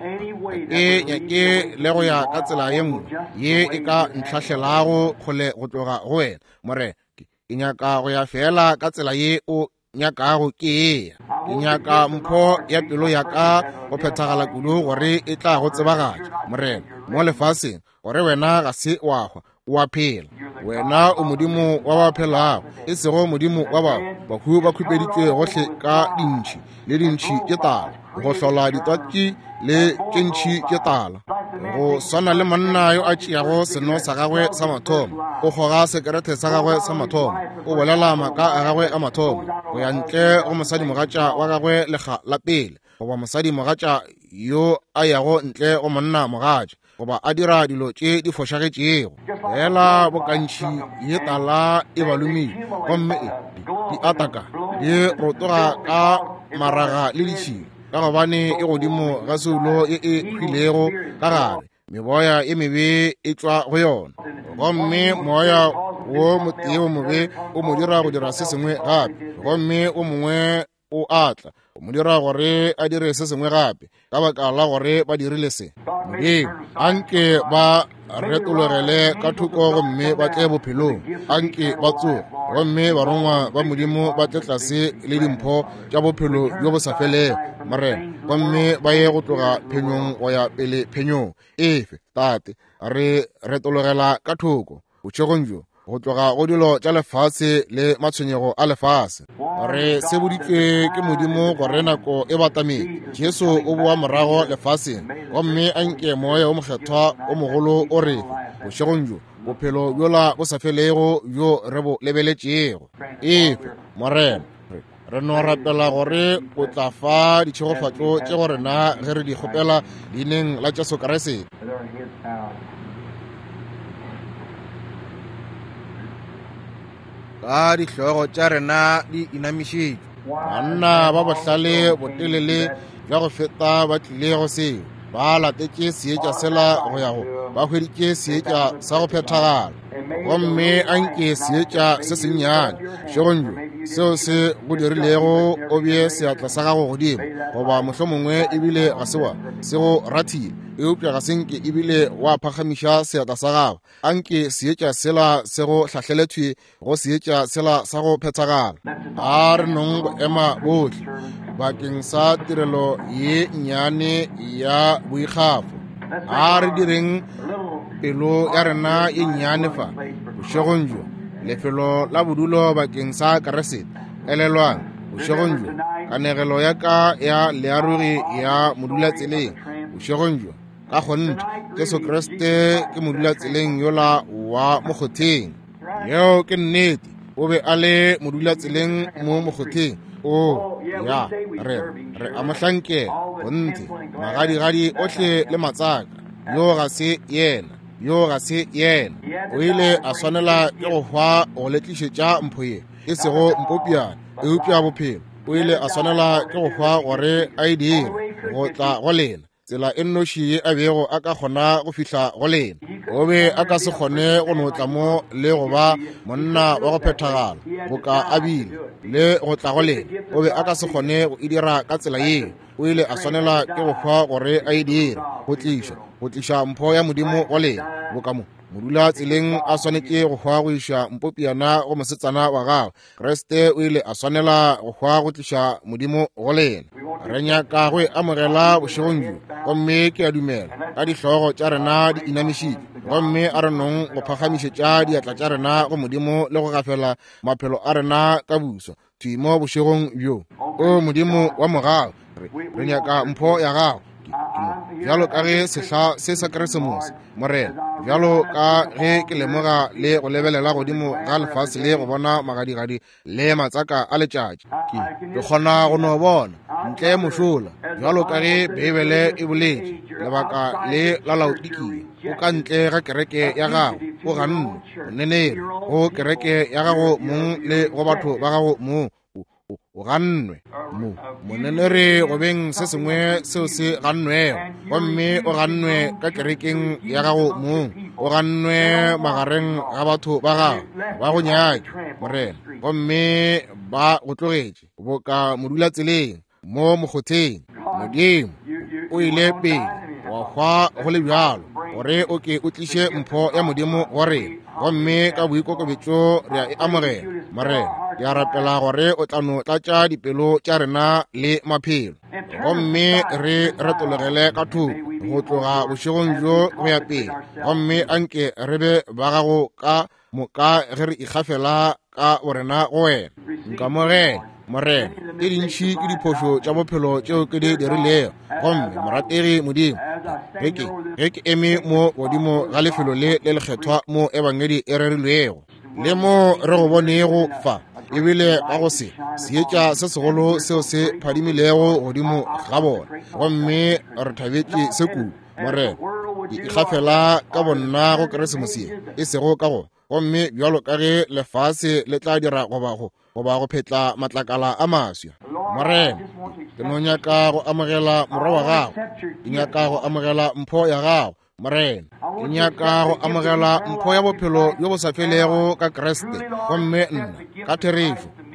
e nyake le go ya ka tsela ye nngwe ye e ka ntlhahlelago kgole go tloga go wena morena, ke nyaka go ya fela ka tsela ye o nyakago ke ye, ke nyaka mpho ya pelo ya ka go phethagala kudu gore e tla go tsebagatša morena mo lefaseng gore wena ga se wa hwa wa phela, wena o Modimo wa ba phelago e sego Modimo wa bao bahu ba khupeditšwe gohle ka dintšhi le dintšhi tše tala, go hlola ditwatši le tše ntšhi tše tala, go swana le monna yo a tšeago seno sa gagwe sa mathomo, o goga sekerete sa gagwe sa mathomo, o bolela maka a gagwe a mathomo, go ya ntle go mosadi mogatša wa gagwe lega la pele, goba mosadi mogatša yo a yago ntle go monna mogatša, goba a dira dilo tše di fošagetšego fela bokantšhi ye tala e balomile, gomme di ataka di rotoga ka maraga le ditšhilo, ka gobane e godimo ga seulo e e hwilego ka gare, meboya e mebe e tšwa go yona, gomme moya wo motee o mobe o mo dira go dira se sengwe gape, gomme o mongwe o atla mo dira gore a dire se sengwe gape ka baka la gore ba dirile se. Modimo anke ba retologele ka thoko gomme ba tle bophelong, anke ba tsoge gomme barongwa ba Modimo ba tle tlase le dimpho tša bophelo jo bo sa felego Morena, gomme ba ye go tloga phenyong go ya pele phenyong efe. Tate re retologela ka thoko botšegong jo go tloga go dilo tša lefatshe le matshwenyego a lefatshe. Re seboditšwe ke Modimo gore nako e batametse. Jesu o boa morago lefatsheng gomme a nke moya o mokgethwa o mogolo o refe botšegong jo bophelo bjola bo sa felego bjo re bo lebeletšego efe. Morena, re no rapela gore o tla fa ditšhegofatšo tše gore na ge re di kgopela leineng la Jesu Kriste. Ka dihlogo tša rena di inamišitšwe, banna ba bohlale botelele bja go feta ba tlile go seo, ba latetše seetša sela go ya go ba hweditše seetša sa go phethagala gomme anke seetša se sennyane šegonjo seo se go dirilego o bie seatla sa gago godimo goba mohlomongwe ebile ga se wa se go rathile eupša ga senke ebile wa phagamiša seatla sa gago anke seetša sela se go hlahlelethwe go seetša sela sa go phethagala. A re nong go ema bohle bakeng sa tirelo ye nnyane ya boikgafo. A re direng pelo ya rena ye nnyane fa bošegong jo lefelo la bodulo bakeng sa Kriste elelwang bošegong jo kanegelo ya ka ya learogi ya modulatseleng bošegong jo ka gonne Jesu Kriste ke modulatseleng yola wa mokgotheng yeo ke nnete o be a le modulatseleng mo mokgotheng o ya re amohlanke bonte magadikgadi ohle le matsaka yo ga se yena o ile a swanela ke go hwa go letlišetša mpho ye e sego mpopiana eupša bophelo o ile a swanela ke go hwa gore a e dire go tla go lena tsela e nnoši ye a bego a ka kgona go fihla go lena o be a ka se kgone go notla mo le go ba monna wa go phethagala go ka abile le go tla go lena o be a ka se kgone go e dira ka tsela yeo o ile a swanela ke go hwa gore a e dire go tliša mpho ya Modimo go lena bokamo modula tseleng a swanetše go hwa go iša mpopiana go mosetsana wa gagwe Kriste o ile a swanela go hwa go tliša Modimo go lena. Re nyaka go amogela bošegong jo gomme ke a dumela ka dihlogo tša rena di inamišitšwe gomme a re nong go phagamišetša diatla tša rena go Modimo le go gafela maphelo a rena ka buso tuimo bošegong bjo. O Modimo wa mogago re nyaka mpho ya gago bjalo ka ge sehla se sa Keresemose Morena, bjalo ka ge ke lemoga le go lebelela godimo ga lefase le go bona magadigadi le matsaka a letšatši ke kgona go no bona ntle mošola bjalo ka ge Bibele e boletše lebaka le la Laodikia o ka ntle ga kereke ya gago o ganne o nenere go kereke ya gago mong le go batho ba gago mong o gannwe monenere go beng se sengwe seo se gannwego gomme o gannwe ka kerekeng ya gago mong o gannwe magareng ga batho ba gago ba go nyake Morena gomme ba go tlogetše boka modulatseleng mo mokgotheng. Modimo o ile pele wa hwa go le bjalo gore o ke o tliše mpho ya Modimo go rena gomme ka boikokobetšo re a e amogela Morena ke a rapela gore o tla no tlatša dipelo tša rena le maphelo gomme re retologele ka thoko go tloga bošegong jo go ya pele gomme anke re be ba gago ka moka ge re ikgafela ka borena go wena nkamogela Morena tše dintšhi ke diphošo tša bophelo tšeo ke di dirilego gomme morategi Modimo ge ke eme mo godimo ga lefelo le lekgethwa mo ebangedi e rerilwego le mo re go bonego fa ebile ga go se seetša se segolo seo se phadimilego godimo ga bona gomme re thabetše se kudu Morena ke ikgafela ka bonna go Keresemoseng e sego ka go gomme bjalo ka ge lefase le tla dira goba go phetla matlakala a maswa Morena ke no nyaka go amogela morwa wa gago ke nyaka go amogela mpho ya gago Morena ke nyaka go amogela mpho ya bophelo yo bo sa felego ka Kriste gomme nna ka therefo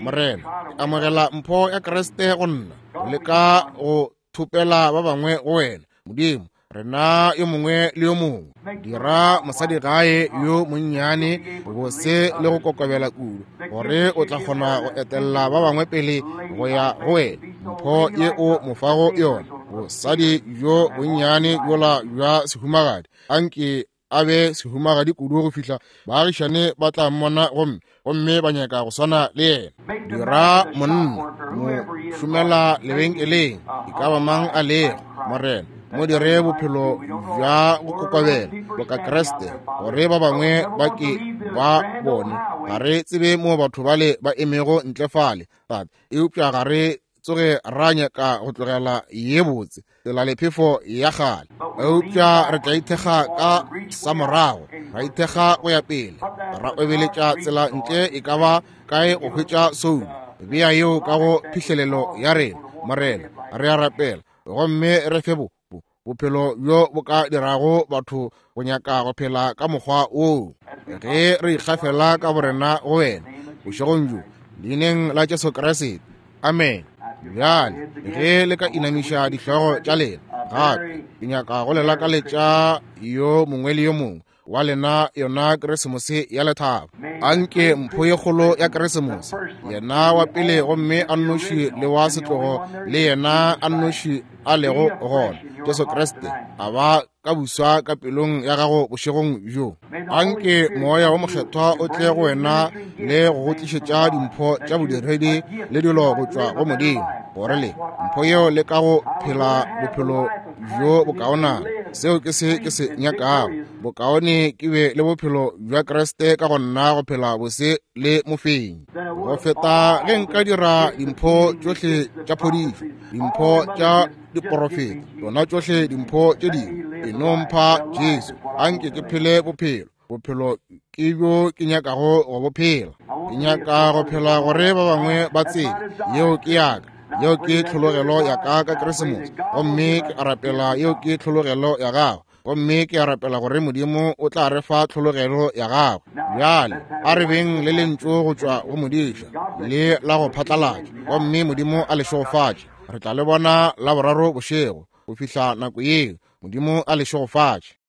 morena amogela mpho ya Kriste go nna le ka go thupela ba bangwe go wena modimo rena yo mongwe le yo mongwe dira mosadi gae yo monnyane bose le go kokobela kudu gore o tla kgona go etelela ba bangwe pele go ya go wena mpho ye o mofago yona bosadi yo bonnyane yola jwa sehumagadi anke a be sehumagadi kudu go fihla baagišane ba tla mmona gomme ba nyaka go swana le yena dira monna mo šomela lebenkeleng e ka ba mang a lego morena mo dire bophelo jwa go kokobela boka Kriste gore ba bangwe ba ke ba bone ga re tsebe mo batho bale ba emego ntlefale but eupša ga re tsoge ra nyaka go tlogela ye botse tsela lephefo ya gale eupša re tla ithekga ka sa morago ra ithekga go ya pele ra obeletša tsela ntle e ka ba kae go hwetša soulu bea yeo ka go phihlelelo ya rena morena re a rapela gomme re fe bophelo bjo bo ka dirago batho go nyaka go phela ka mokgwa woo ge re ikgafela ka borena go wena bošegong jo leineng la Jesu Kriste amen bjale ge le ka inamiša dihlogo tša lena gape ke nyaka go lela ka letša yo mongwe le yo mongwe wa lena yona Keresemose ya lethabo anke mpho ye kgolo ya Keresemose yena wa pele gomme a nnoši le wa setlogo le yena a nnoši a lego gona Jesu Kriste a ba ka buswa ka pelong ya gago bošegong bjo anke moya wa mokgethwa o tle go wena le go go tlišetša dimpho tša bodiredi le dilo go tšwa go modimo gore le mpho yeo le ka go phela bophelo bjo bokaonana seo ke se nyakago bokaone ke be le bophelo bja Kriste ka go nna go phela bose le mofenyi go feta ge nka dira dimpho tšohle tša phodišo dimpho tša diprofeta tsona tšohle dimpho tše dingwe eno mpha Jesu anke ke phele bophelo ke bjo ke nyakago go bophela ke nyaka go phela gore ba bangwe ba tsebe yeo ke yaka yeo ke tlhologelo ya ka Keresemose gomme ke arapela yeo ke tlhologelo ya gago gomme ke arapela gore modimo o tla re fa tlhologelo ya gago bjale a re beng le lentso go tšwa go modiša le la go phatlalatša gomme modimo a le šogofatše re tla le bona la boraro bošego go fihla nako yeo modimo a le šogofatše